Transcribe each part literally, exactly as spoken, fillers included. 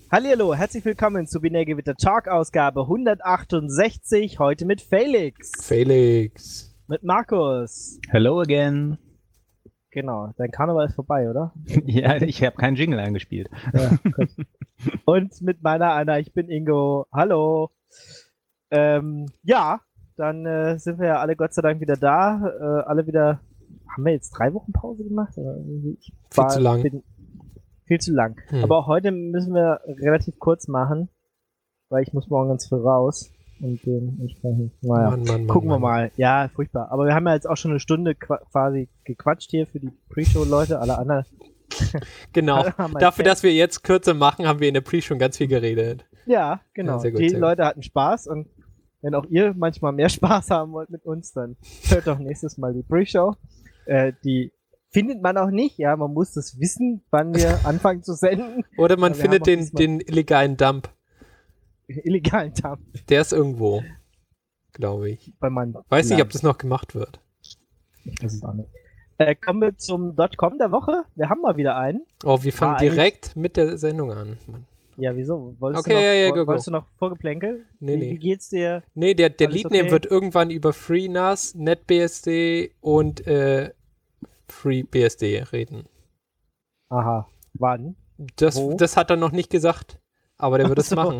Hallihallo, herzlich willkommen zu Binärgewitter Talk Ausgabe hundertachtundsechzig, heute mit Felix. Felix. Mit Markus. Hello again. Genau, dein Karneval ist vorbei, oder? Ja, ich habe keinen Jingle eingespielt. Ja, und mit meiner Anna, ich bin Ingo. Hallo. Ähm, ja, dann äh, sind wir ja alle Gott sei Dank wieder da. Äh, alle wieder, haben wir jetzt drei Wochen Pause gemacht? Ich Viel war, zu lang. Bin, viel zu lang. Hm. Aber auch heute müssen wir relativ kurz machen, weil ich muss morgen ganz früh raus. Und den entsprechend, naja, Mann, Mann, Mann, gucken Mann. wir mal. Ja, furchtbar. Aber wir haben ja jetzt auch schon eine Stunde qua- quasi gequatscht hier für die Pre-Show-Leute. Alle anderen. Genau. alle haben ein Dafür, Fan. dass wir jetzt kürzer machen, haben wir in der Pre schon ganz viel geredet. Ja, genau. Ja, sehr gut, die sehr gut. Leute hatten Spaß und wenn auch ihr manchmal mehr Spaß haben wollt mit uns, dann hört doch nächstes Mal die Pre-Show. Äh, die findet man auch nicht, ja, man muss das wissen, wann wir anfangen zu senden. Oder man Ja, wir findet haben auch den, diesmal- den illegalen Dump. Illegalen Tab Der ist irgendwo, glaube ich. bei meinem Weiß nicht, Land. ob das noch gemacht wird. Ich weiß es auch nicht. Äh, kommen wir zum .com der Woche. Wir haben mal wieder einen. Oh, wir fangen Ah, direkt mit der Sendung an. Mann. Ja, wieso? Wolltest Okay, du noch, ja, ja, woll- go, go. wolltest du noch Vorgeplänkel? Nee, wie, nee. wie geht's dir? Nee, der, der Alles Leadname okay? wird irgendwann über FreeNAS, NetBSD und äh, FreeBSD reden. Aha. Wann? Das, Wo? das hat er noch nicht gesagt, aber der wird es Ach so. machen.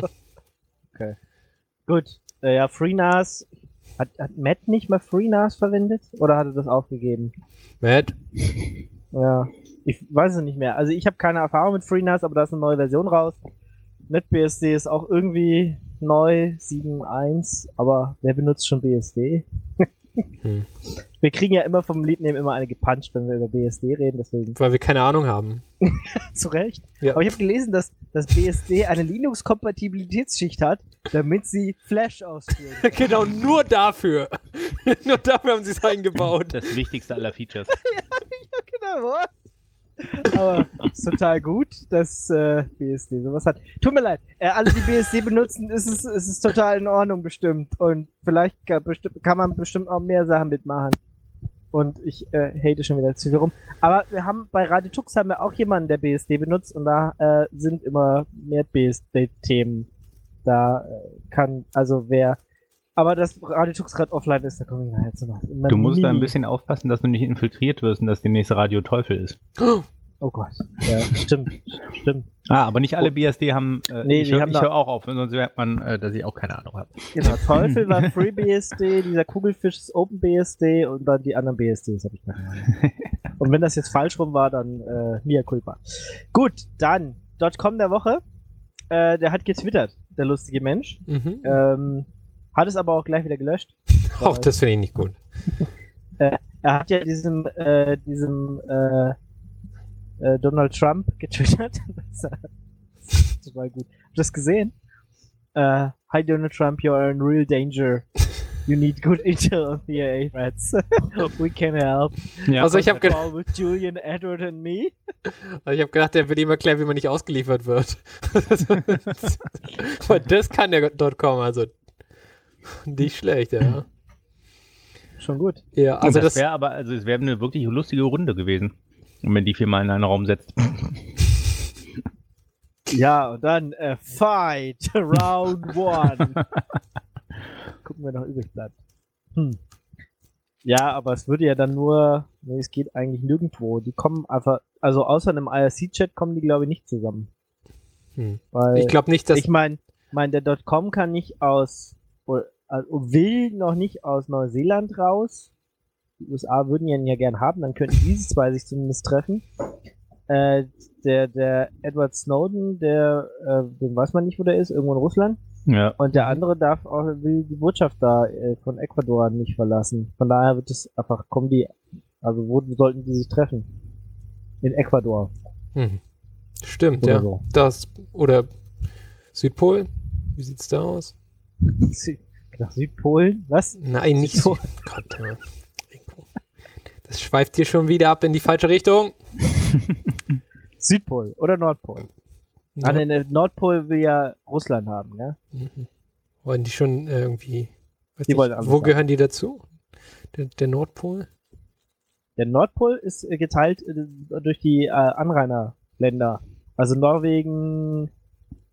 Gut. Äh, ja, FreeNAS. Hat, hat Matt nicht mal FreeNAS verwendet? Oder hat er das aufgegeben? Matt? Ja. Ich weiß es nicht mehr. Also ich habe keine Erfahrung mit FreeNAS, aber da ist eine neue Version raus. NetBSD ist auch irgendwie neu, sieben Punkt eins, aber wer benutzt schon B S D? Hm. Wir kriegen ja immer vom Leadname immer eine gepuncht, wenn wir über B S D reden, deswegen Weil wir keine Ahnung haben. zu Recht. Ja. Aber ich habe gelesen, dass das B S D eine Linux-Kompatibilitätsschicht hat, damit sie Flash ausführen. Genau, nur dafür. Nur dafür haben sie es eingebaut. Das wichtigste aller Features. Genau, what? Aber ist total gut, dass äh, B S D sowas hat. Tut mir leid, äh, alle, die B S D benutzen, ist es, ist es total in Ordnung bestimmt. Und vielleicht kann, bestimmt, kann man bestimmt auch mehr Sachen mitmachen. Und ich äh, hate schon wieder zu viel rum. Aber wir haben bei Radio Tux haben wir auch jemanden, der B S D benutzt und da äh, sind immer mehr B S D-Themen. Da äh, kann, also wer. Aber dass Radio Tux gerade offline ist, da komme ich nachher zu noch. Du musst da ein bisschen aufpassen, dass du nicht infiltriert wirst und dass die nächste Radio Teufel ist. Oh Gott. Ja, stimmt. Stimmt. Ah, aber nicht alle B S D haben. Äh, Nee, ich die höre haben ich da- hör auch auf, sonst merkt man, äh, dass ich auch keine Ahnung habe. Genau, Teufel war FreeBSD, dieser Kugelfisch ist OpenBSD und dann die anderen B S Ds habe ich keine Ahnung. Und wenn das jetzt falsch rum war, dann äh, mea culpa. Gut, dann .com der Woche. Äh, der hat getwittert, der lustige Mensch. Mhm. Ähm, hat es aber auch gleich wieder gelöscht. Auch das finde ich nicht gut. Er hat ja diesem, äh, diesem äh, äh, Donald Trump getwittert. Das ist total gut. Habt ihr das gesehen? Äh, Hi Donald Trump, you're in real danger. You need good intel on C I A threats. We can help. Ja, Also ich habe ge Call with Julian, Edward and me. ich hab gedacht, der will ihm erklären, wie man nicht ausgeliefert wird. Aber das kann der .com, also nicht schlecht, ja. Schon gut. Ja, also also das das, wäre aber, also es wäre eine wirklich lustige Runde gewesen, wenn man die viermal in einen Raum setzt. Ja, und dann äh, Fight Round One. Gucken, wer noch übrig bleibt. Hm. Ja, aber es würde ja dann nur, nee, es geht eigentlich nirgendwo. Die kommen einfach, also außer einem I R C-Chat kommen die, glaube ich, nicht zusammen. hm. Weil, ich glaube nicht, dass ich meine, mein, der .com kann nicht aus, oder, also will noch nicht aus Neuseeland raus. Die U S A würden ihn ja gern haben, dann könnten diese zwei sich zumindest treffen. Äh, der, der Edward Snowden, der, äh, den weiß man nicht, wo der ist, irgendwo in Russland. Ja. Und der andere darf auch, will die Botschaft da äh, von Ecuador nicht verlassen. Von daher wird es einfach, kommen die, also wo sollten die sich treffen? In Ecuador. hm. Stimmt, Oder ja. so. Das oder Südpol? Wie sieht's da aus? Sü nach Südpolen? Was? Nein, nicht Südpol. Süd. Gott, ja. Das schweift hier schon wieder ab in die falsche Richtung. Südpol oder Nordpol? Ah, Ja. nee, der Nordpol will ja Russland haben, ja? Mhm. Wollen die schon äh, irgendwie. Weiß Die nicht, wollen alles wo haben. gehören die dazu? Der, der Nordpol? Der Nordpol ist äh, geteilt äh, durch die äh, Anrainerländer. Also Norwegen,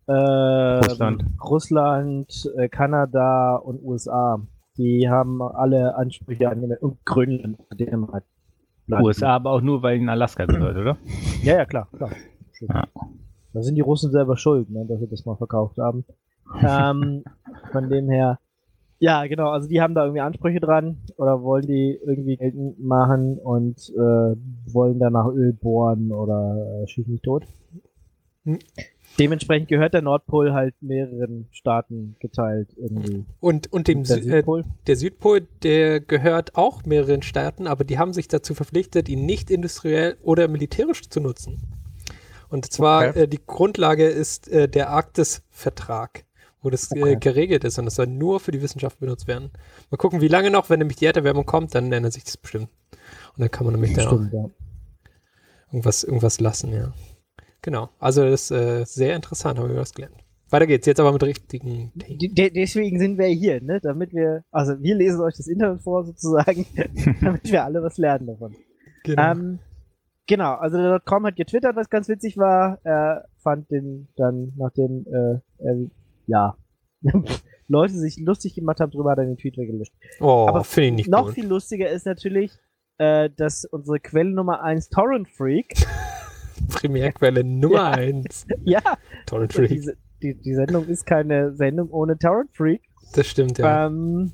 äh, Russland. Russland, äh, Kanada und U S A. Die haben alle Ansprüche an den, und Grönland, Dänemark. U S A aber auch nur, weil ihnen Alaska gehört, oder? Ja, ja, klar, klar. Ja. Da sind die Russen selber schuld, ne, dass sie das mal verkauft haben. ähm, von dem her, ja, genau, also die haben da irgendwie Ansprüche dran oder wollen die irgendwie geltend machen und äh, wollen da nach Öl bohren oder äh, schieß mich tot. Hm. Dementsprechend gehört der Nordpol halt mehreren Staaten geteilt irgendwie. Und, und dem Der Sü- Südpol? Äh, der Südpol, der gehört auch mehreren Staaten, aber die haben sich dazu verpflichtet, ihn nicht industriell oder militärisch zu nutzen. Und zwar Okay. äh, die Grundlage ist äh, der Arktis-Vertrag, wo das Okay. äh, geregelt ist und das soll nur für die Wissenschaft benutzt werden. Mal gucken, wie lange noch, wenn nämlich die Erderwärmung kommt, dann ändert sich das bestimmt. Und dann kann man nämlich da Stimmt, ja. irgendwas, irgendwas lassen, ja. Genau, also das ist äh, sehr interessant, haben wir was gelernt. Weiter geht's, jetzt aber mit richtigen Themen. De de deswegen sind wir hier, ne? Damit wir, also wir lesen euch das Internet vor sozusagen, damit wir alle was lernen davon. Genau. Ähm, genau, also der .com hat getwittert, was ganz witzig war. Er fand den dann, nachdem äh, er, ja, Leute sich lustig gemacht haben drüber, hat er den Tweet weggelöscht. oh, aber finde ich nicht Noch gut. viel lustiger ist natürlich, äh, dass unsere Quelle Nummer eins, Torrent Freak, Primärquelle Nummer Ja. eins. ja, Torrent Freak. diese, die, die Sendung ist keine Sendung ohne Torrent Freak. Das stimmt, ja. Ähm,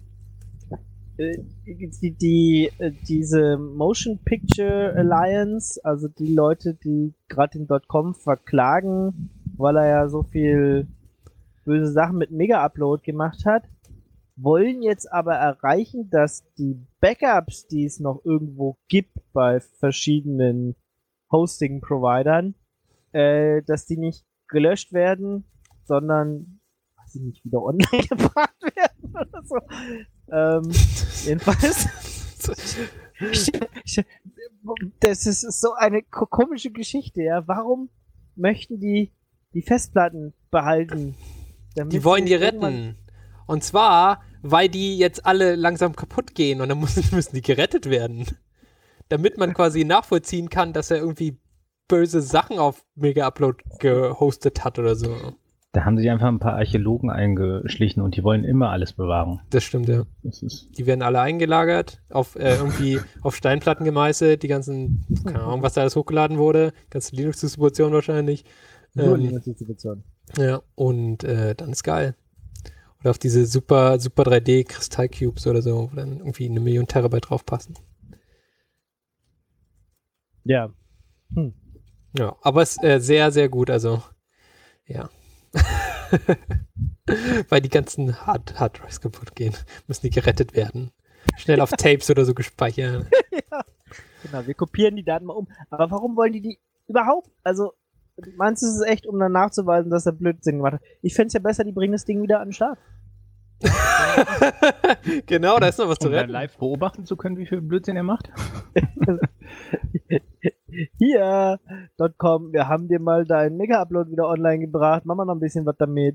äh, die, die, äh, diese Motion Picture Alliance, also die Leute, die gerade den .com verklagen, weil er ja so viel böse Sachen mit Mega-Upload gemacht hat, wollen jetzt aber erreichen, dass die Backups, die es noch irgendwo gibt bei verschiedenen Hosting-Providern, äh, dass die nicht gelöscht werden, sondern weiß ich nicht, wieder online gebracht werden oder so. Ähm, jedenfalls. Das ist so eine ko- komische Geschichte, ja. Warum möchten die die Festplatten behalten? Damit Die wollen sie die irgendwann- retten. Und zwar, weil die jetzt alle langsam kaputt gehen und dann müssen, müssen die gerettet werden. Damit man quasi nachvollziehen kann, dass er irgendwie böse Sachen auf Mega-Upload gehostet hat oder so. Da haben sich einfach ein paar Archäologen eingeschlichen und die wollen immer alles bewahren. Das stimmt, ja. Das ist Die werden alle eingelagert, auf äh, irgendwie auf Steinplatten gemeißelt, die ganzen, keine Ahnung, was da alles hochgeladen wurde, ganze Linux-Distribution wahrscheinlich. Nur Ähm, Linux-Distribution. ja, und äh, dann ist geil. Oder auf diese super, super drei D-Kristall-Cubes oder so, wo dann irgendwie eine Million Terabyte draufpassen. Ja. Ja, aber es ist äh, sehr, sehr gut, also ja. Weil die ganzen Hard Harddrives kaputt gehen, müssen die gerettet werden. Schnell auf Tapes oder so gespeichert. Ja. Genau, wir kopieren die Daten mal um. Aber warum wollen die die überhaupt? Also, meinst du, es ist echt, um dann nachzuweisen, dass er Blödsinn gemacht hat? Ich fände es ja besser, die bringen das Ding wieder an den Start. Genau, da ist noch was zu um dann retten. live beobachten zu können, wie viel Blödsinn er macht. Hier, .com, wir haben dir mal deinen Mega-Upload wieder online gebracht. Mach mal noch ein bisschen was damit.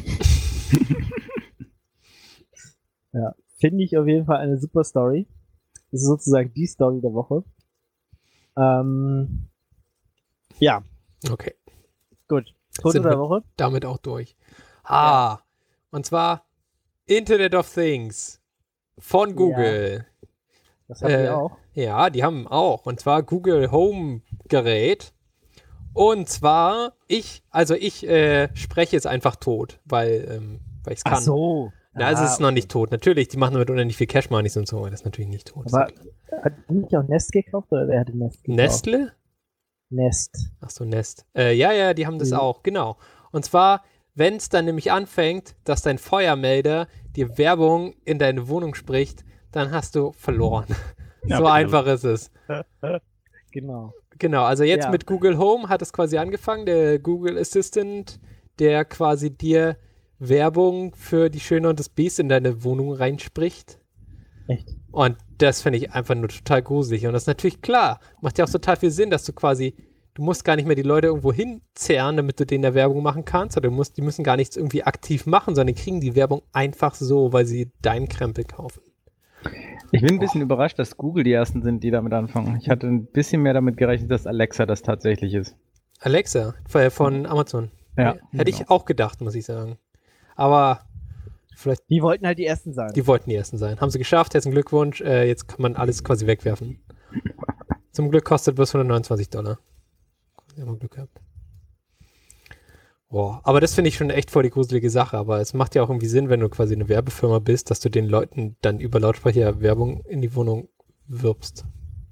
Ja, finde ich auf jeden Fall eine super Story. Das ist sozusagen die Story der Woche. Ähm, ja, Okay, gut. Foto Sind der wir- Woche. damit auch durch. Ah, und zwar Internet of Things von Google. Das haben Äh, wir auch. Ja, die haben auch. Und zwar Google Home Gerät. Und zwar, ich, also ich äh, spreche jetzt einfach tot, weil, ähm, weil ich es kann. Ach so. Na, also es Ah, ist noch nicht tot. Natürlich, die machen damit unendlich viel Cash Moneys und so, aber das ist natürlich nicht tot. Aber hat nicht auch Nest gekauft oder wer hatte Nest gekauft? Nestle? Nest. Ach so, Nest. Äh, ja, ja, die haben das Mhm. auch, genau. Und zwar, wenn es dann nämlich anfängt, dass dein Feuermelder dir Werbung in deine Wohnung spricht, dann hast du verloren. Ja, so absolut. einfach ist es. Genau. Genau, also jetzt Ja. mit Google Home hat es quasi angefangen, der Google Assistant, der quasi dir Werbung für die Schöne und das Biest in deine Wohnung reinspricht. Echt. Und das finde ich einfach nur total gruselig. Und das ist natürlich klar, macht ja auch total viel Sinn, dass du quasi, du musst gar nicht mehr die Leute irgendwo hinzerren, damit du denen da Werbung machen kannst, oder du musst, die müssen gar nichts irgendwie aktiv machen, sondern die kriegen die Werbung einfach so, weil sie deinen Krempel kaufen. Ich bin ein bisschen überrascht, dass Google die ersten sind, die damit anfangen. Ich hatte ein bisschen mehr damit gerechnet, dass Alexa das tatsächlich ist. Alexa von, von Amazon. Ja, Hätte ich auch gedacht, muss ich sagen. Aber vielleicht, Die wollten halt die Ersten sein. die wollten die Ersten sein. Haben sie geschafft, herzlichen Glückwunsch. Äh, jetzt kann man alles quasi wegwerfen. Zum Glück kostet bloß hundertneunundzwanzig Dollar. Wir haben Glück gehabt. Boah, aber das finde ich schon echt voll die gruselige Sache. Aber es macht ja auch irgendwie Sinn, wenn du quasi eine Werbefirma bist, dass du den Leuten dann über Lautsprecher Werbung in die Wohnung wirbst.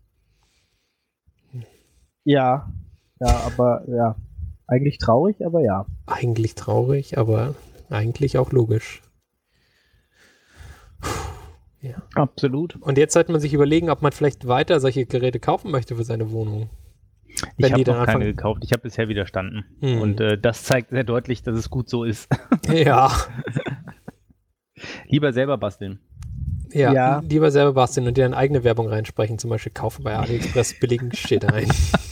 Ja, ja, aber ja. Eigentlich traurig, aber ja. Eigentlich traurig, aber eigentlich auch logisch. Ja. Absolut. Und jetzt sollte man sich überlegen, ob man vielleicht weiter solche Geräte kaufen möchte für seine Wohnung. Ich Wenn habe die dann noch keine anfangen- gekauft. Ich habe bisher widerstanden. Hm. Und äh, das zeigt sehr deutlich, dass es gut so ist. Ja. Lieber selber basteln. Ja, Ja. lieber selber basteln und dir eine eigene Werbung reinsprechen, zum Beispiel kaufe bei AliExpress billigen Shit ein.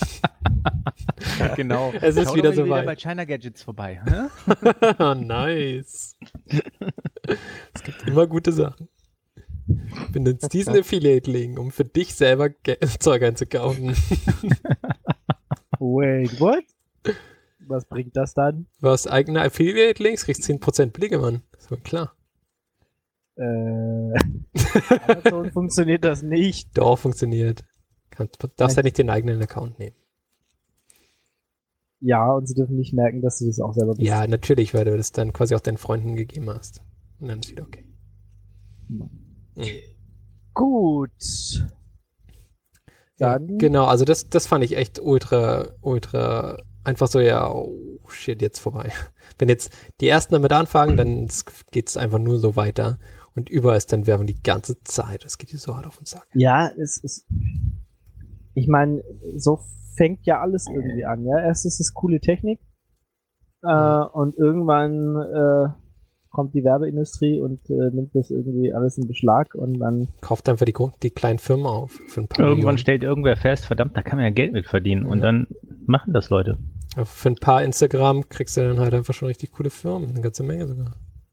Genau. Es ist Schau wieder doch mal soweit. bei China Gadgets vorbei. Hä? Nice. Es gibt immer gute Sachen. Benutzt diesen Affiliate-Link, um für dich selber Ge Zeug einzukaufen. Wait, what? Was bringt das dann? Du hast eigene Affiliate-Links, kriegst zehn Prozent billiger, Mann. Das war klar. Äh, Amazon funktioniert das nicht. Doch, funktioniert. Kannst, darfst ja nicht den eigenen Account nehmen. Ja, und sie dürfen nicht merken, dass du das auch selber bist. Ja, natürlich, weil du das dann quasi auch deinen Freunden gegeben hast. Und dann ist wieder okay. Mhm. Gut. Ja, Dann, genau, also das, das fand ich echt ultra, ultra, einfach so, ja, oh shit, jetzt vorbei. Wenn jetzt die Ersten damit anfangen, dann geht es einfach nur so weiter. Und überall ist dann Werbung die ganze Zeit. Das geht dir so hart auf den Sack. ja, es ist. Ich meine, so fängt ja alles irgendwie an. Ja, erst ist es coole Technik äh, und irgendwann äh, kommt die Werbeindustrie und äh, nimmt das irgendwie alles in Beschlag und dann. Kauft einfach die, Grund- die kleinen Firmen auf für ein paar Irgendwann Millionen. stellt irgendwer fest, verdammt, da kann man ja Geld mit verdienen. Und dann machen das Leute. Aber für ein paar Instagram kriegst du dann halt einfach schon richtig coole Firmen. Eine ganze Menge sogar.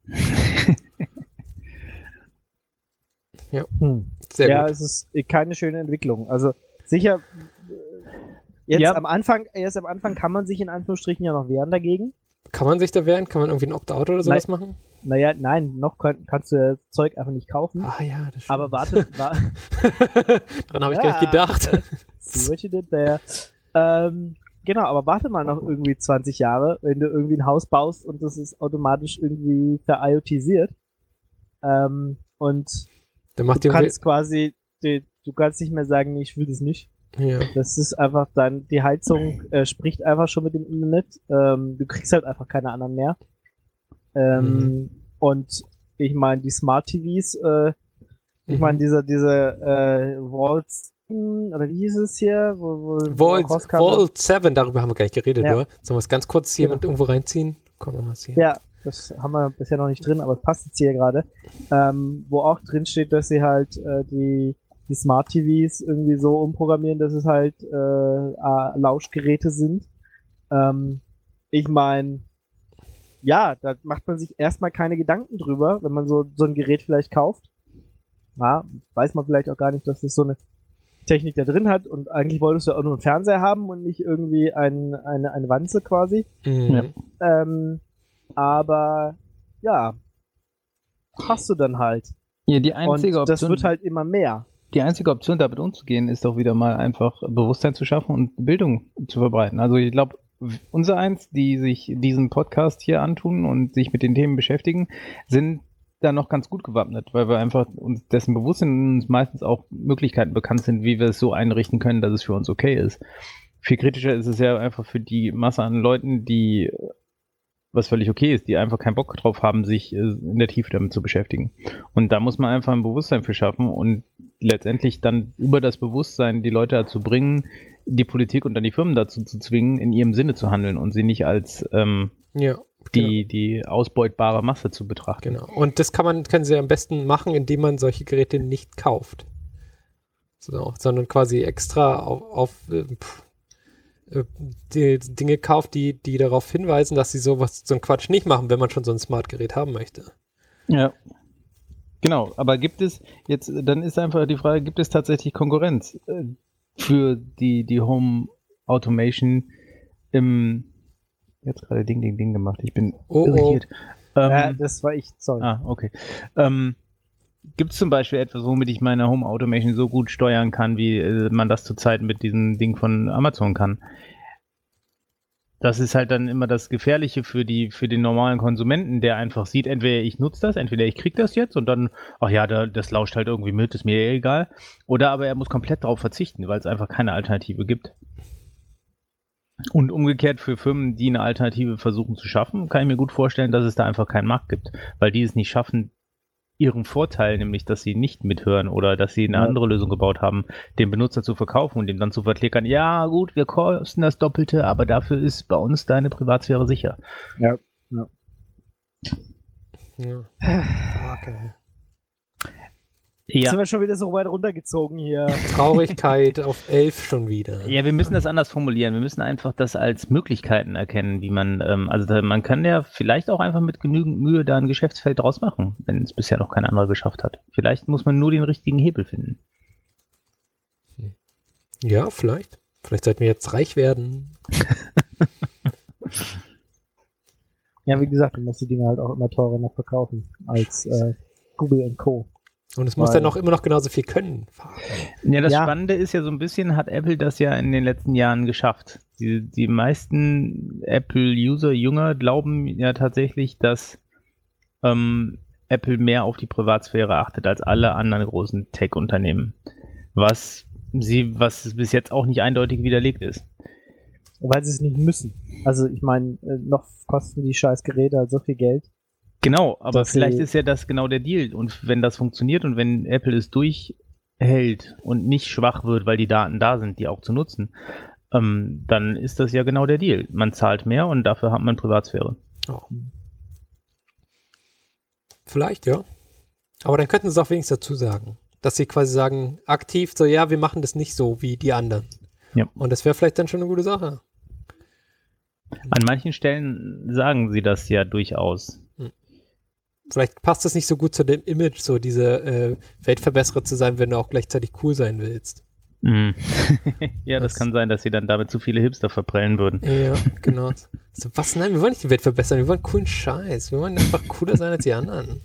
Hm. Sehr ja, gut. es ist keine schöne Entwicklung. Also sicher, äh, jetzt Ja. am Anfang, erst am Anfang kann man sich in Anführungsstrichen ja noch wehren dagegen. Kann man sich da wehren? Kann man irgendwie ein Opt-out oder sowas machen? Naja, nein, noch kann, kannst du das Zeug einfach nicht kaufen. Ah ja, das stimmt. Aber warte, wa Daran habe ich Ja. gar nicht gedacht. see what you did there. Ähm, genau, aber warte mal noch irgendwie zwanzig Jahre, wenn du irgendwie ein Haus baust und das ist automatisch irgendwie ver-IoTisiert. Ähm, und Dann macht du die kannst quasi, die, du kannst nicht mehr sagen, nee, ich will das nicht. ja. Das ist einfach dann, die Heizung äh, spricht einfach schon mit dem Internet. Ähm, du kriegst halt einfach keine anderen mehr. Ähm, Mhm. Und ich meine, die Smart T Vs, äh, ich Mhm. meine, diese, diese äh, Walls, oder wie hieß es hier? Wo, wo, wo Vault, rauskam? Vault sieben, darüber haben wir gar nicht geredet, Ja. oder? Sollen wir es ganz kurz jemand irgendwo reinziehen? Komm mal hier. Ja, das haben wir bisher noch nicht drin, aber es passt jetzt hier gerade. Ähm, wo auch drin steht, dass sie halt äh, die, die Smart T Vs irgendwie so umprogrammieren, dass es halt äh, äh, Lauschgeräte sind. Ähm, ich meine, ja, da macht man sich erstmal keine Gedanken drüber, wenn man so, so ein Gerät vielleicht kauft. Ja, weiß man vielleicht auch gar nicht, dass das so eine Technik da drin hat und eigentlich wolltest du auch nur einen Fernseher haben und nicht irgendwie ein, eine, eine Wanze quasi. Mhm. Ähm, aber ja, hast du dann halt. Ja, die Und einzige das Option, wird halt immer mehr. die einzige Option, damit umzugehen, ist doch wieder mal einfach Bewusstsein zu schaffen und Bildung zu verbreiten. Also ich glaube, unser eins, die sich diesen Podcast hier antun und sich mit den Themen beschäftigen, sind da noch ganz gut gewappnet, weil wir einfach uns dessen bewusst sind und uns meistens auch Möglichkeiten bekannt sind, wie wir es so einrichten können, dass es für uns okay ist. Viel kritischer ist es ja einfach für die Masse an Leuten, die, was völlig okay ist, die einfach keinen Bock drauf haben, sich äh, in der Tiefe damit zu beschäftigen. Und da muss man einfach ein Bewusstsein für schaffen und letztendlich dann über das Bewusstsein die Leute dazu bringen, die Politik und dann die Firmen dazu zu zwingen, in ihrem Sinne zu handeln und sie nicht als ähm, Ja. die, die ausbeutbare Masse zu betrachten. Genau. Und das kann man, können sie am besten machen, indem man solche Geräte nicht kauft. So, sondern quasi extra auf, auf äh, pff, äh, die Dinge kauft, die, die darauf hinweisen, dass sie sowas, so einen Quatsch nicht machen, wenn man schon so ein Smart-Gerät haben möchte. Ja. Genau, aber gibt es jetzt, dann ist einfach die Frage, gibt es tatsächlich Konkurrenz äh, für die, die Home Automation im Jetzt gerade Ding, Ding, Ding gemacht. Ich bin Oh, oh. irritiert. Ähm, Ja, das war ich, sorry. ah, okay. Ähm, Gibt es zum Beispiel etwas, womit ich meine Home Automation so gut steuern kann, wie äh, man das zurzeit mit diesem Ding von Amazon kann? Das ist halt dann immer das Gefährliche für die, für den normalen Konsumenten, der einfach sieht, entweder ich nutze das, entweder ich kriege das jetzt und dann, ach ja, da, das lauscht halt irgendwie mit, ist mir eh egal. Oder aber er muss komplett darauf verzichten, weil es einfach keine Alternative gibt. Und umgekehrt für Firmen, die eine Alternative versuchen zu schaffen, kann ich mir gut vorstellen, dass es da einfach keinen Markt gibt, weil die es nicht schaffen, ihren Vorteil, nämlich, dass sie nicht mithören oder dass sie eine Ja. andere Lösung gebaut haben, dem Benutzer zu verkaufen und dem dann zu verklickern, ja gut, wir kosten das Doppelte, aber dafür ist bei uns deine Privatsphäre sicher. Ja. Ja. Okay. Jetzt sind Ja. wir schon wieder so weit runtergezogen hier. Traurigkeit auf elf schon wieder. Ja, wir müssen das anders formulieren. Wir müssen einfach das als Möglichkeiten erkennen, wie man, ähm, also da, man kann ja vielleicht auch einfach mit genügend Mühe da ein Geschäftsfeld draus machen, wenn es bisher noch kein anderer geschafft hat. Vielleicht muss man nur den richtigen Hebel finden. Ja, vielleicht. Vielleicht sollten wir jetzt reich werden. Ja, wie gesagt, du musst die Dinge halt auch immer teurer noch verkaufen als äh, Google und Co. Und es muss Weil- dann noch immer noch genauso viel können. Ja, das Ja. Spannende ist ja so ein bisschen, hat Apple das ja in den letzten Jahren geschafft. Die, die meisten Apple-User, Jünger, glauben ja tatsächlich, dass ähm, Apple mehr auf die Privatsphäre achtet als alle anderen großen Tech-Unternehmen. Was sie, was bis jetzt auch nicht eindeutig widerlegt ist. Weil sie es nicht müssen. Also ich meine, äh, noch kosten die scheiß Geräte halt so viel Geld. Genau, aber Dass vielleicht sie- ist ja das genau der Deal. Und wenn das funktioniert und wenn Apple es durchhält und nicht schwach wird, weil die Daten da sind, die auch zu nutzen, ähm, dann ist das ja genau der Deal. Man zahlt mehr und dafür hat man Privatsphäre. Oh. Vielleicht, ja. Aber dann könnten sie auch wenigstens dazu sagen, dass sie quasi sagen, aktiv so, ja, wir machen das nicht so wie die anderen. Ja. Und das wäre vielleicht dann schon eine gute Sache. An manchen Stellen sagen sie das ja durchaus. Vielleicht passt das nicht so gut zu dem Image, so diese äh, Weltverbesserer zu sein, wenn du auch gleichzeitig cool sein willst. Mhm. ja, das Das- kann sein, dass sie dann damit zu viele Hipster verprellen würden. Ja, genau. So, was? Nein, wir wollen nicht die Welt verbessern, wir wollen coolen Scheiß. Wir wollen einfach cooler sein als die anderen.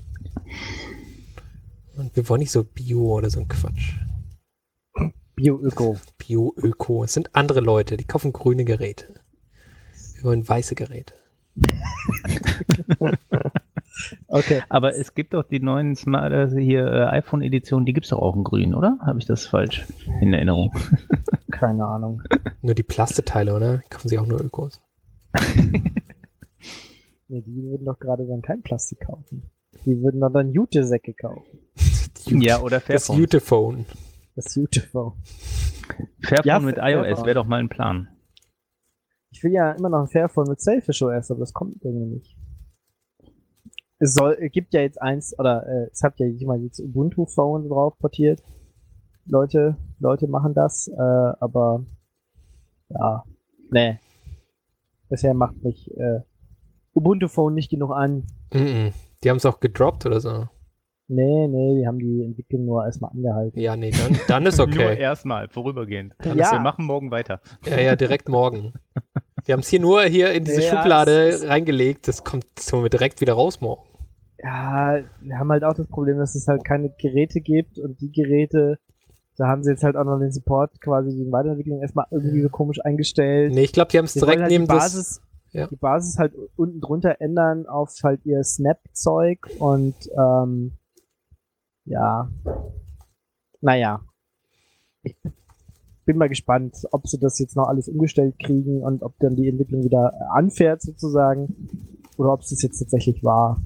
Und wir wollen nicht so Bio oder so ein Quatsch. Bio-Öko. Bio-Öko. Es sind andere Leute, die kaufen grüne Geräte. Wir wollen weiße Geräte. Okay. Aber es gibt doch die neuen Smart, also hier äh, iPhone-Editionen, die gibt es doch auch in grün, oder? Habe ich das falsch in Erinnerung? Keine Ahnung. Nur die Plasteteile, oder? Die kaufen sich auch nur Ökos. Nee, die würden doch gerade dann kein Plastik kaufen. Die würden doch dann Jute-Säcke kaufen. Ja, oder Das Fairphone. Utephone. Das Jute-Phone. Fairphone Ja, mit Fairphone. iOS wäre doch mal ein Plan. Ich will ja immer noch ein Fairphone mit Selfish O S, aber das kommt irgendwie nicht. Es soll, es gibt ja jetzt eins, oder äh, es hat ja jemand jetzt Ubuntu Phone drauf portiert. Leute, Leute machen das, äh, aber ja, nee. Bisher macht mich äh, Ubuntu Phone nicht genug an. Mhm. Die haben es auch gedroppt oder so. Nee, nee, die haben die Entwicklung nur erstmal angehalten. Ja, nee, dann, dann ist Nur okay. erstmal, vorübergehend. Ja. Wir machen morgen weiter. Ja, ja, direkt morgen. Wir haben es hier nur hier in diese Ja, Schublade es ist- reingelegt. Das kommt das holen wir direkt wieder raus morgen. Ja, wir haben halt auch das Problem, dass es halt keine Geräte gibt und die Geräte, da haben sie jetzt halt auch noch den Support, quasi die Weiterentwicklung erstmal irgendwie so komisch eingestellt. Nee, ich glaube, die haben es Sie wollen direkt halt die neben das. Basis, ja. die Basis halt unten drunter ändern auf halt ihr Snap-Zeug und ähm, ja, naja. Ich bin mal gespannt, ob sie das jetzt noch alles umgestellt kriegen und ob dann die Entwicklung wieder anfährt sozusagen oder ob es das jetzt tatsächlich war.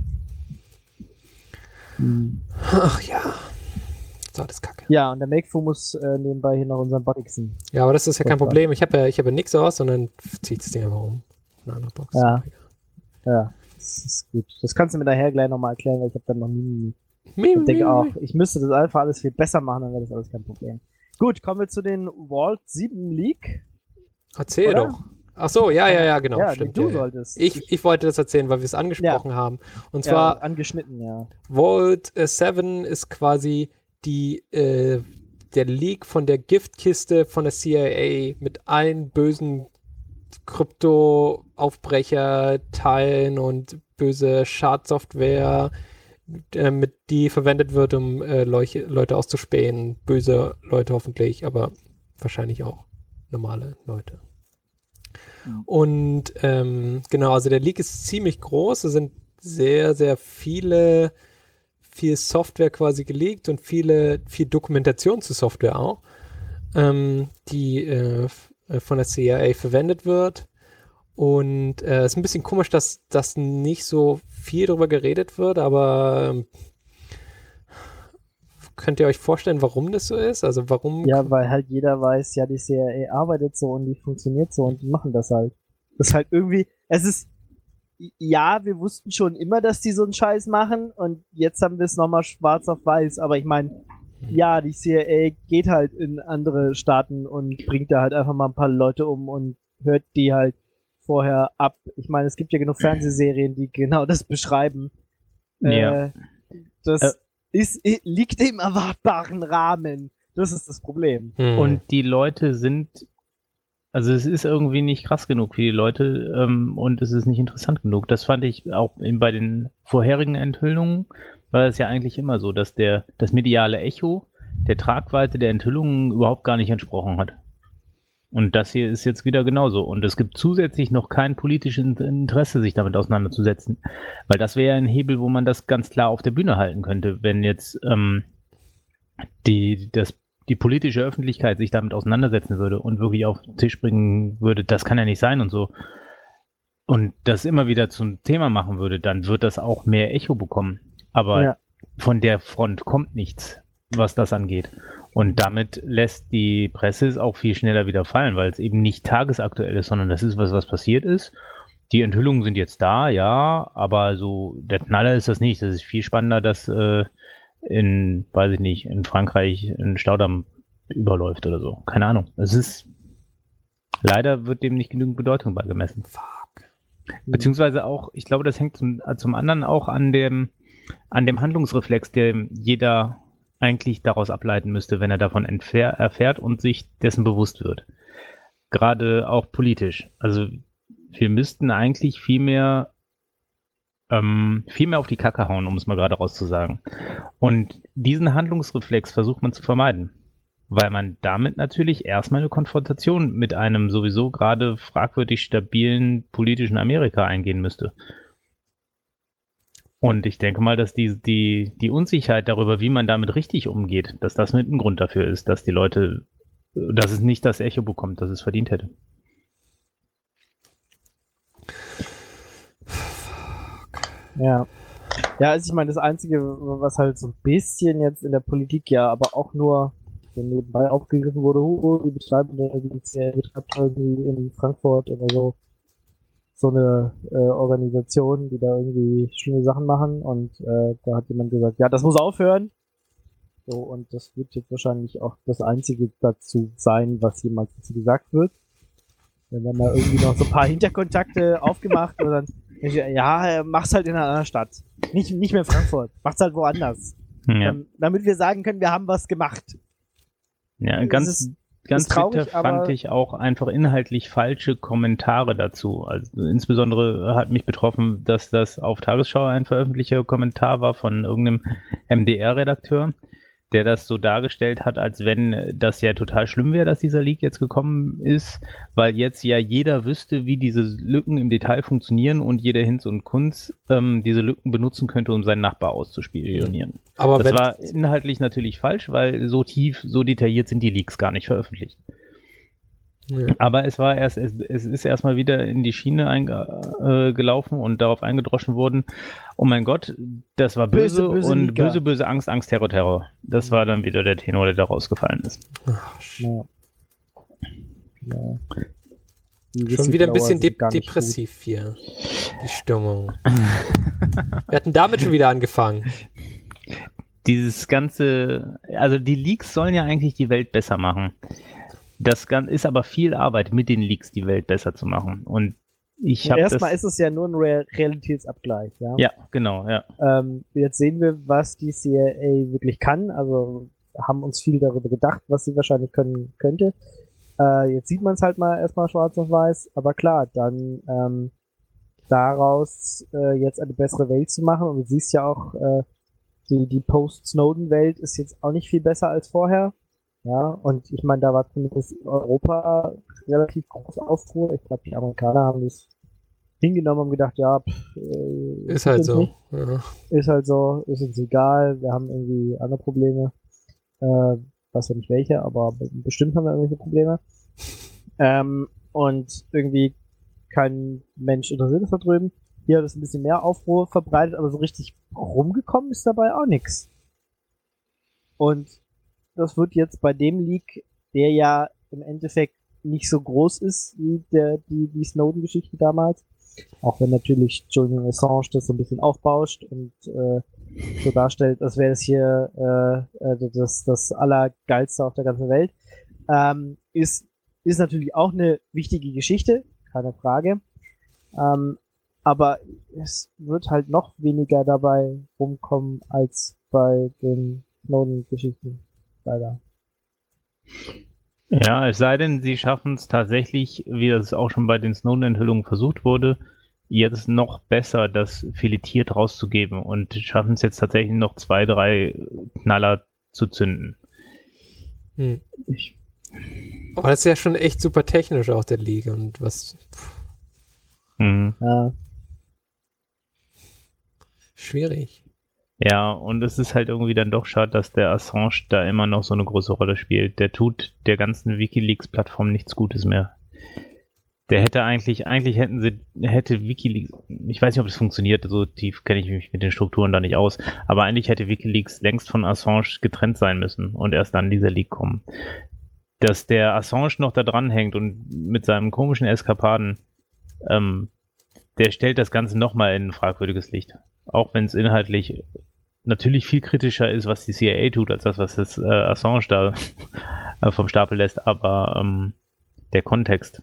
Hm. Ach ja. Das war alles kacke. Ja, und der Makefu muss äh, nebenbei hier noch unseren Bodyxen. Ja, aber das ist ja kein Furchtbar. Problem. Ich habe ja, ich habe ja nichts aus, sondern ziehe ich das Ding einfach um. Eine andere Box. Ja. Ja, das ist gut. Das kannst du mir daher gleich nochmal erklären, weil ich habe dann noch nie. Mi, Ich denke mi, auch, mi. ich müsste das einfach alles viel besser machen, dann wäre das alles kein Problem. Gut, kommen wir zu den Vault sieben Leak. Erzähl Oder? doch. Ach so, ja, ja, ja, genau. ja, stimmt. du ja, ja. solltest. Ich, ich wollte das erzählen, weil wir es angesprochen haben. Und ja, zwar angeschnitten, ja. Vault sieben ist quasi die, äh, der Leak von der Giftkiste von der C I A mit allen bösen Krypto-Aufbrecher teilen und böse Schadsoftware, äh, mit die verwendet wird, um äh, Leuche, Leute auszuspähen. Böse Leute hoffentlich, aber wahrscheinlich auch normale Leute. Mhm. Und ähm, genau, also der Leak ist ziemlich groß. Es sind sehr, sehr viele, viel Software quasi geleakt und viele, viel Dokumentation zur Software auch, ähm, die äh, von der C I A verwendet wird. Und es äh, ist ein bisschen komisch, dass das nicht so viel darüber geredet wird, aber ähm, könnt ihr euch vorstellen, warum das so ist? Also warum? Ja, weil halt jeder weiß, ja, die C I A arbeitet so und die funktioniert so und die machen das halt. Das ist halt irgendwie, es ist, ja, wir wussten schon immer, dass die so einen Scheiß machen und jetzt haben wir es nochmal schwarz auf weiß, aber ich meine, ja, die C I A geht halt in andere Staaten und bringt da halt einfach mal ein paar Leute um und hört die halt vorher ab. Ich meine, es gibt ja genug Fernsehserien, die genau das beschreiben. Ja. Äh, das Äh. ist, liegt im erwartbaren Rahmen. Das ist das Problem. Hm. Und die Leute sind, also es ist irgendwie nicht krass genug für die Leute ähm, und es ist nicht interessant genug. Das fand ich auch in, bei den vorherigen Enthüllungen, war es ja eigentlich immer so, dass der das mediale Echo der Tragweite der Enthüllungen überhaupt gar nicht entsprochen hat. Und das hier ist jetzt wieder genauso. Und es gibt zusätzlich noch kein politisches Interesse, sich damit auseinanderzusetzen. Weil das wäre ein Hebel, wo man das ganz klar auf der Bühne halten könnte, wenn jetzt ähm, die, das, die politische Öffentlichkeit sich damit auseinandersetzen würde und wirklich auf den Tisch bringen würde, das kann ja nicht sein und so. Und das immer wieder zum Thema machen würde, dann wird das auch mehr Echo bekommen. Aber Ja. von der Front kommt nichts, was das angeht. Und damit lässt die Presse es auch viel schneller wieder fallen, weil es eben nicht tagesaktuell ist, sondern das ist was, was passiert ist. Die Enthüllungen sind jetzt da, ja, aber so der Knaller ist das nicht. Das ist viel spannender, dass äh, in, weiß ich nicht, in Frankreich ein Staudamm überläuft oder so. Keine Ahnung. Es ist, leider wird dem nicht genügend Bedeutung beigemessen. Fuck. Beziehungsweise auch, ich glaube, das hängt zum, zum anderen auch an dem, an dem Handlungsreflex, der jeder eigentlich daraus ableiten müsste, wenn er davon entfer- erfährt und sich dessen bewusst wird. Gerade auch politisch. Also wir müssten eigentlich viel mehr ähm, viel mehr auf die Kacke hauen, um es mal gerade rauszusagen. Und diesen Handlungsreflex versucht man zu vermeiden, weil man damit natürlich erstmal eine Konfrontation mit einem sowieso gerade fragwürdig stabilen politischen Amerika eingehen müsste. Und ich denke mal, dass die, die, die Unsicherheit darüber, wie man damit richtig umgeht, dass das mit ein Grund dafür ist, dass die Leute, dass es nicht das Echo bekommt, das es verdient hätte. Ja. Ja, also ich meine, das Einzige, was halt so ein bisschen jetzt in der Politik ja, aber auch nur so nebenbei aufgegriffen wurde, oh, die betreiben die C I A betreibt irgendwie in Frankfurt oder so so eine äh, Organisation, die da irgendwie schlimme Sachen machen und äh, da hat jemand gesagt, ja, das muss aufhören. So, und das wird jetzt wahrscheinlich auch das Einzige dazu sein, was jemals dazu gesagt wird. Wenn dann da irgendwie noch so ein paar Hinterkontakte aufgemacht und dann, ja, mach's halt in einer anderen Stadt. Nicht, nicht mehr Frankfurt. Mach's halt woanders. Ja, Ähm, damit wir sagen können, wir haben was gemacht. ja Es ganz, ist- ganz ist traurig, bitter fand aber- ich auch einfach inhaltlich falsche Kommentare dazu. Also insbesondere hat mich betroffen, dass das auf Tagesschau ein veröffentlichter Kommentar war von irgendeinem M D R-Redakteur, der das so dargestellt hat, als wenn das ja total schlimm wäre, dass dieser Leak jetzt gekommen ist, weil jetzt ja jeder wüsste, wie diese Lücken im Detail funktionieren und jeder Hinz und Kunz ähm, diese Lücken benutzen könnte, um seinen Nachbar auszuspionieren. Aber Das wenn, war inhaltlich natürlich falsch, weil so tief, so detailliert sind die Leaks gar nicht veröffentlicht. ja. Aber es war erst, es, es ist erstmal wieder in die Schiene einge, äh, gelaufen und darauf eingedroschen worden. Oh mein Gott, das war böse, Böse, böse und Leaker. böse, böse Angst, Angst, Terror, Terror. Das war dann wieder der Tenor, der da rausgefallen ist. Ach, sh- Ja. Ja. Die Schon wieder ein bisschen Whistleblowers de sind gar nicht depressiv hier. Die Stimmung. Wir hatten damit schon wieder angefangen. Dieses ganze, also die Leaks sollen ja eigentlich die Welt besser machen. Das Gan- ist aber viel Arbeit, mit den Leaks die Welt besser zu machen. Und ich gut. habe Erstmal das... ist es ja nur ein Real Realitätsabgleich. Ja. Ja, genau, ja. Ähm, jetzt sehen wir, was die C I A wirklich kann. Also haben uns viel darüber gedacht, was sie wahrscheinlich können könnte. Äh, jetzt sieht man es halt mal erstmal schwarz auf weiß, aber klar, dann ähm, daraus äh, jetzt eine bessere Welt zu machen, und du siehst ja auch, äh, die, die Post-Snowden-Welt ist jetzt auch nicht viel besser als vorher. Ja, und ich meine, da war zumindest in Europa relativ große Aufruhr. Ich glaube, die Amerikaner haben das hingenommen und gedacht, ja, pff, äh, Ist halt uns so. nicht. Ja. Ist halt so, ist uns egal, wir haben irgendwie andere Probleme. Äh, weiß ja nicht welche, aber be- bestimmt haben wir irgendwelche Probleme. Ähm, und irgendwie kein Mensch interessiert es da drüben. Hier hat es ein bisschen mehr Aufruhr verbreitet, aber so richtig rumgekommen ist dabei auch nichts. Und das wird jetzt bei dem Leak, der ja im Endeffekt nicht so groß ist wie der, die, die Snowden-Geschichte damals, auch wenn natürlich Julian Assange das so ein bisschen aufbauscht und äh, so darstellt, als wäre das hier äh, äh, das, das Allergeilste auf der ganzen Welt, ähm, ist, ist natürlich auch eine wichtige Geschichte, keine Frage. Ähm, aber es wird halt noch weniger dabei rumkommen als bei den Snowden-Geschichten. Leider. Ja, es sei denn, sie schaffen es tatsächlich, wie das auch schon bei den Snowden-Enthüllungen versucht wurde, jetzt noch besser das filetiert rauszugeben und schaffen es jetzt tatsächlich noch zwei, drei Knaller zu zünden. Hm. Ich, Aber das ist ja schon echt super technisch auch, der League. Und was. mhm. Ja. Schwierig. Ja, und es ist halt irgendwie dann doch schade, dass der Assange da immer noch so eine große Rolle spielt. Der tut der ganzen WikiLeaks-Plattform nichts Gutes mehr. Der hätte eigentlich, eigentlich hätten sie, hätte WikiLeaks, ich weiß nicht, ob das funktioniert, so tief kenne ich mich mit den Strukturen da nicht aus, aber eigentlich hätte WikiLeaks längst von Assange getrennt sein müssen und erst dann dieser Leak kommen. Dass der Assange noch da dran hängt und mit seinen komischen Eskapaden, ähm, der stellt das Ganze nochmal in ein fragwürdiges Licht. Auch wenn es inhaltlich natürlich viel kritischer ist, was die C I A tut, als das, was das äh, Assange da äh, vom Stapel lässt, aber ähm, der Kontext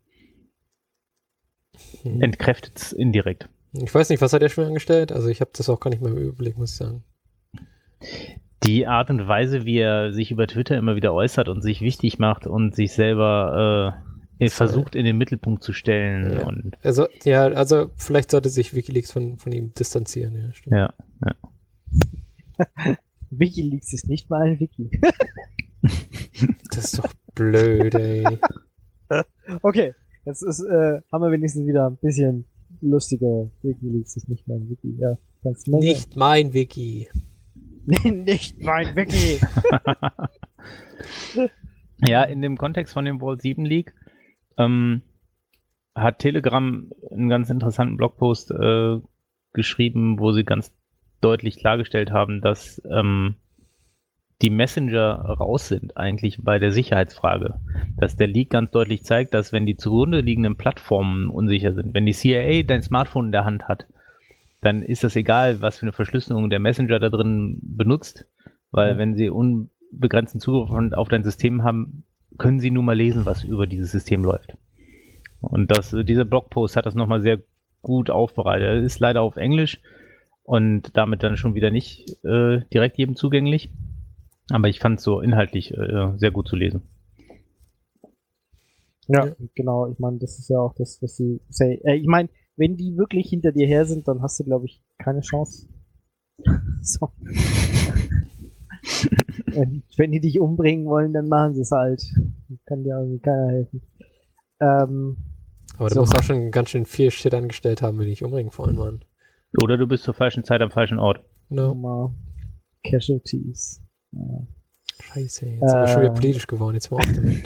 Hm. entkräftet es indirekt. Ich weiß nicht, was hat er schon angestellt? Also ich habe das auch gar nicht mehr im Überblick, muss ich sagen. Die Art und Weise, wie er sich über Twitter immer wieder äußert und sich wichtig macht und sich selber äh, versucht in den Mittelpunkt zu stellen. Ja. Und Also, ja, also vielleicht sollte sich WikiLeaks von, von ihm distanzieren. Ja, stimmt. ja, ja. WikiLeaks ist nicht mal ein Wiki. Das ist doch blöd, ey. Okay, jetzt ist, äh, haben wir wenigstens wieder ein bisschen lustiger. WikiLeaks ist nicht mal ein Wiki. Ja, ganz nett. Nicht mein Wiki. Nicht mein Wiki. Ja, in dem Kontext von dem Vault sieben Leak ähm, hat Telegram einen ganz interessanten Blogpost äh, geschrieben, wo sie ganz deutlich klargestellt haben, dass ähm, die Messenger raus sind eigentlich bei der Sicherheitsfrage. Dass der Leak ganz deutlich zeigt, dass wenn die zugrunde liegenden Plattformen unsicher sind, wenn die C I A dein Smartphone in der Hand hat, dann ist das egal, was für eine Verschlüsselung der Messenger da drin benutzt, weil Ja. wenn sie unbegrenzten Zugriff auf dein System haben, können sie nur mal lesen, was über dieses System läuft. Und das, dieser Blogpost hat das nochmal sehr gut aufbereitet. Er ist leider auf Englisch und damit dann schon wieder nicht äh, direkt jedem zugänglich. Aber ich fand es so inhaltlich äh, sehr gut zu lesen. Ja, Ja. genau. Ich meine, das ist ja auch das, was sie say. Äh, ich meine, wenn die wirklich hinter dir her sind, dann hast du, glaube ich, keine Chance. So. Und wenn die dich umbringen wollen, dann machen sie es halt. Kann dir irgendwie keiner helfen. Ähm, Aber du So. musst auch schon ganz schön viel Shit angestellt haben, wenn die dich umbringen wollen, Mann. Oder du bist zur falschen Zeit am falschen Ort. No. nochmal Casualties. Ja. Scheiße, jetzt sind wir schon wieder Äh. politisch geworden. Jetzt mal auf damit.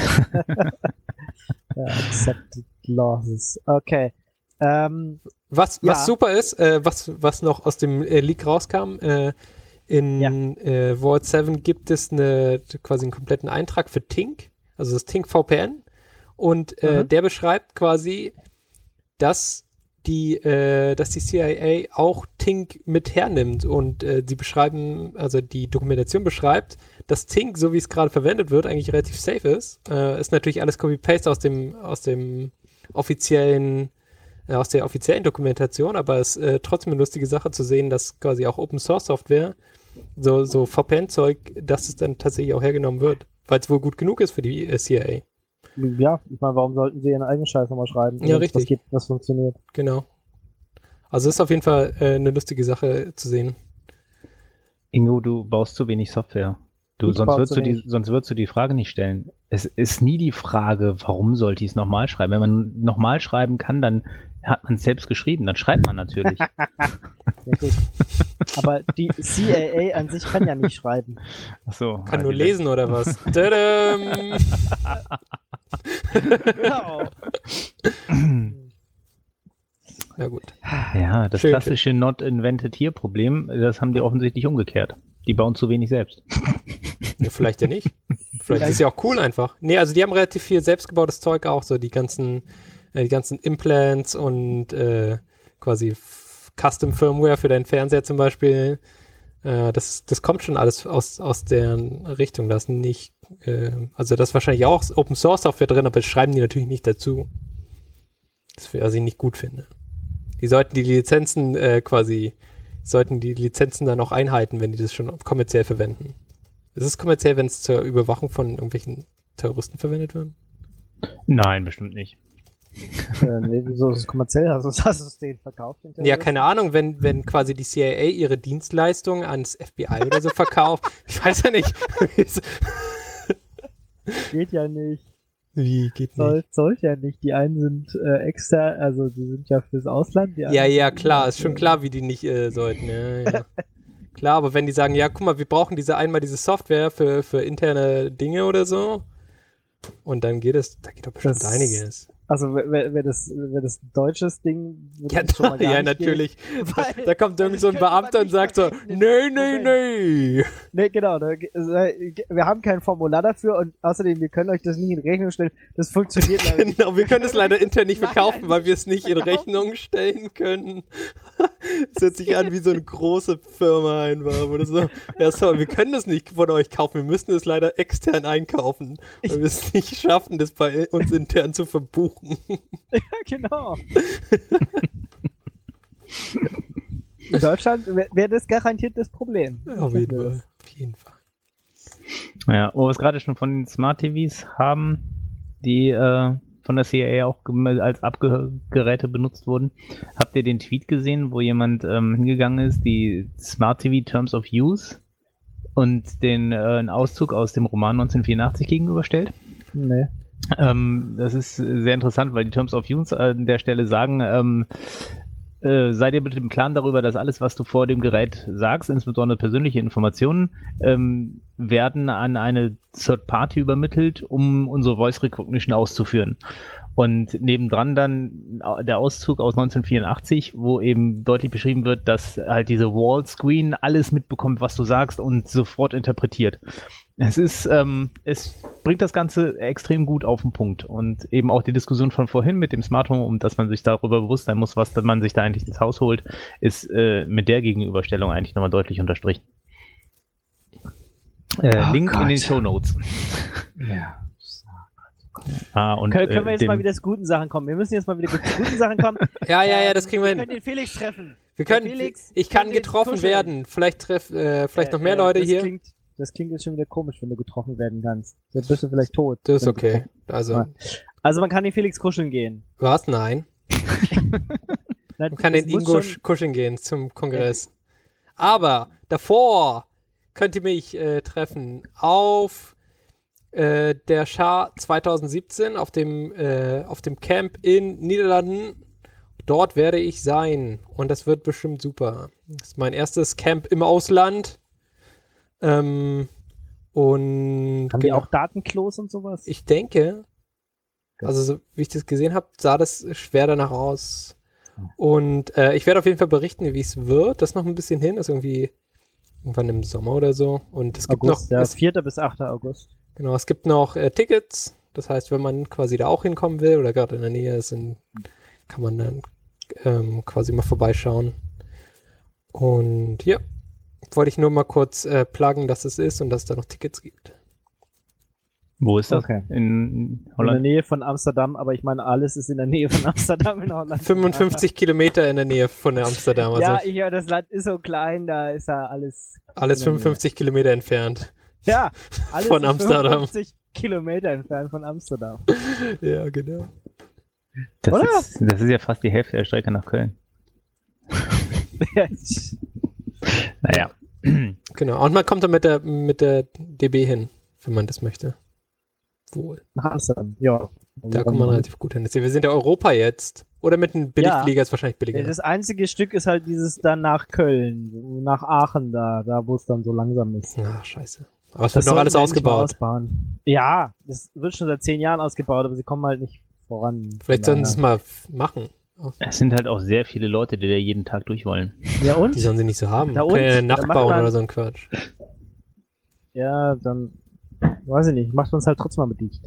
Ja, accepted losses. Okay. Ähm, Was, Ja. was super ist, äh, was, was noch aus dem äh, Leak rauskam, äh, in Ja. äh, Vault sieben gibt es eine, quasi einen kompletten Eintrag für Tink, also das Tink V P N. Und äh, Mhm. der beschreibt quasi, dass die, äh, dass die C I A auch Tink mit hernimmt. Und äh, die beschreiben, also die Dokumentation beschreibt, dass Tink, so wie es gerade verwendet wird, eigentlich relativ safe ist. Äh, ist natürlich alles Copy-Paste aus dem, aus dem offiziellen äh, aus der offiziellen Dokumentation, aber es ist äh, trotzdem eine lustige Sache zu sehen, dass quasi auch Open Source Software, so, so V P N-Zeug, dass es dann tatsächlich auch hergenommen wird, weil es wohl gut genug ist für die äh, C I A. Ja, ich meine, warum sollten sie ihren eigenen Scheiß nochmal schreiben? Ja, wenn es richtig. Was gibt, was funktioniert. Genau. Also ist auf jeden Fall äh, eine lustige Sache zu sehen. Ingo, du baust zu wenig Software. Du, Ich sonst, baue würdest zu du die, wenig. sonst würdest du die Frage nicht stellen. Es ist nie die Frage, warum sollte ich es nochmal schreiben? Wenn man nochmal schreiben kann, dann hat man es selbst geschrieben. Dann schreibt man natürlich. Ja, gut. Aber die C A A an sich kann ja nicht schreiben. Ach so, Kann ja, nur die- lesen oder was? Tadam! Genau. Na gut. Ja, das Schön, klassische Not Invented Here Problem, das haben die offensichtlich umgekehrt. Die bauen zu wenig selbst. Ja, vielleicht ja nicht. Vielleicht ist es ja auch cool einfach. Nee, also die haben relativ viel selbstgebautes Zeug auch, so die ganzen, äh, die ganzen Implants und äh, quasi f- Custom Firmware für deinen Fernseher zum Beispiel. Äh, das, das kommt schon alles aus, aus deren Richtung. Das nicht, äh, also das ist wahrscheinlich auch Open Source Software drin, aber das schreiben die natürlich nicht dazu. Das was ich nicht gut finde. Die sollten die Lizenzen äh, quasi, sollten die Lizenzen dann auch einhalten, wenn die das schon kommerziell verwenden. Ist es kommerziell, wenn es zur Überwachung von irgendwelchen Terroristen verwendet wird? Nein, bestimmt nicht. äh, nee, wieso ist es kommerziell? Hast du, hast du es denen verkauft? den Ja, Terroristen? keine Ahnung, wenn, wenn quasi die C I A ihre Dienstleistung ans F B I oder so verkauft. Ich weiß ja nicht. Geht ja nicht. Wie geht nicht? Soll, sollte ja nicht. Die einen sind äh, extern, also die sind ja fürs Ausland. Die Ja, anderen ja, sind klar, inland, ist schon äh, klar, wie die nicht äh, sollten. Ja, ja. Klar, aber wenn die sagen, ja, guck mal, wir brauchen diese einmal diese Software für, für interne Dinge oder so, und dann geht es, da geht doch bestimmt Das- einiges. Also wäre wär das, wär das ein deutsches Ding, würde Ja, das schon mal gar ja nicht natürlich. gehen, weil- Da kommt irgend so ein das könnte man Beamter und nicht sagt so, berechnen. nee, nee, Moment. nee. Nee, genau. Da, äh, wir haben kein Formular dafür und außerdem, wir können euch das nicht in Rechnung stellen. Das funktioniert leider nicht. Genau, wir können es leider intern nicht Nein, verkaufen, nein, weil wir es nicht in verkaufen. Rechnung stellen können. Das hört sich an wie so eine große Firma einfach oder so. Ja, sorry, wir können das nicht von euch kaufen, wir müssen es leider extern einkaufen, weil wir es nicht schaffen, das bei uns intern zu verbuchen. Ja, genau. In Deutschland wäre wär das garantiert das Problem. Auf jeden Fall. Auf jeden Fall. Ja, wo wir es gerade schon von den Smart T Vs haben, die äh, von der C I A auch gem- als Abgeräte benutzt wurden. Habt ihr den Tweet gesehen, wo jemand ähm, hingegangen ist, die Smart T V Terms of Use und den äh, einen Auszug aus dem Roman neunzehnhundertvierundachtzig gegenüberstellt? Nee. Ähm, das ist sehr interessant, weil die Terms of Use an der Stelle sagen, ähm, äh, sei dir bitte im Klaren darüber, dass alles, was du vor dem Gerät sagst, insbesondere persönliche Informationen, ähm, werden an eine Third Party übermittelt, um unsere Voice Recognition auszuführen. Und nebendran dann der Auszug aus neunzehnhundertvierundachtzig, wo eben deutlich beschrieben wird, dass halt diese Wall-Screen alles mitbekommt, was du sagst und sofort interpretiert. Es ist, ähm, es bringt das Ganze extrem gut auf den Punkt und eben auch die Diskussion von vorhin mit dem Smart Home, um dass man sich darüber bewusst sein muss, was man sich da eigentlich ins Haus holt, ist äh, mit der Gegenüberstellung eigentlich nochmal deutlich unterstrichen. Äh, Oh Link in Gott. den Shownotes. Ja. Ah, und, Können, können wir äh, jetzt den- mal wieder zu guten Sachen kommen? Wir müssen jetzt mal wieder zu guten Sachen kommen. Ja, ja, ja, das kriegen wir Wir können hin. den Felix treffen. Wir können, Der Felix ich kann kann jetzt getroffen kuscheln. werden. Vielleicht treff, äh, vielleicht noch Äh, mehr äh, Leute das hier. Klingt, das klingt jetzt schon wieder komisch, wenn du getroffen werden kannst. Dann bist du vielleicht tot. Das ist wenn du okay. getroffen- Also, Ja. Also man kann den Felix kuscheln gehen. was? Nein. Nein, Man kann es den muss Ingo schon- kuscheln gehen zum Kongress. Aber davor könnt ihr mich äh, treffen auf äh, der Schar zwanzig siebzehn auf dem, äh, auf dem Camp in Niederlanden. Dort werde ich sein und das wird bestimmt super. Das ist mein erstes Camp im Ausland. Ähm, und Haben die genau. auch Datenklos und sowas? Ich denke, also so, wie ich das gesehen habe, sah das schwer danach aus. Und äh, ich werde auf jeden Fall berichten, wie es wird. Das ist noch ein bisschen hin, das ist irgendwie irgendwann im Sommer oder so. Und es gibt August, noch, ja, es, vierter bis achter August. genau, es gibt noch äh, Tickets. Das heißt, wenn man quasi da auch hinkommen will oder gerade in der Nähe ist, dann kann man dann ähm, quasi mal vorbeischauen. Und ja, wollte ich nur mal kurz äh, pluggen, dass es ist und dass es da noch Tickets gibt. Wo ist das? Okay. In In der Holland? Nähe von Amsterdam, aber ich meine, alles ist in der Nähe von Amsterdam in Holland. fünfundfünfzig Kilometer in der Nähe von der Amsterdam. Also Ja, ich höre, das Land ist so klein, da ist ja alles. alles in der Nähe. fünfundfünfzig Kilometer entfernt. Ja, alles Von ist Amsterdam. fünfundfünfzig Kilometer entfernt von Amsterdam. Ja, genau. Das Oder? ist, das ist ja fast die Hälfte der Strecke nach Köln. Naja. Genau. Und man kommt dann mit der, mit der D B hin, wenn man das möchte. Wohl. Nach Amsterdam, ja. Da kommt man relativ gut hin. Wir sind ja Europa jetzt. Oder mit einem Billigflieger Ja. ist wahrscheinlich billiger. Ja, das einzige Stück ist halt dieses dann nach Köln, nach Aachen da, da wo es dann so langsam ist. Ach, scheiße. Aber es wird noch alles sollten wir endlich mal ausgebaut. ausbauen. Ja, das wird schon seit zehn Jahren ausgebaut, aber sie kommen halt nicht voran. Vielleicht Von sollen sie es daher. mal f- machen. Es sind halt auch sehr viele Leute, die da jeden Tag durch wollen. Ja und? Die sollen sie nicht so haben. Da Können ja eine und? Nacht Da macht bauen man- oder so ein Quatsch. Ja, dann weiß ich nicht, macht uns halt trotzdem mal dicht.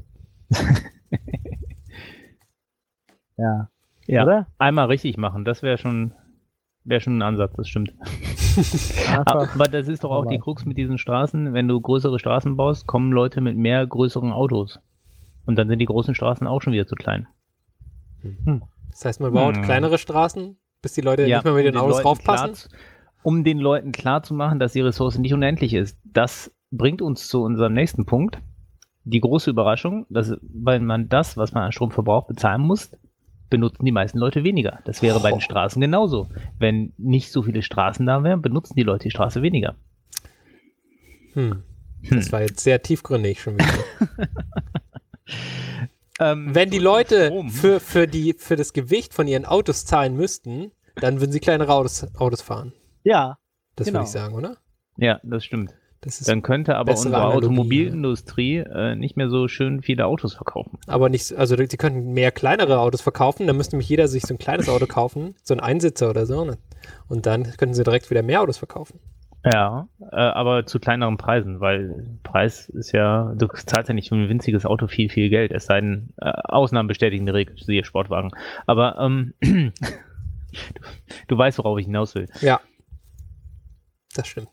Ja. Ja. Oder? Einmal richtig machen, das wäre schon, wäre schon ein Ansatz, das stimmt. Einfach, Aber das ist doch auch die Krux mit diesen Straßen. Wenn du größere Straßen baust, kommen Leute mit mehr größeren Autos. Und dann sind die großen Straßen auch schon wieder zu klein. Das heißt, man baut Hm. kleinere Straßen, bis die Leute nicht mehr mit den um Autos Leuten raufpassen. klar zu- Um den Leuten klarzumachen, dass die Ressource nicht unendlich ist. Das bringt uns zu unserem nächsten Punkt. Die große Überraschung, dass, weil man das, was man an Strom verbraucht, bezahlen muss, benutzen die meisten Leute weniger. Das wäre bei den Straßen genauso. Wenn nicht so viele Straßen da wären, benutzen die Leute die Straße weniger. Hm. Das war jetzt sehr tiefgründig schon wieder. Ähm, Wenn die zu Leute Strom. für, für, die, für das Gewicht von ihren Autos zahlen müssten, dann würden sie kleinere Autos, Autos fahren. ja, Das Genau. würde ich sagen, oder? Ja, das stimmt. Das ist Dann könnte aber bessere unsere Analogie, Automobilindustrie äh, nicht mehr so schön viele Autos verkaufen. aber nicht, also die könnten mehr kleinere Autos verkaufen, dann müsste nämlich jeder sich so ein kleines Auto kaufen, so ein Einsitzer oder so, ne? Und dann könnten sie direkt wieder mehr Autos verkaufen. Ja, äh, aber zu kleineren Preisen, weil Preis ist ja, du zahlst ja nicht für ein winziges Auto viel, viel Geld, es sei denn, äh, Ausnahmen bestätigen die Regel, siehe Sportwagen. Aber ähm, du, du weißt, worauf ich hinaus will. Ja. Das stimmt.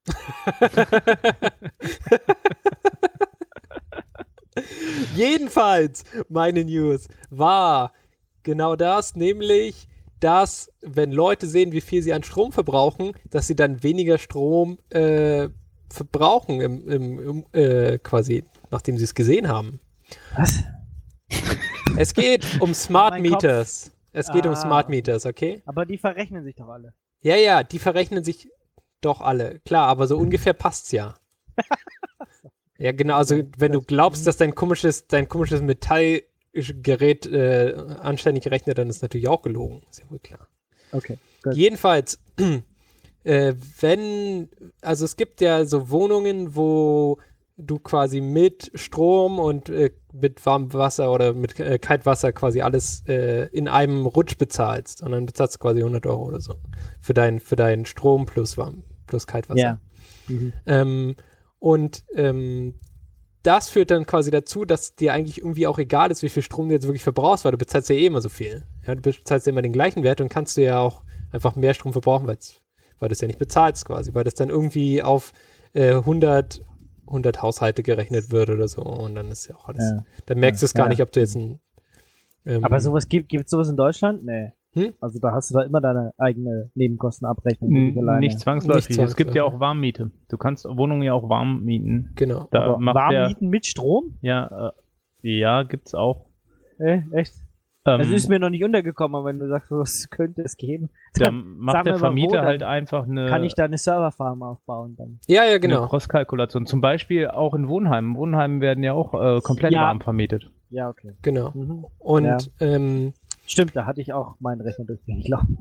Jedenfalls, meine News war genau das, nämlich, dass, wenn Leute sehen, wie viel sie an Strom verbrauchen, dass sie dann weniger Strom äh, verbrauchen, im, im, im, äh, quasi, nachdem sie es gesehen haben. was? Es geht um Smart Mein Kopf. Meters. Es geht um Ah. Smart Meters, okay? Aber die verrechnen sich doch alle. Ja, ja, die verrechnen sich doch alle. Klar, aber so ungefähr passt's ja. Ja, genau, also wenn du glaubst, dass dein komisches, dein komisches Metallgerät äh, anständig rechnet, dann ist natürlich auch gelogen. Ist ja wohl klar. Okay, gut. Jedenfalls, äh, wenn, also es gibt ja so Wohnungen, wo du quasi mit Strom und äh, mit warmem Wasser oder mit äh, Kaltwasser quasi alles äh, in einem Rutsch bezahlst. Und dann bezahlst du quasi hundert Euro oder so für deinen für deinen Strom plus warm, plus Kaltwasser. Ja. Mhm. Ähm, und ähm, das führt dann quasi dazu, dass dir eigentlich irgendwie auch egal ist, wie viel Strom du jetzt wirklich verbrauchst, weil du bezahlst ja eh immer so viel. Ja, du bezahlst ja immer den gleichen Wert und kannst du ja auch einfach mehr Strom verbrauchen, weil's, weil du es ja nicht bezahlst quasi, weil das dann irgendwie auf äh, hundert, hundert Haushalte gerechnet wird oder so und dann ist ja auch alles. Ja. Dann merkst du es gar Ja. nicht, ob du jetzt ein ähm, Aber sowas gibt es sowas in Deutschland? Nee. Hm? Also da hast du da immer deine eigene Nebenkostenabrechnung. für dich alleine. Nicht zwangsläufig. Nicht Es gibt ja zwangsläufig. auch Warmmiete. Du kannst Wohnungen ja auch warm mieten. Genau. Da Aber macht warm der, mieten mit Strom? ja, äh, ja, gibt's auch. Äh, echt? Ähm, Das ist mir noch nicht untergekommen, aber wenn du sagst, was könnte es geben, da dann macht sag der mir mal, wo, Vermieter dann halt einfach eine, kann ich da eine Serverfarm aufbauen dann. Ja, ja, eine genau. Cross-Kalkulation. Zum Beispiel auch in Wohnheimen. Wohnheimen werden ja auch äh, komplett Ja. warm vermietet. Ja, okay. Genau. Mhm. Und Ja. ähm, Stimmt, da hatte ich auch meinen Rechner durchgelaufen.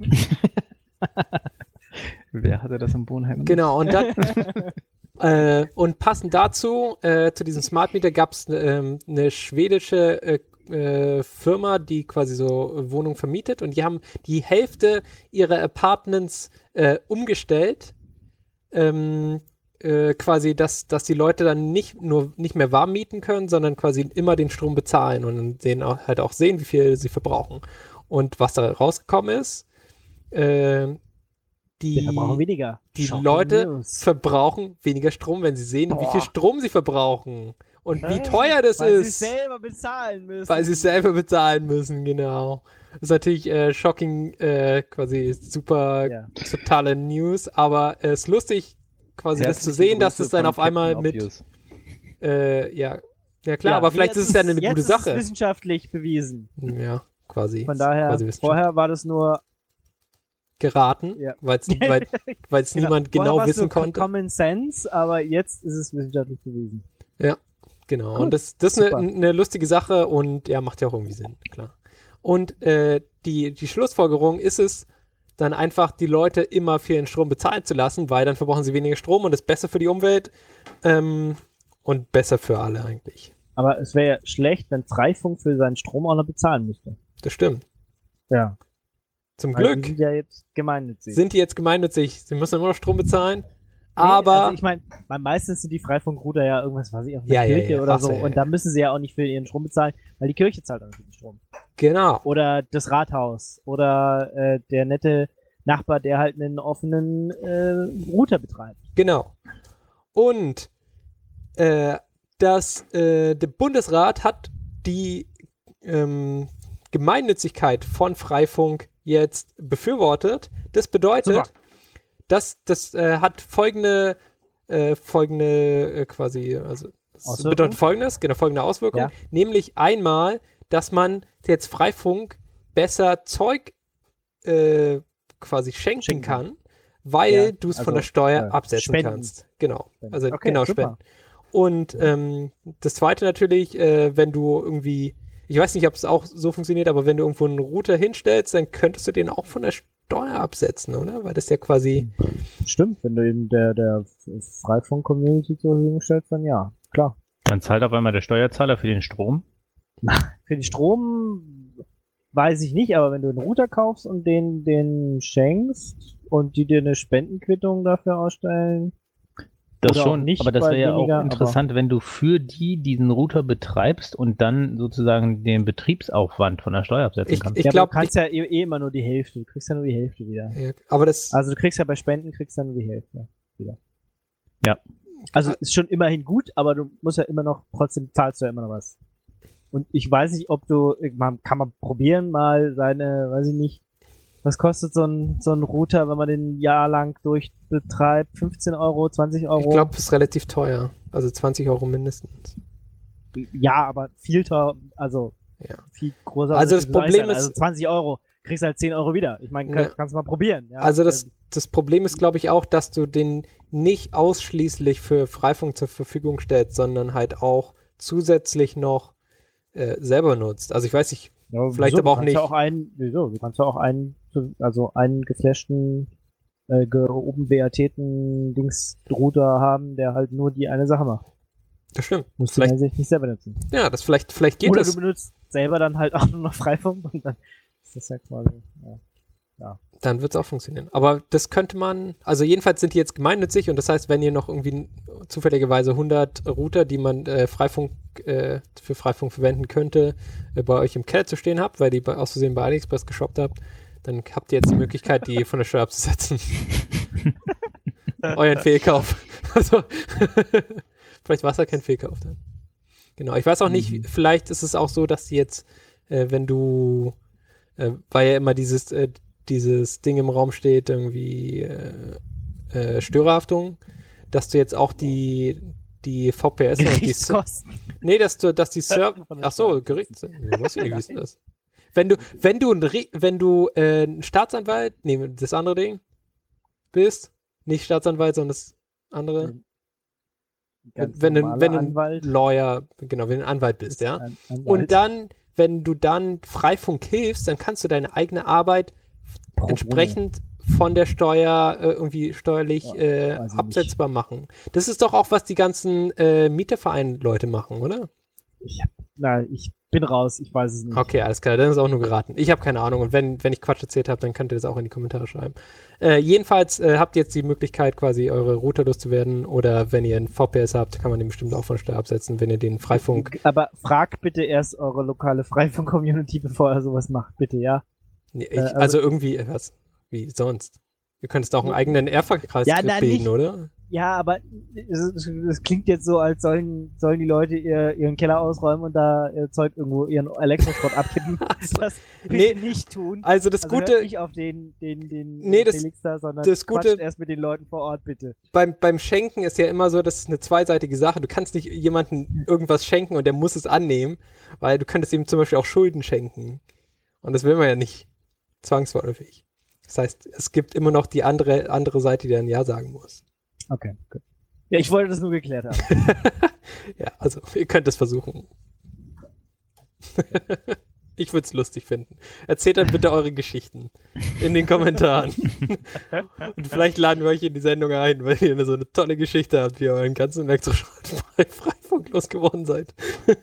Wer hatte das im Wohnheim? Genau, und dann äh, und passend dazu, äh, zu diesem Smart Meter gab es ähm, eine schwedische äh, äh, Firma, die quasi so Wohnungen vermietet und die haben die Hälfte ihrer Apartments äh, umgestellt, ähm, äh, quasi, dass, dass die Leute dann nicht nur nicht mehr warm mieten können, sondern quasi immer den Strom bezahlen und dann sehen auch, halt auch sehen, wie viel sie verbrauchen. Und was da rausgekommen ist, äh, die Wir verbrauchen weniger. die Shocking Leute News. verbrauchen weniger Strom, wenn sie sehen, wie Boah. viel Strom sie verbrauchen und wie Äh, teuer das weil ist, sie selber bezahlen müssen. weil sie es selber bezahlen müssen, genau. Das ist natürlich äh, shocking, äh, quasi super Ja. totale News, aber es ist lustig, quasi das zu sehen, dass es dann auf einmal mit, äh, ja, Ja klar, Ja, aber vielleicht jetzt ist es ja eine jetzt gute ist Sache. Es wissenschaftlich bewiesen. Ja, quasi. Von daher, quasi wissenschaftlich. vorher war das nur geraten, Ja. weil es weil, weil's Genau. niemand Vorher genau war's wissen nur konnte. Common Sense, aber jetzt ist es wissenschaftlich bewiesen. Ja, genau. Cool. Und das, das ist Super. eine, eine lustige Sache und ja, macht ja auch irgendwie Sinn, klar. Und äh, die, die Schlussfolgerung ist es, dann einfach die Leute immer für den Strom bezahlen zu lassen, weil dann verbrauchen sie weniger Strom und ist besser für die Umwelt ähm, und besser für alle eigentlich. Aber es wäre ja schlecht, wenn Freifunk für seinen Strom auch noch bezahlen müsste. Das stimmt. Ja. Zum Weil Glück die sind ja jetzt gemeinnützig. sind die jetzt gemeinnützig. Sie müssen immer noch Strom bezahlen, Nee, aber also ich meine, meistens sind die Freifunkrouter ja irgendwas, weiß ich, auf einer Ja, ja, Kirche ja. oder Ach so, so. ja, und ja. da müssen sie ja auch nicht für ihren Strom bezahlen, weil die Kirche zahlt dann für den Strom. genau. Oder das Rathaus. Oder äh, der nette Nachbar, der halt einen offenen äh, Router betreibt. Genau. Und äh, das, äh, der Bundesrat hat die ähm, Gemeinnützigkeit von Freifunk jetzt befürwortet. Das bedeutet, Super. dass das äh, hat folgende, äh, folgende äh, quasi, also das Auswirkung? bedeutet folgendes, genau, folgende Auswirkung, Ja. nämlich einmal, dass man jetzt Freifunk besser Zeug äh, quasi schenken, Schenken. kann, weil Ja, du es also, von der Steuer äh, absetzen spenden. kannst. Genau. Spenden. Also Okay, genau, super. spenden. Und ähm, das zweite natürlich, äh, wenn du irgendwie, ich weiß nicht, ob es auch so funktioniert, aber wenn du irgendwo einen Router hinstellst, dann könntest du den auch von der Steuer absetzen, oder? Weil das ja quasi, Stimmt, wenn du eben der, der Freifunk-Community zur Verfügung stellst, dann ja, klar. Dann zahlt auf einmal der Steuerzahler für den Strom. Für den Strom weiß ich nicht, aber wenn du einen Router kaufst und den, den schenkst und die dir eine Spendenquittung dafür ausstellen, Das Oder auch schon, nicht, aber das weil wäre ja weniger, auch interessant, wenn du für die diesen Router betreibst und dann sozusagen den Betriebsaufwand von der Steuer absetzen ich, kannst. ich ja, aber glaube, du kannst ja eh, eh immer nur die Hälfte, du kriegst ja nur die Hälfte wieder. ja, aber das, Also du kriegst ja bei Spenden kriegst ja nur die Hälfte wieder. Ja. Also ist schon immerhin gut, aber du musst ja immer noch, trotzdem zahlst du ja immer noch was. Und ich weiß nicht, ob du, man kann man probieren, mal seine, weiß ich nicht, was kostet so ein, so ein Router, wenn man den ein Jahr lang durchbetreibt? fünfzehn Euro, zwanzig Euro? ich glaube, es ist relativ teuer. Also zwanzig Euro mindestens. Ja, aber viel teuer, also Ja. viel größer. Also als das es Problem sein. ist- Also zwanzig Euro, kriegst halt zehn Euro wieder. Ich meine, kann, Ja. kannst du mal probieren. Ja? Also das, Ähm, das Problem ist, glaube ich, auch, dass du den nicht ausschließlich für Freifunk zur Verfügung stellst, sondern halt auch zusätzlich noch äh, selber nutzt. Also ich weiß nicht, ja, vielleicht wieso? aber auch du kannst nicht. Ja auch einen, wieso? Du kannst ja auch einen, also einen geflashten, äh, ge- oben beateten Dings-Router haben, der halt nur die eine Sache macht. das stimmt. Musst du Vielleicht, sich nicht selber nutzen. ja, das vielleicht, vielleicht geht Oder das. du benutzt selber dann halt auch nur noch Freifunk und dann ist das ja quasi, ja. Dann wird es auch funktionieren. Aber das könnte man, also jedenfalls sind die jetzt gemeinnützig und das heißt, wenn ihr noch irgendwie zufälligerweise hundert Router, die man äh, Freifunk, äh, für Freifunk verwenden könnte, äh, bei euch im Keller zu stehen habt, weil die bei, aus Versehen bei AliExpress geshoppt habt, dann habt ihr jetzt die Möglichkeit, die von der Steuer abzusetzen. Euren Fehlkauf. Also, vielleicht war es ja kein Fehlkauf dann. Genau, ich weiß auch nicht, Mhm. vielleicht ist es auch so, dass die jetzt, äh, wenn du, äh, weil ja immer dieses, äh, dieses Ding im Raum steht, irgendwie äh, äh, Störerhaftung, dass du jetzt auch die, die V P S und die Gerichtskosten. nee, dass du, dass die Server, Von der ach so, Steuer. Gericht, nee, weiß ich nicht, wie ist denn das? Wenn du, wenn du ein, Re- wenn du äh, ein Staatsanwalt, nee, das andere Ding bist, nicht Staatsanwalt, sondern das andere, Ganz wenn du, normaler wenn du ein Anwalt Lawyer, genau, wenn du ein Anwalt bist, ja. Ein- Anwalt. Und dann, wenn du dann Freifunk hilfst, dann kannst du deine eigene Arbeit Pro bono. entsprechend von der Steuer äh, irgendwie steuerlich Ja, äh, weiß ich absetzbar machen. Das ist doch auch, was die ganzen äh, Mieterverein-Leute machen, oder? Ich, hab, nein, ich bin raus, ich weiß es nicht. Okay, alles klar, dann ist auch nur geraten. Ich habe keine Ahnung und wenn, wenn ich Quatsch erzählt habe, dann könnt ihr das auch in die Kommentare schreiben. Äh, jedenfalls äh, habt ihr jetzt die Möglichkeit, quasi eure Router loszuwerden oder wenn ihr einen V P S habt, kann man den bestimmt auch von der Steuer absetzen, wenn ihr den Freifunk... Aber fragt bitte erst eure lokale Freifunk-Community, bevor er sowas macht, bitte, ja? Nee, ich, Äh, also- also irgendwie, äh, was? Wie sonst? Ihr könntest auch einen eigenen Airverkreis Ja, nein, bilden, nicht. oder? Ja, aber es, es, es klingt jetzt so, als sollen, sollen die Leute ihr, ihren Keller ausräumen und da ihr Zeug irgendwo, ihren Elektroschrott abkippen. Das Nee, bitte nicht tun. Also das Also hört Gute nicht auf den, den, den, Nee, den das- Felix da, sondern das quatscht Gute- erst mit den Leuten vor Ort, bitte. beim, beim Schenken ist ja immer so, das ist eine zweiseitige Sache. Du kannst nicht jemandem irgendwas schenken und der muss es annehmen, weil du könntest ihm zum Beispiel auch Schulden schenken. Und das will man ja nicht zwangsläufig. Das heißt, es gibt immer noch die andere, andere Seite, die dann Ja sagen muss. Okay, gut. Ja, ich wollte das nur geklärt haben. Ja, also ihr könnt es versuchen. Ich würde es lustig finden. Erzählt dann bitte eure Geschichten in den Kommentaren. Und vielleicht laden wir euch in die Sendung ein, weil ihr so eine tolle Geschichte habt, wie ihr euren ganzen Elektroschrott frei, Freifunk losgeworden seid.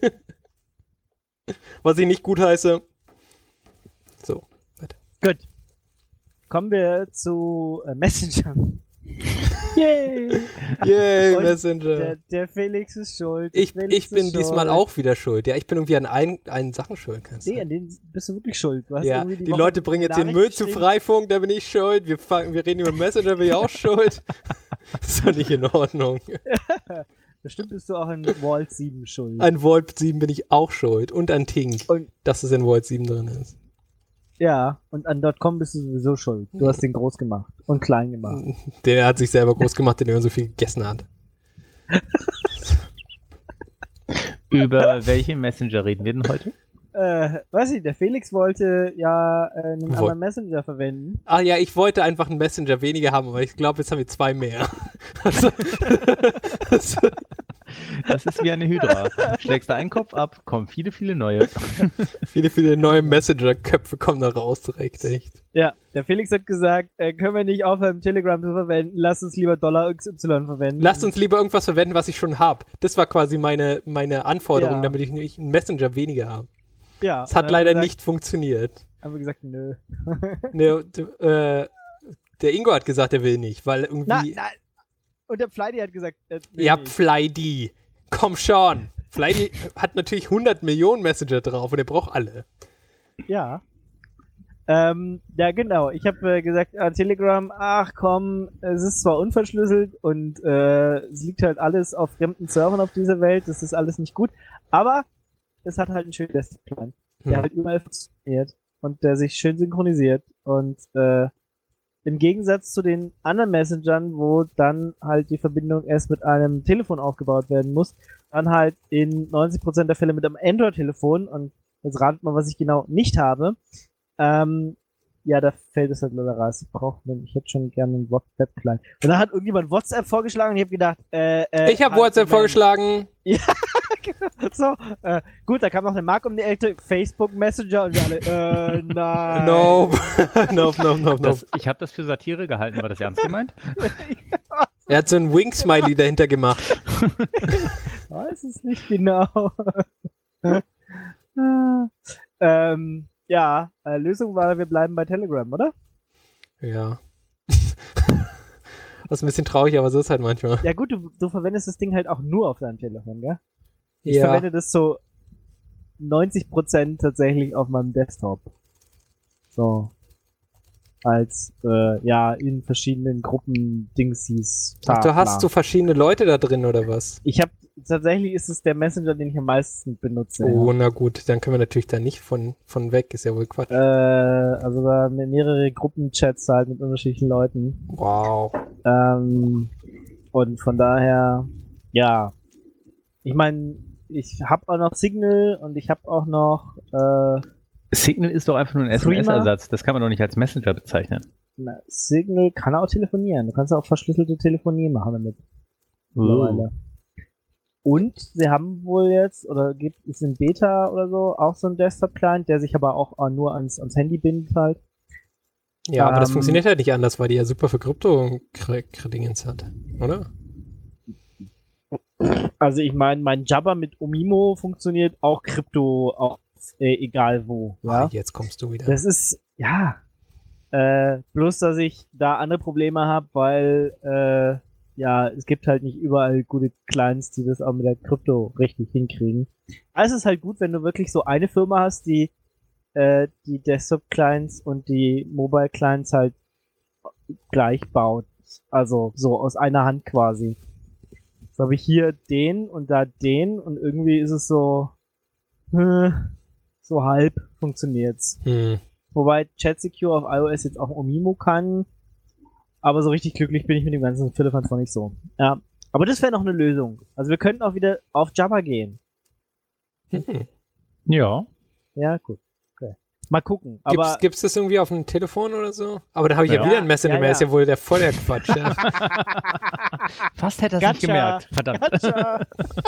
Was ich nicht gut heiße. So, weiter. Gut. Kommen wir zu äh, Messenger. Yay! Yay, Und Messenger. Der, der Felix ist schuld. der Ich, Felix ich bin ist diesmal schuld. auch wieder schuld. Ja, ich bin irgendwie an ein, einen Sachen schuld. Kannst du Nee, an denen bist du wirklich schuld. Du hast Ja, irgendwie die, Woche Leute bringen jetzt den Nachricht Müll zu geschrieben. Freifunk, da bin ich schuld. Wir, fangen, wir reden über Messenger, bin ich auch schuld. Das ist doch nicht in Ordnung. Bestimmt bist du auch in Vault sieben schuld. An Vault sieben bin ich auch schuld. Und an Tink, Und- dass es in Vault sieben drin ist. Ja, und an .com bist du sowieso schuld. Du hast den groß gemacht und klein gemacht. Der hat sich selber groß gemacht, indem er so viel gegessen hat. Über welche Messenger reden wir denn heute? Äh, weiß ich, der Felix wollte ja äh, einen Woll- anderen Messenger verwenden. Ah ja, ich wollte einfach einen Messenger weniger haben, aber ich glaube, jetzt haben wir zwei mehr. Also, das, Das ist wie eine Hydra. Schlägst du einen Kopf ab, kommen viele, viele neue. viele, viele neue Messenger-Köpfe kommen da raus direkt, echt. Ja, der Felix hat gesagt, äh, können wir nicht aufhören, Telegram zu verwenden, lass uns lieber Dollar X Y verwenden. Lasst uns lieber irgendwas verwenden, was ich schon habe. Das war quasi meine, meine Anforderung, Ja. damit ich nicht einen Messenger weniger habe. Ja, Es hat und dann leider haben wir nicht funktioniert. gesagt, haben wir gesagt, nö. Ne, d- äh, der Ingo hat gesagt, er will nicht, weil Na, irgendwie. na, und der Flighty hat gesagt, äh, will Ja, nicht. Flydy. Komm schon. Flydy hat natürlich hundert Millionen Messenger drauf und er braucht alle. Ja. Ähm, ja, genau. Ich habe äh, gesagt, ah, Telegram, ach komm, es ist zwar unverschlüsselt und äh, es liegt halt alles auf fremden Servern auf dieser Welt, das ist alles nicht gut, aber es hat halt einen schönen Desktop-Client, der Hm. halt überall funktioniert und der sich schön synchronisiert und äh, im Gegensatz zu den anderen Messengern, wo dann halt die Verbindung erst mit einem Telefon aufgebaut werden muss, dann halt in neunzig Prozent der Fälle mit einem Android-Telefon und jetzt ratet mal, was ich genau nicht habe. Ähm, ja, da fällt es halt leider raus. Ich brauche, ich hätte schon gerne einen WhatsApp-Client. Und dann hat irgendjemand WhatsApp vorgeschlagen und ich habe gedacht, äh, äh, Ich habe halt, WhatsApp Moment. vorgeschlagen. So, äh, gut, da kam noch eine Mark um die Ecke, Facebook Messenger und wir alle, äh, nein. Nope. nope, nope, nope, Das, nope. ich habe das für Satire gehalten. War das ernst gemeint? Er hat so ein Wink-Smiley dahinter gemacht. Weiß es nicht genau. ähm, ja, äh, Lösung war, wir bleiben bei Telegram, oder? Ja. Das ist ein bisschen traurig, aber so ist halt manchmal. Ja gut, du, du verwendest das Ding halt auch nur auf deinem Telefon, gell? Ich Ja. verwende das so neunzig Prozent tatsächlich auf meinem Desktop. So. Als, äh, ja, in verschiedenen Gruppen Dingsies. Ach, du hast so verschiedene Leute da drin, oder was? Ich habe tatsächlich ist es der Messenger, den ich am meisten benutze. Oh, na gut, dann können wir natürlich da nicht von, von weg, ist ja wohl Quatsch. Äh, also da mit mehrere Gruppenchats halt mit unterschiedlichen Leuten. Wow. Ähm, und von daher, ja. Ich meine, ich habe auch noch Signal und ich habe auch noch äh, Signal ist doch einfach nur ein S M S-Ersatz. Das kann man doch nicht als Messenger bezeichnen. na, Signal kann auch telefonieren. Du kannst auch verschlüsselte Telefonie machen damit. Uh. Mittlerweile. Und sie haben wohl jetzt, oder gibt es in Beta oder so, auch so einen Desktop-Client, der sich aber auch nur ans, ans Handy bindet halt. Ja, aber das Ähm, funktioniert halt nicht anders, weil die ja super für Krypto-Kredingens hat, oder? Also ich meine, mein Jabber mit Omimo funktioniert auch Krypto, auch äh, egal wo. Ja? Ah, jetzt kommst du wieder. Das ist, ja. Äh, bloß, dass ich da andere Probleme habe, weil äh, ja, es gibt halt nicht überall gute Clients, die das auch mit der Krypto richtig hinkriegen. Also es ist halt gut, wenn du wirklich so eine Firma hast, die äh, die Desktop-Clients und die Mobile-Clients halt gleich baut. Also so aus einer Hand quasi. Jetzt habe ich hier den und da den und irgendwie ist es so, hm, so halb funktioniert's. Hm. Wobei ChatSecure auf iOS jetzt auch Omimo kann, aber so richtig glücklich bin ich mit dem ganzen Philippans noch nicht so. Ja, aber das wäre noch eine Lösung. Also wir könnten auch wieder auf Jabber gehen. Hm. Ja. Ja, gut. Okay. Mal gucken. Gibt's, Aber gibt's das irgendwie auf dem Telefon oder so? Aber da habe ich ja, Ja. wieder einen Messenger Ja, mehr, ja. ist ja wohl der voll der Quatsch. Ja. Fast hätte er Gotcha. nicht gemerkt. Verdammt. Gotcha.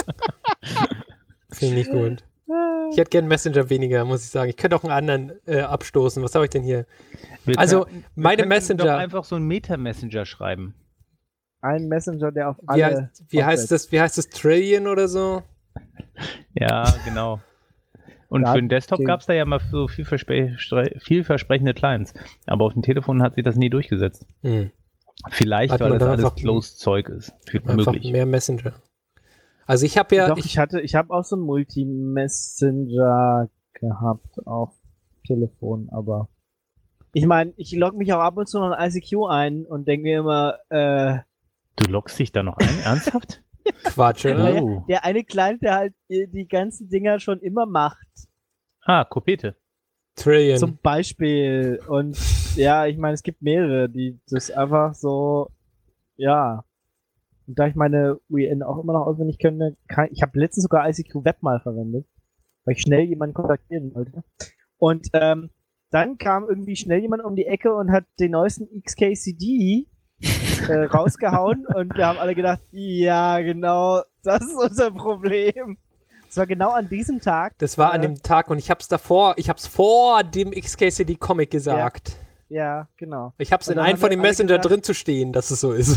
Finde ich nicht gut. Ich hätte gern Messenger weniger, muss ich sagen. Ich könnte auch einen anderen äh, abstoßen. Was habe ich denn hier? Wir Also, könnten- wir meine könnten Messenger- Doch einfach so einen Meta-Messenger schreiben. Ein Messenger, der auf Wie, alle. heißt, wie heißt das? Wie heißt das? Trillion oder so? Ja, genau. Und Ja, für den Desktop okay. gab es da ja mal so vielverspre vielversprechende Clients. Aber auf dem Telefon hat sich das nie durchgesetzt. Hm. Vielleicht, Hat weil man das da alles einfach- Closed-Zeug ist. Für Einfach möglich. mehr Messenger. Also ich habe ja, Doch, ich, ich hatte, ich habe auch so einen Multi-Messenger gehabt auf Telefon, aber ich meine, ich logge mich auch ab und zu noch in I C Q ein und denke mir immer, äh, Du loggst dich da noch ein? Ernsthaft? Quatsch, oder? naja, Oh. der eine Client, der halt äh, die ganzen Dinger schon immer macht. Ah, Kopete. Trillion. Zum Beispiel. Und ja, ich meine, es gibt mehrere, die das einfach so, ja. Und da ich meine U I N auch immer noch auswendig könnte, kann, ich habe letztens sogar I C Q Web mal verwendet, weil ich schnell jemanden kontaktieren wollte. Und ähm, dann kam irgendwie schnell jemand um die Ecke und hat den neuesten X K C D äh, rausgehauen und wir haben alle gedacht, ja, genau, das ist unser Problem. Es war genau an diesem Tag. Das war an äh, dem Tag und ich hab's davor, ich hab's vor dem X K C D Comic gesagt. Ja, genau. Ich hab's Und in dann einem haben von wir den alle Messenger gedacht- drin zu stehen, dass es so ist.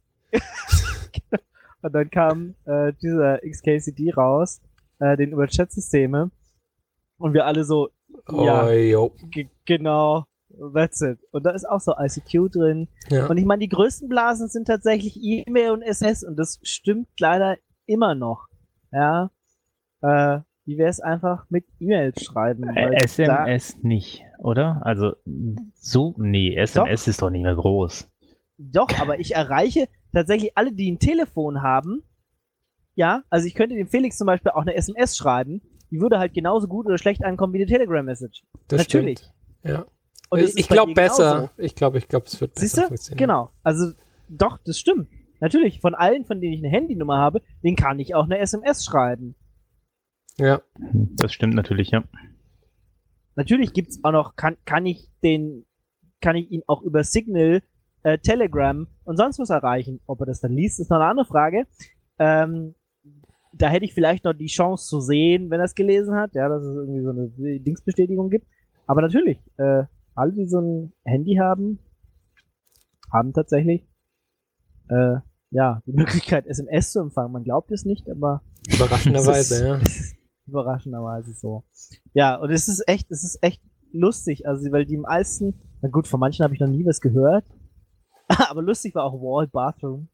Und dann kam äh, dieser X K C D raus, äh, den über Chatsysteme. Und wir alle so, ja, Oh, jo. ge- genau, that's it. Und da ist auch so I C Q drin. Ja. Und ich meine, die größten Blasen sind tatsächlich E-Mail und S S und das stimmt leider immer noch. Ja. Äh, wie wäre es einfach mit E-Mails schreiben? Weil Äh, S M S nicht, oder? Also, so, nee, S M S ist doch nicht mehr groß. Da, doch, aber ich erreiche tatsächlich alle, die ein Telefon haben. Ja, also ich könnte dem Felix zum Beispiel auch eine S M S schreiben. Die würde halt genauso gut oder schlecht ankommen wie eine Telegram-Message. Das Natürlich. stimmt. Ja. Und das ich ist ich bei glaube dir besser. genauso. Ich glaube, ich glaube, es wird besser Siehst du? funktionieren. Genau. Also, doch, das stimmt. Natürlich, von allen, von denen ich eine Handynummer habe, den kann ich auch eine S M S schreiben. Ja. Das stimmt natürlich, ja. Natürlich gibt's auch noch, kann, kann ich den, kann ich ihn auch über Signal, äh, Telegram und sonst was erreichen. Ob er das dann liest, ist noch eine andere Frage. Ähm, da hätte ich vielleicht noch die Chance zu sehen, wenn er es gelesen hat, ja, dass es irgendwie so eine Dingsbestätigung gibt. Aber natürlich, äh, alle, die so ein Handy haben, haben tatsächlich, äh, ja, die Möglichkeit, S M S zu empfangen. Man glaubt es nicht, aber Überraschenderweise, ja. überraschenderweise so. Ja, und es ist echt, es ist echt lustig, also weil die meisten, na gut, von manchen habe ich noch nie was gehört, aber lustig war auch Wall Bathroom.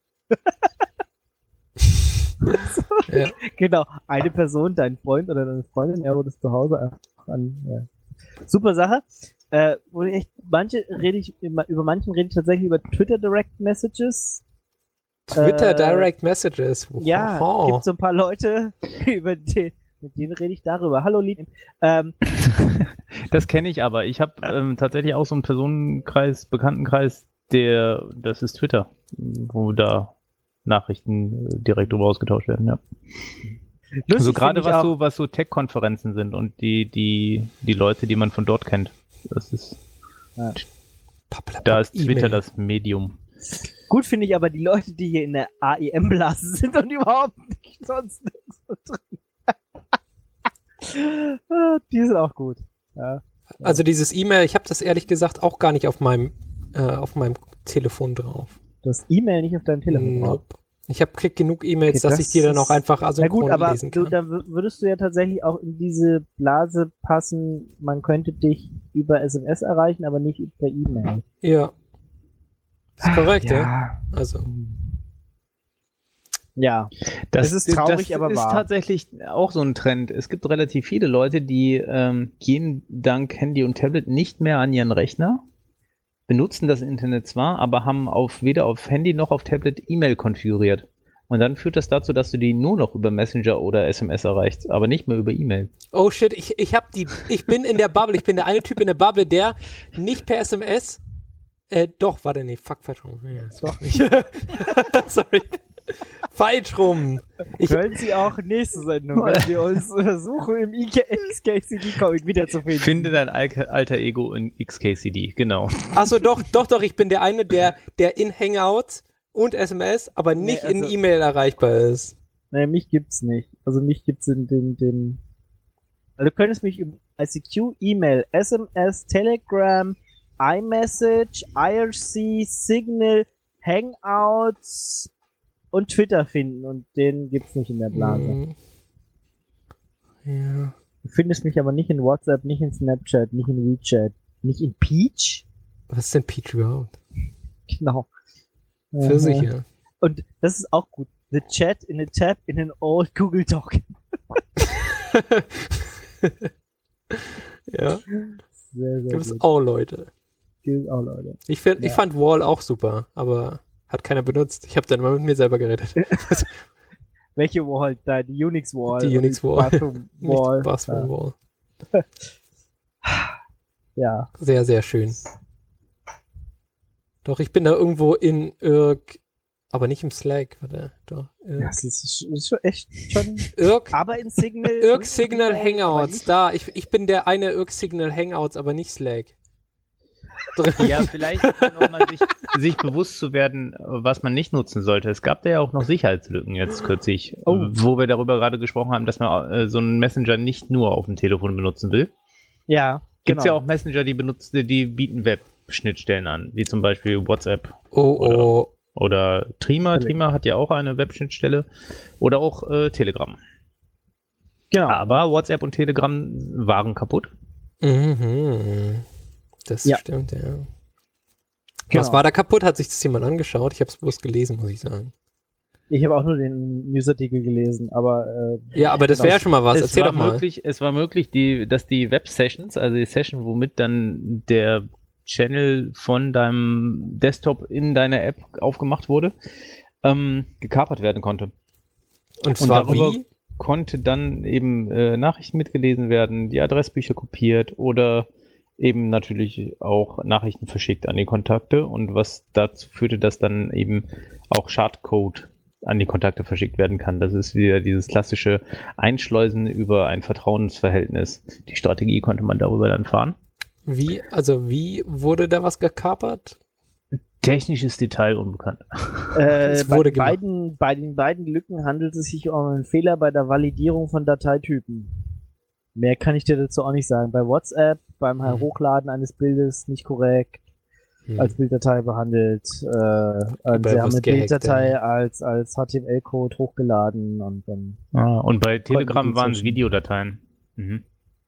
Ja. Genau, eine Person, dein Freund oder deine Freundin, er wurde zu Hause einfach an. Ja. Super Sache. Äh, wo ich echt, manche rede ich, über manchen rede ich tatsächlich über Twitter Direct Messages. Twitter Äh, Direct Messages. Ja, Oho. gibt so ein paar Leute, über die, mit denen rede ich darüber. Hallo, Lied. Ähm, Das kenne ich aber. Ich habe ähm, tatsächlich auch so einen Personenkreis, Bekanntenkreis, der, das ist Twitter, wo da Nachrichten äh, direkt drüber ausgetauscht werden, ja. lustig Also gerade finde ich was auch- so, was so Tech-Konferenzen sind und die, die, die Leute, die man von dort kennt. Das ist, Pappelapapp, da ist Twitter E-Mail. das Medium. Gut finde ich aber die Leute, die hier in der A E M-Blase sind und überhaupt nicht sonst nichts so drin. Ah, die sind auch gut. Ja. Also dieses E-Mail, ich habe das ehrlich gesagt auch gar nicht auf meinem, äh, auf meinem Telefon drauf. Du hast E-Mail nicht auf deinem Telefon drauf. Nope. Ich habe krieg genug E-Mails, Okay, dass das ich die dann ist- auch einfach Na asynchron gut, aber lesen du, kann. da wür- würdest du ja tatsächlich auch in diese Blase passen, man könnte dich über S M S erreichen, aber nicht über E-Mail. Ja. Ist korrekt, ja. Also, Ja. Das Es ist traurig, das aber ist wahr. tatsächlich auch so ein Trend. Es gibt relativ viele Leute, die ähm, gehen dank Handy und Tablet nicht mehr an ihren Rechner. benutzen das Internet zwar, aber haben auf weder auf Handy noch auf Tablet E-Mail konfiguriert. Und dann führt das dazu, dass du die nur noch über Messenger oder S M S erreichst, aber nicht mehr über E-Mail. Oh shit, ich, ich hab die, ich bin in der Bubble, ich bin der eine Typ in der Bubble, der nicht per S M S, äh, doch, warte, nee, fuck, falsch rum. Ja, das doch nicht. Sorry. Falsch rum. Ich, Hören Sie auch nächste Sendung, wenn wir uns versuchen, im X K C D-Comic wiederzufinden. Finde dein Al- alter Ego in X K C D, genau. achso, doch, doch, doch, ich bin der eine, der, der in Hangouts und S M S, aber nicht Nee, also- in E-Mail erreichbar ist. Nee, mich gibt's nicht. Also mich gibt's in den, den also du könntest mich im I C Q, E-Mail, S M S, Telegram, iMessage, I R C, Signal, Hangouts und Twitter finden und den gibt's nicht in der Blase. Mhm. Ja. Du findest mich aber nicht in WhatsApp, nicht in Snapchat, nicht in WeChat, nicht in Peach? Was ist denn Peach überhaupt? Genau. Pfirsiche. Und das ist auch gut. The chat in a tab in an old Google Doc. Ja, Sehr, sehr gibt es gut. auch Leute. Gibt auch Leute. Ich, find, ich Ja. fand Wall auch super, aber hat keiner benutzt. Ich habe dann mal mit mir selber geredet. Welche Wall? Da, die Unix Wall. Die oder Unix Wall. Bathroom Wall. Nicht Bathroom Wall. Ja. Sehr, sehr schön. Doch, ich bin da irgendwo in Irk, aber nicht im Slack, warte, doch. Irk, Das ist, ist schon echt schon. Irk, Aber in Signal. Irk Signal aber Hangouts, nicht- da. Ich, ich bin der eine Irk Signal Hangouts, aber nicht Slack. Drin. Ja, vielleicht nochmal sich, sich bewusst zu werden, was man nicht nutzen sollte. Es gab da ja auch noch Sicherheitslücken jetzt kürzlich, Oh. wo wir darüber gerade gesprochen haben, dass man äh, so einen Messenger nicht nur auf dem Telefon benutzen will. Ja. Gibt es genau. ja auch Messenger, die benutzen, die bieten Web-Schnittstellen an, wie zum Beispiel WhatsApp Oh, oh. oder Trima. Telegram. Trima hat ja auch eine Web-Schnittstelle oder auch äh, Telegram. Genau. Aber WhatsApp und Telegram waren kaputt. Mhm. Das Ja. stimmt, ja. Genau. Was war da kaputt? Hat sich das jemand angeschaut? Ich habe es bloß gelesen, muss ich sagen. Ich habe auch nur den Newsartikel gelesen, aber äh, Ja, aber das Genau. wäre ja schon mal was. Es Erzähl war doch mal. möglich, es war möglich, die, dass die Web-Sessions, also die Session, womit dann der Channel von deinem Desktop in deiner App aufgemacht wurde, ähm, gekapert werden konnte. Und zwar darüber wie? konnte dann eben äh, Nachrichten mitgelesen werden, die Adressbücher kopiert oder eben natürlich auch Nachrichten verschickt an die Kontakte und was dazu führte, dass dann eben auch Schadcode an die Kontakte verschickt werden kann. Das ist wieder dieses klassische Einschleusen über ein Vertrauensverhältnis. Die Strategie konnte man darüber dann fahren. Wie, also wie wurde da was gekapert? Technisches Detail unbekannt. Äh, Es bei, wurde den gemacht. beiden, bei den beiden Lücken handelt es sich um einen Fehler bei der Validierung von Dateitypen. Mehr kann ich dir dazu auch nicht sagen. Bei WhatsApp, beim Mhm. Hochladen eines Bildes nicht korrekt Hm. als Bilddatei behandelt. Äh, und Überall sie haben was eine gehackt, Bilddatei ja. als, als H T M L-Code hochgeladen und dann. Ah, und bei Konnten Telegram die waren es zwischen- Videodateien. Mhm.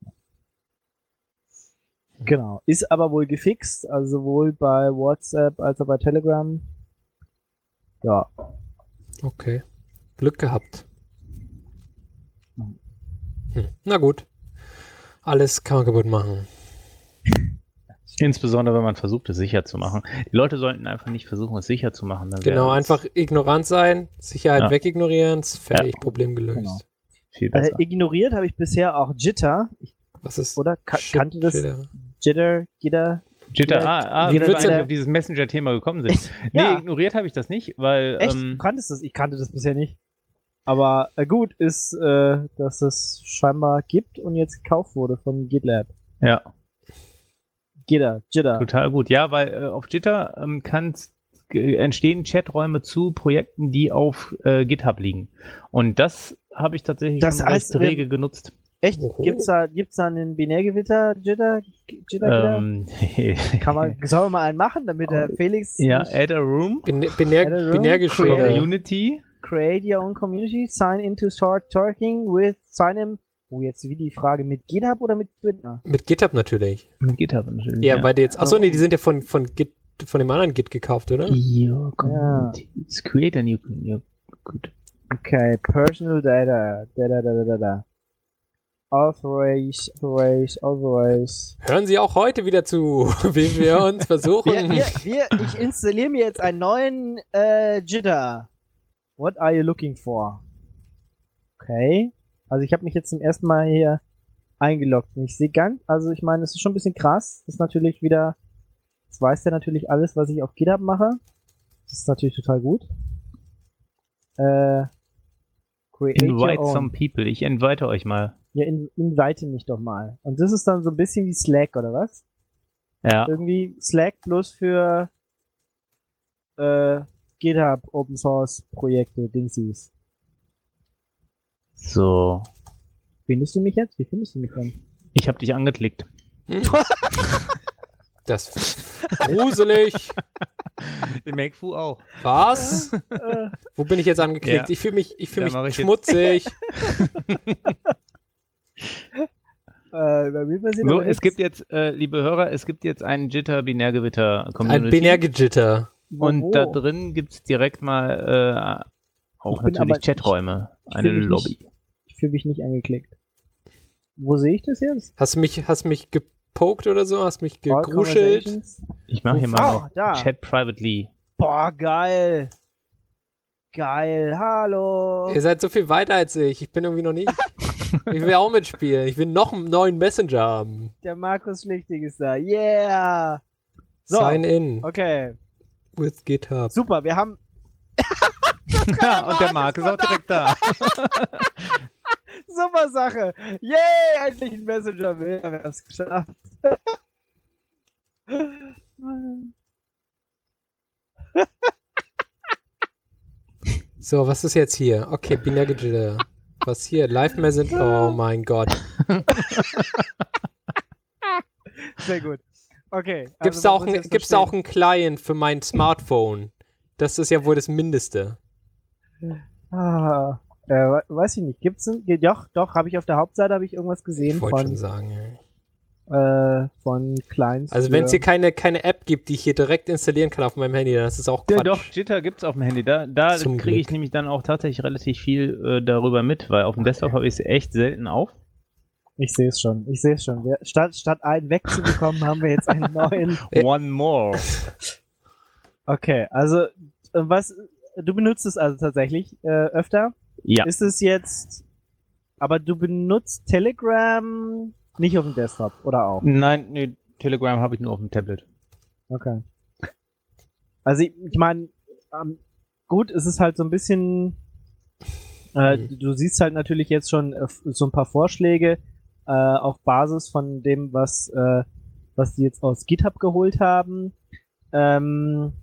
Genau. Ist aber wohl gefixt, also sowohl bei WhatsApp als auch bei Telegram. Ja. Okay. Glück gehabt. Mhm. Hm. Na gut. Alles kann man kaputt machen. Insbesondere, wenn man versucht, es sicher zu machen. Die Leute sollten einfach nicht versuchen, es sicher zu machen. Dann Genau, wäre es einfach ignorant sein, Sicherheit Ja. wegignorieren, ist fertig, Ja. Problem gelöst. Genau. viel Äh, besser. ignoriert habe ich bisher auch Jitter, ich, Was ist oder? Ka Shit, kannte das? Jitter? Jitter, Jitter? Jitter, Wie- ah, ah, wie wie wir wird's eigentlich denn- auf dieses Messenger-Thema gekommen sind. Nee, Ja. ignoriert habe ich das nicht, weil Echt? ähm, Du kanntest das? Ich kannte das bisher nicht. Aber äh, gut ist, äh, dass es scheinbar gibt und jetzt gekauft wurde von GitLab. ja, Jitter, Jitter. total gut. Ja, weil äh, auf Jitter ähm, kann's, äh, entstehen Chaträume zu Projekten, die auf äh, GitHub liegen. Und das habe ich tatsächlich Das schon heißt, recht rege genutzt. Echt? Oho. Gibt's da, gibt's da einen Binärgewitter, Jitter? Jitter, Jitter? Ähm, Kann man, sollen wir mal einen machen, damit der Felix ja, nicht add a room, Binär, binär, Add a room, binär oder geschrieben. Unity. create your own community, sign into start talking with, sign in, oh, jetzt wie die Frage, mit GitHub oder mit Twitter? Mit GitHub natürlich. Mit GitHub natürlich. Ja, weil die jetzt. Achso, nee, die sind ja von, von Git, von dem anderen Git gekauft, oder? Your community. It's create a new community. Gut. Okay, personal data, da, da, da, da, da, da. Always, always, always. Hören Sie auch heute wieder zu, wie wir uns versuchen. Wir, wir, wir, ich installiere mir jetzt einen neuen äh, Jitter. What are you looking for? Okay. Also ich habe mich jetzt zum ersten Mal hier eingeloggt. Und ich sehe ganz, also ich meine, es ist schon ein bisschen krass. Das ist natürlich wieder, das weiß der natürlich alles, was ich auf GitHub mache. Das ist natürlich total gut. Äh, create Invite your own. some people. Ich invite euch mal. Ja, in, invite mich doch mal. Und das ist dann so ein bisschen wie Slack, oder was? Ja. Irgendwie Slack bloß für äh, GitHub Open Source Projekte, Dingsies. So. Findest du mich jetzt? Wie findest du mich denn? Ich habe dich angeklickt. Hm. Das ist gruselig. Den MakeFu auch. Was? äh, Wo bin ich jetzt angeklickt? Ja. Ich fühle mich, ich fühl Da mach mich ich jetzt- schmutzig. äh, bei mir passiert So, aber es nichts. gibt jetzt, äh, liebe Hörer, es gibt jetzt einen Jitter Ein Binärgewitter-Community. Binärgejitter. Wo- Und wo? da drin gibt es direkt mal äh, auch Ich bin natürlich aber- Chaträume. ich Eine fühl mich Lobby. nicht- Ich fühle mich nicht angeklickt. Wo sehe ich das jetzt? Hast du mich, hast mich gepokt oder so? Hast mich All gegruschelt? Conversations? Ich mache hier mal Oh, noch da. Chat privately. Boah, geil. Geil, hallo. Ihr seid so viel weiter als ich. Ich bin irgendwie noch nicht. Ich will auch mitspielen. Ich will noch einen neuen Messenger haben. Der Markus Schlichtig ist da. Yeah. So, Sign in okay. with GitHub. Super, wir haben Ja, und der Marc ist auch direkt da. super Sache. Yay, endlich ein Messenger mehr. Wir haben es geschafft. So, was ist jetzt hier? Okay, Binärgejitter. Was hier? Live Messenger. Oh mein Gott. Sehr gut. Okay. Gibt's also da man auch, muss ein, jetzt gibt's da auch verstehen- einen Client für mein Smartphone? Das ist ja wohl das Mindeste. Ah, äh, we- weiß ich nicht. Gibt's ein, ge- doch, doch, habe ich auf der Hauptseite habe ich irgendwas gesehen Ich wollte schon von sagen. ey. äh, von Clients. Also für- wenn es hier keine, keine App gibt, die ich hier direkt installieren kann auf meinem Handy, dann ist es auch Ja, Quatsch. doch, Jitter gibt's auf dem Handy. Da, da Zum kriege ich Glück. nämlich dann auch tatsächlich relativ viel äh, darüber mit, weil auf dem Desktop habe ich es echt selten auf. Ich sehe es schon. Ich sehe es schon. Wir, statt statt einen wegzubekommen, haben wir jetzt einen neuen. Äh. One more. Okay, also äh, was du benutzt es also tatsächlich äh, öfter? Ja. Ist es jetzt, aber du benutzt Telegram nicht auf dem Desktop, oder auch? Nein, nee, Telegram habe ich nur auf dem Tablet. Okay. Also ich, ich meine, ähm, gut, es ist halt so ein bisschen, äh, Mhm. du siehst halt natürlich jetzt schon äh, so ein paar Vorschläge äh, auf Basis von dem, was, äh, was die jetzt aus GitHub geholt haben. Ähm,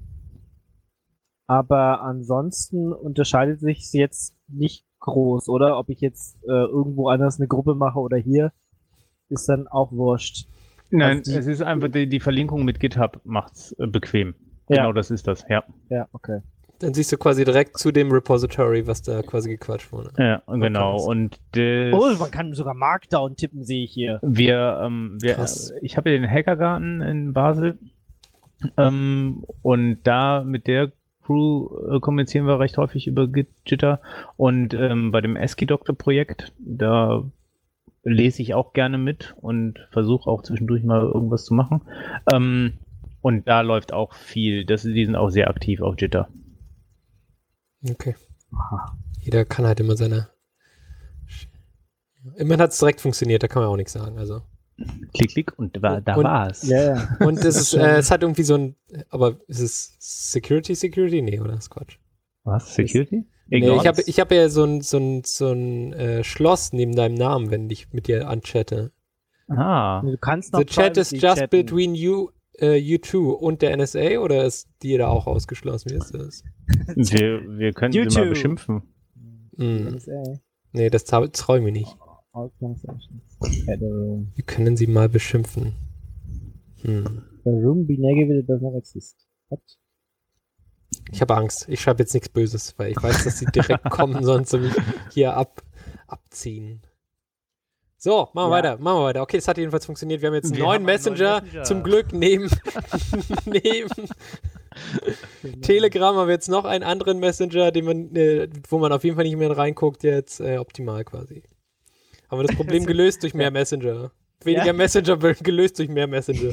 aber ansonsten unterscheidet sich jetzt nicht groß, oder? Ob ich jetzt äh, irgendwo anders eine Gruppe mache oder hier, ist dann auch wurscht. Nein, Also die- es ist einfach die, die Verlinkung mit GitHub macht's äh, bequem. Ja. Genau, das ist das, ja. Ja, okay. Dann siehst du quasi direkt zu dem Repository, was da quasi gequatscht wurde. Ja, genau. krass. Und das, Oh, man kann sogar Markdown tippen, sehe ich hier. wir, ähm, wir Krass. ich habe ja den Hackergarten in Basel ähm, und da mit der Crew äh, kommunizieren wir recht häufig über Git- Jitter und ähm, bei dem ASCII-Doktor-Projekt, da lese ich auch gerne mit und versuche auch zwischendurch mal irgendwas zu machen. Ähm, und da läuft auch viel, das, die sind auch sehr aktiv auf Jitter. Okay. Jeder kann halt immer seine. Immerhin hat es direkt funktioniert, da kann man auch nichts sagen. Also. Klick, klick und da, da Und- war's. Ja, ja. Und es ist, äh, es hat irgendwie so ein. Aber ist es Security, Security? Nee, oder? Das ist Quatsch. Was? Security? Nee, Ignorance? ich habe ich hab ja so ein, so ein, so ein äh, Schloss neben deinem Namen, wenn ich mit dir anchatte. Ah. Du kannst noch The chat is privacy just chatten. between you, uh, you two und der N S A oder ist die da auch ausgeschlossen? Wie ist das? Wir, wir können sie mal YouTube. beschimpfen. Hm. N S A. Nee, das trau- traue ich mir nicht. All Conversations. Federal. Wir können sie mal beschimpfen. Hm. The room be negative does not exist. What? Ich habe Angst. Ich schreibe jetzt nichts Böses, weil ich weiß, dass sie direkt kommen, sonst mich hier ab, abziehen. So, machen wir Ja. weiter, machen wir weiter. Okay, das hat jedenfalls funktioniert. Wir haben jetzt einen Wir neuen haben einen neuen Messenger, Messenger. zum Glück neben, neben Telegram haben wir jetzt noch einen anderen Messenger, den man, äh, wo man auf jeden Fall nicht mehr reinguckt, jetzt äh, optimal quasi. Haben wir das Problem gelöst durch mehr Messenger. Weniger Ja. Messenger wird gelöst durch mehr Messenger.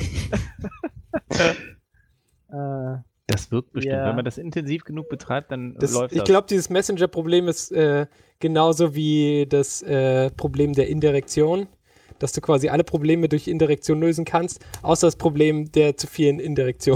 Äh, Das wirkt bestimmt. Ja. Wenn man das intensiv genug betreibt, dann Das, läuft ich das. glaube, dieses Messenger-Problem ist äh, genauso wie das äh, Problem der Indirektion, dass du quasi alle Probleme durch Indirektion lösen kannst, außer das Problem der zu vielen Indirektionen.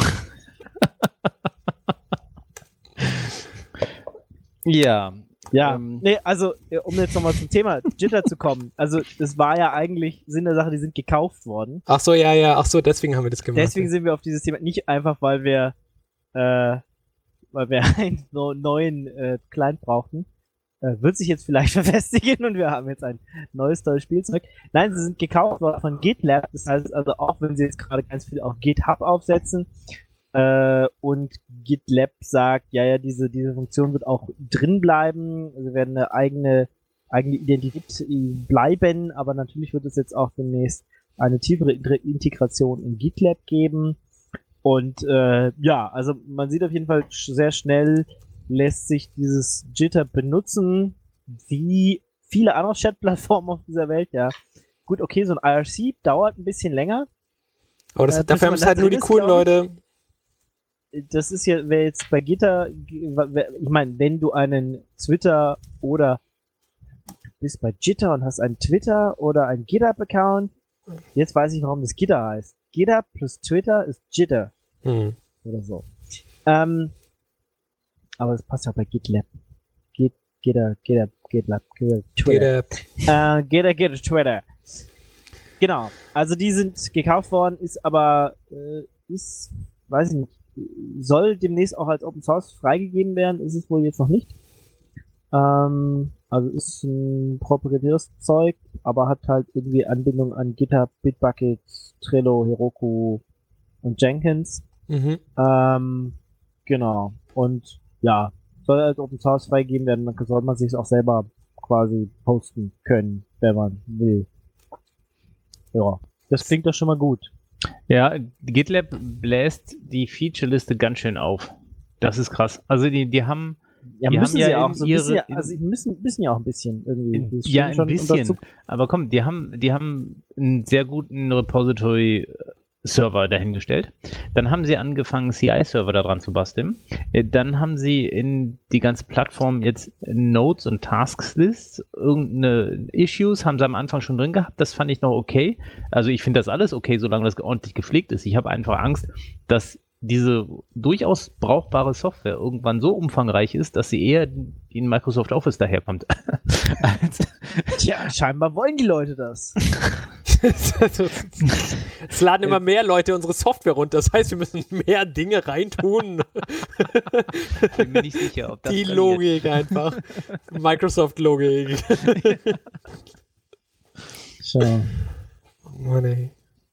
Ja. ja, Ähm, nee, also äh, um jetzt nochmal zum Thema Jitter zu kommen. Also das war ja eigentlich Sinn der Sache, die sind gekauft worden. Ach so, ja, ja, ach so, deswegen haben wir das gemacht. Deswegen sind wir auf dieses Thema, nicht einfach, weil wir, äh, weil wir einen no- neuen äh, Client brauchten. Äh, wird sich jetzt vielleicht verfestigen und wir haben jetzt ein neues, tolles Spielzeug. Nein, sie sind gekauft worden von GitLab. Das heißt also, auch wenn sie jetzt gerade ganz viel auf GitHub aufsetzen äh, und GitLab sagt, ja, ja, diese, diese Funktion wird auch drin bleiben. Sie werden eine eigene, eigene Identität äh, bleiben, aber natürlich wird es jetzt auch demnächst eine tiefere Inter- Integration in GitLab geben. Und äh, ja, also man sieht auf jeden Fall sch- sehr schnell, lässt sich dieses Jitter benutzen, wie viele andere Chat-Plattformen auf dieser Welt, ja. Gut, okay, so ein I R C dauert ein bisschen länger. Aber das, äh, bis dafür haben man es da halt nur die drin ist, coolen glaub ich. Leute. Das ist ja, wer jetzt bei Gitter, ich meine, wenn du einen Twitter oder du bist bei Jitter und hast einen Twitter oder einen GitHub-Account, jetzt weiß ich, warum das Gitter heißt. Gitter plus Twitter ist Jitter. Hm. Oder so. Ähm, aber das passt ja bei GitLab. Git, Gitter, GitHub, GitLab, Twitter. Jeder, Äh, Gitter, Gitter, Twitter. Genau. Also die sind gekauft worden, ist aber, äh, ist, weiß ich nicht, soll demnächst auch als Open Source freigegeben werden, ist es wohl jetzt noch nicht. Ähm, also ist ein proprietäres Zeug, aber hat halt irgendwie Anbindung an GitHub, Bitbucket, Trello, Heroku und Jenkins. mhm. Ähm, genau. Und ja, soll als Open Source freigegeben werden, dann soll man sich auch selber quasi posten können, wenn man will. Ja, das klingt doch schon mal gut. Ja, GitLab bläst die Feature-Liste ganz schön auf. Das ist krass. Also die, die haben Ja, Die müssen haben ja sie auch in so ein ihre- bisschen, in- also sie müssen, müssen ja auch ein bisschen irgendwie. In- Das ja, steht ein bisschen. unter Zug- Aber komm, die haben, die haben einen sehr guten Repository-Server dahingestellt. Dann haben sie angefangen, C I-Server daran zu basteln. Äh, Dann haben sie in die ganze Plattform jetzt Nodes und Tasks-Lists, irgendeine Issues haben sie am Anfang schon drin gehabt. Das fand ich noch okay. Also ich finde das alles okay, solange das ordentlich gepflegt ist. Ich habe einfach Angst, dass diese durchaus brauchbare Software irgendwann so umfangreich ist, dass sie eher in Microsoft Office daherkommt. Als, Tja, scheinbar wollen die Leute das. Es laden immer mehr Leute unsere Software runter. Das heißt, wir müssen mehr Dinge reintun. bin mir nicht sicher, ob das Die skaliert. Logik einfach. Microsoft-Logik. So. Oh Mann, ey.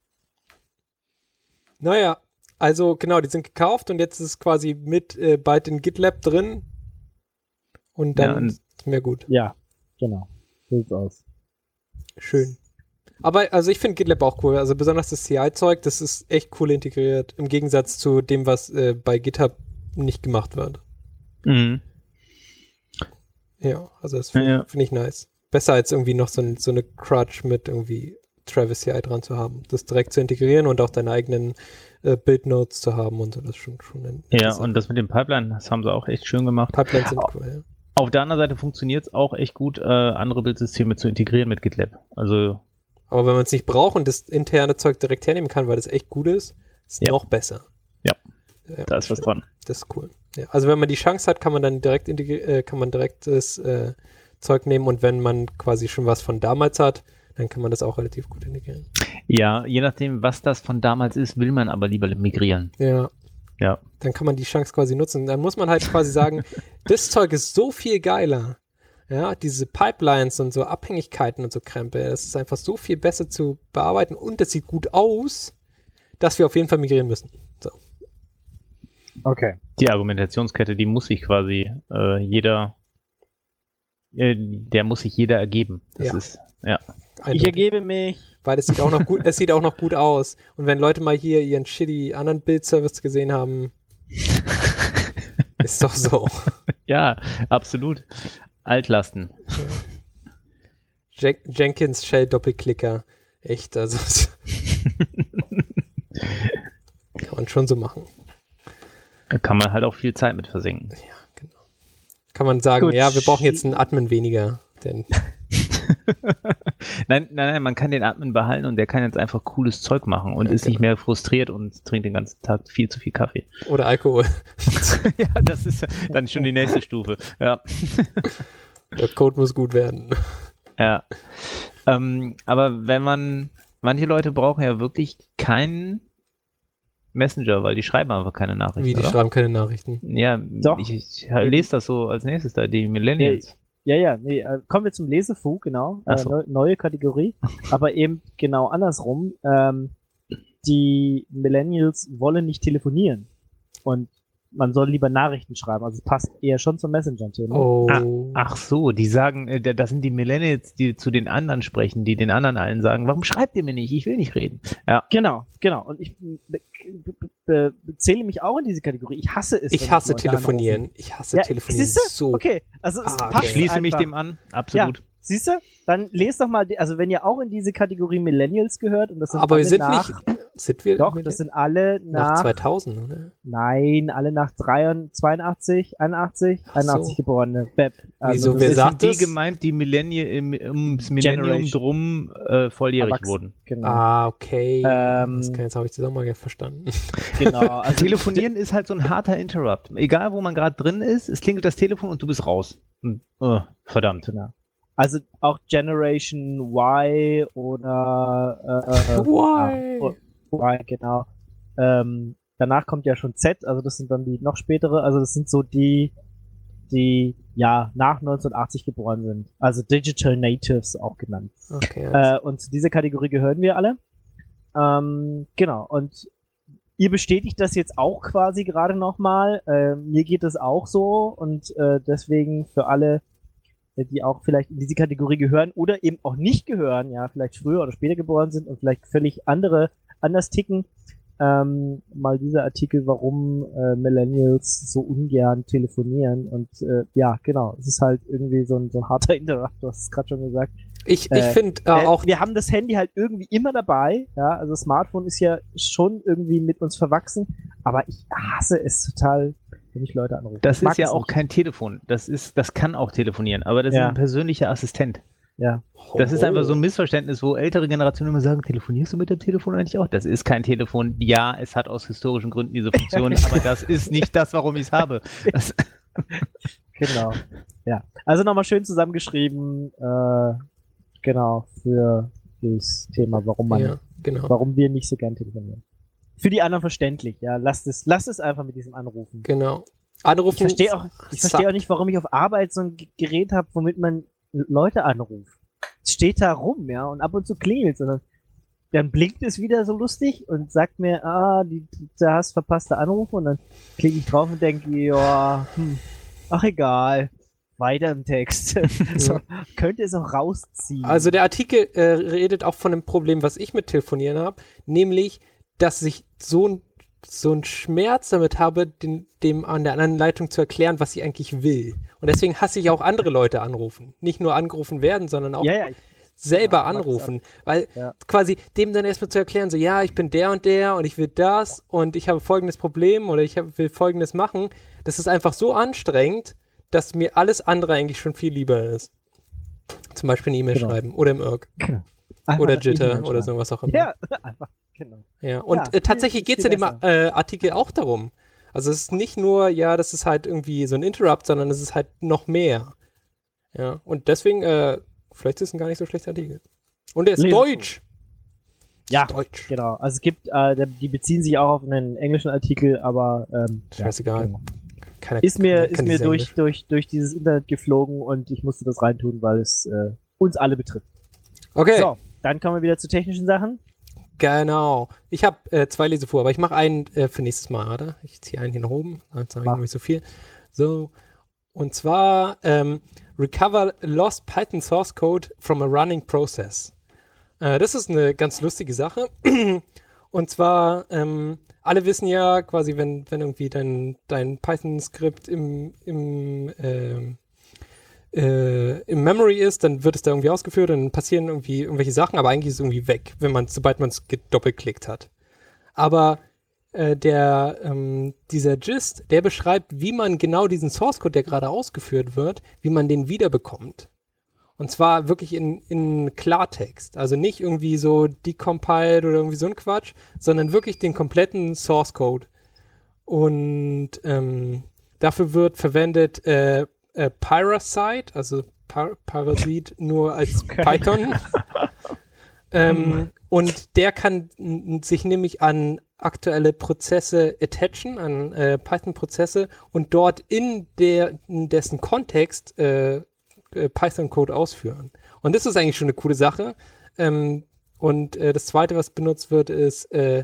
Naja, also genau, die sind gekauft und jetzt ist es quasi mit äh, bald in GitLab drin. Und dann Ja, und- ist mehr gut. Ja, genau. So sieht's aus. Schön. Aber also ich finde GitLab auch cool. Also besonders das C I-Zeug, das ist echt cool integriert. Im Gegensatz zu dem, was äh, bei GitHub nicht gemacht wird. Mhm. Ja, also das finde Ja, ja. find ich nice. Besser als irgendwie noch so, ein, so eine Crutch mit irgendwie Travis C I dran zu haben. Das direkt zu integrieren und auch deine eigenen äh, Build-Notes zu haben und so. Das ist schon, schon ein, Ja, und das mit dem Pipeline, das haben sie auch echt schön gemacht. Pipelines sind cool, ja. Auf der anderen Seite funktioniert es auch echt gut, äh, andere Bildsysteme zu integrieren mit GitLab. Also, Aber wenn man es nicht braucht und das interne Zeug direkt hernehmen kann, weil das echt gut ist, ist Ja. noch besser. Ja. Ja, da ist was dran. das ist cool. Ja, also wenn man die Chance hat, kann man dann direkt integri- äh, kann man direkt das äh, Zeug nehmen und wenn man quasi schon was von damals hat, dann kann man das auch relativ gut integrieren. Ja, je nachdem, was das von damals ist, will man aber lieber migrieren. Ja. Ja. Dann kann man die Chance quasi nutzen. Dann muss man halt quasi sagen, das Zeug ist so viel geiler. Ja, diese Pipelines und so Abhängigkeiten und so Krempel, das ist einfach so viel besser zu bearbeiten und das sieht gut aus, dass wir auf jeden Fall migrieren müssen. So. Okay. Die Argumentationskette, die muss sich quasi äh, jeder, äh, der muss sich jeder ergeben. Das Ja. ist, ja. Ich Eindeutig. ergebe mich. Weil es sieht auch noch gut, es sieht auch noch gut aus. Und wenn Leute mal hier ihren shitty anderen Bildservice gesehen haben, ist doch so. Ja, absolut. Altlasten. Jen Jenkins Shell Doppelklicker. Echt, also kann man schon so machen. Da kann man halt auch viel Zeit mit versenken. Ja, genau. Kann man sagen, Gut. ja, wir brauchen jetzt einen Admin weniger. Denn nein, nein, nein, man kann den Admin behalten und der kann jetzt einfach cooles Zeug machen und Ja, ist genau. nicht mehr frustriert und trinkt den ganzen Tag viel zu viel Kaffee. oder Alkohol. Ja, das ist dann schon die nächste Stufe. Ja. Der Code muss gut werden. Ja. Ähm, aber wenn man, manche Leute brauchen ja wirklich keinen Messenger, weil die schreiben einfach keine Nachrichten. Wie, die oder? schreiben keine Nachrichten. Ja, Doch. ich, ich lese das so als nächstes da, die Millennials. Ja, ja, nee, äh, kommen wir zum Lesefug, genau. Ach Äh, so. neu, neue Kategorie. Aber eben genau andersrum. Ähm, die Millennials wollen nicht telefonieren. Und man soll lieber Nachrichten schreiben. Also es passt eher schon zum Messenger-Thema. Oh. Ach so, die sagen, äh, da- das sind die Millennials, die zu den anderen sprechen, die den anderen allen sagen, warum schreibt ihr mir nicht? Ich will nicht reden. Ja. Genau, genau. Und ich be- be- be- zähle mich auch in diese Kategorie. Ich hasse es. wenn Ich hasse Leute telefonieren. anrufen. Ich hasse Ja, telefonieren siehste? so. Okay, also es Ah, okay. passt Ich schließe mich einfach. dem an, absolut. Siehst du? Dann lest doch mal, die- also wenn ihr auch in diese Kategorie Millennials gehört, und das sind Aber wir alle sind nach, nicht. Sind wir doch, wir das sind alle nach nach, zweitausend, oder? nein, alle nach zweiundachtzig, einundachtzig, Ach so. einundachtzig geborene. Beb. Wieso, das wer ist- Es sagt sind die das? gemeint, die Millennium, im, ums Millennium Generation. drum äh, volljährig Erwachsen. wurden. Genau. Ah, okay. Ähm, das kann, jetzt habe ich das auch mal verstanden. genau. Also Telefonieren ist halt so ein harter Interrupt. Egal, wo man gerade drin ist, es klingelt das Telefon und du bist raus. Und, oh, verdammt. Genau. Also auch Generation Y oder äh, äh, Why? Ja, Y, genau. Ähm, danach kommt ja schon Z, also das sind dann die noch spätere, also das sind so die, die ja nach neunzehnhundertachtzig geboren sind. Also Digital Natives auch genannt. Okay. also- Äh, und zu dieser Kategorie gehören wir alle. Ähm, genau, und ihr bestätigt das jetzt auch quasi gerade nochmal. Äh, mir geht es auch so und äh, deswegen für alle, äh, die auch vielleicht in diese Kategorie gehören oder eben auch nicht gehören, ja, vielleicht früher oder später geboren sind und vielleicht völlig andere, anders ticken, ähm, mal dieser Artikel, warum äh, Millennials so ungern telefonieren und äh, ja, genau, es ist halt irgendwie so ein, so ein harter Interrupt, du hast es gerade schon gesagt. Ich, ich äh, finde äh, Äh, auch, wir haben das Handy halt irgendwie immer dabei, ja, also Smartphone ist ja schon irgendwie mit uns verwachsen, aber ich hasse es total, wenn ich Leute anrufe. Das Ich mag ist ja es auch nicht. kein Telefon. Das ist, das kann auch telefonieren, aber das Ja. ist ein persönlicher Assistent. Ja, Das ist Oh. einfach so ein Missverständnis, wo ältere Generationen immer sagen, telefonierst du mit dem Telefon eigentlich auch? Das ist kein Telefon. Ja, es hat aus historischen Gründen diese Funktion, aber das ist nicht das, warum ich es habe. Das, genau. Ja, also nochmal schön zusammengeschrieben, äh, genau, für das Thema, warum man, Ja, genau. warum wir nicht so gern telefonieren. Für die anderen verständlich, ja, lasst es, lasst es einfach mit diesem Anrufen. Genau. Anrufen. Ich verstehe auch, ich verstehe auch nicht, warum ich auf Arbeit so ein G- Gerät habe, womit man Leute anruft. Es steht da rum, ja, und ab und zu klingelt und dann, dann blinkt es wieder so lustig und sagt mir, ah, die, du hast verpasste Anrufe und dann klicke ich drauf und denke, ja, hm, ach egal, weiter im Text. so, könnte es auch rausziehen. Also der Artikel äh, redet auch von einem Problem, was ich mit Telefonieren habe, nämlich, dass ich so ein so einen Schmerz damit habe, den, dem an der anderen Leitung zu erklären, was ich eigentlich will. Und deswegen hasse ich auch andere Leute anrufen. Nicht nur angerufen werden, sondern auch ja, ja, ich, selber ja, mag's anrufen. Weil Ja. quasi dem dann erstmal zu erklären, so ja, ich bin der und der und ich will das und ich habe folgendes Problem oder ich hab, will folgendes machen, das ist einfach so anstrengend, dass mir alles andere eigentlich schon viel lieber ist. Zum Beispiel eine E-Mail Genau. schreiben oder im Irk einfach oder eine Jitter E-Mail oder schreiben. so, was auch immer. Ja, einfach, genau. Ja, und Ja, äh, tatsächlich viel- geht es in viel dem äh, Artikel auch darum. Also es ist nicht nur, ja, das ist halt irgendwie so ein Interrupt, sondern es ist halt noch mehr. Ja, und deswegen, äh, vielleicht ist es ein gar nicht so schlechter Artikel. Und er ist Lesen. deutsch. Ja, Deutsch. genau. Also es gibt, äh, der- die beziehen sich auch auf einen englischen Artikel, aber ähm, Scheißegal. genau. Keiner, Ist mir, keiner ist kann mir dieses durch, Englisch. durch, durch dieses Internet geflogen und ich musste das reintun, weil es äh, uns alle betrifft. Okay, So, dann kommen wir wieder zu technischen Sachen. genau. Ich habe äh, zwei Lese vor, aber ich mache einen äh, für nächstes Mal, oder? Ich ziehe einen hier nach oben, jetzt habe ich Mach. noch nicht so viel. So, und zwar ähm, Recover Lost Python Source Code from a Running Process. Äh, das ist eine ganz lustige Sache. Und zwar, ähm, alle wissen ja quasi, wenn, wenn irgendwie dein, dein Python-Skript im, im, ähm, äh, im Memory ist, dann wird es da irgendwie ausgeführt und dann passieren irgendwie irgendwelche Sachen, aber eigentlich ist es irgendwie weg, wenn man, sobald man es doppelklickt hat. Aber äh, der, ähm, dieser Gist, der beschreibt, wie man genau diesen Source Code, der gerade ausgeführt wird, wie man den wiederbekommt. Und zwar wirklich in, in Klartext. Also nicht irgendwie so decompiled oder irgendwie so ein Quatsch, sondern wirklich den kompletten Source Code. Und ähm, dafür wird verwendet äh, äh, Parasite, also Par Parasit nur als Okay. Python. ähm, und der kann n- sich nämlich an aktuelle Prozesse attachen, an äh, Python-Prozesse und dort in, der, in dessen Kontext äh, äh, Python-Code ausführen. Und das ist eigentlich schon eine coole Sache. Ähm, und äh, das zweite, was benutzt wird, ist äh,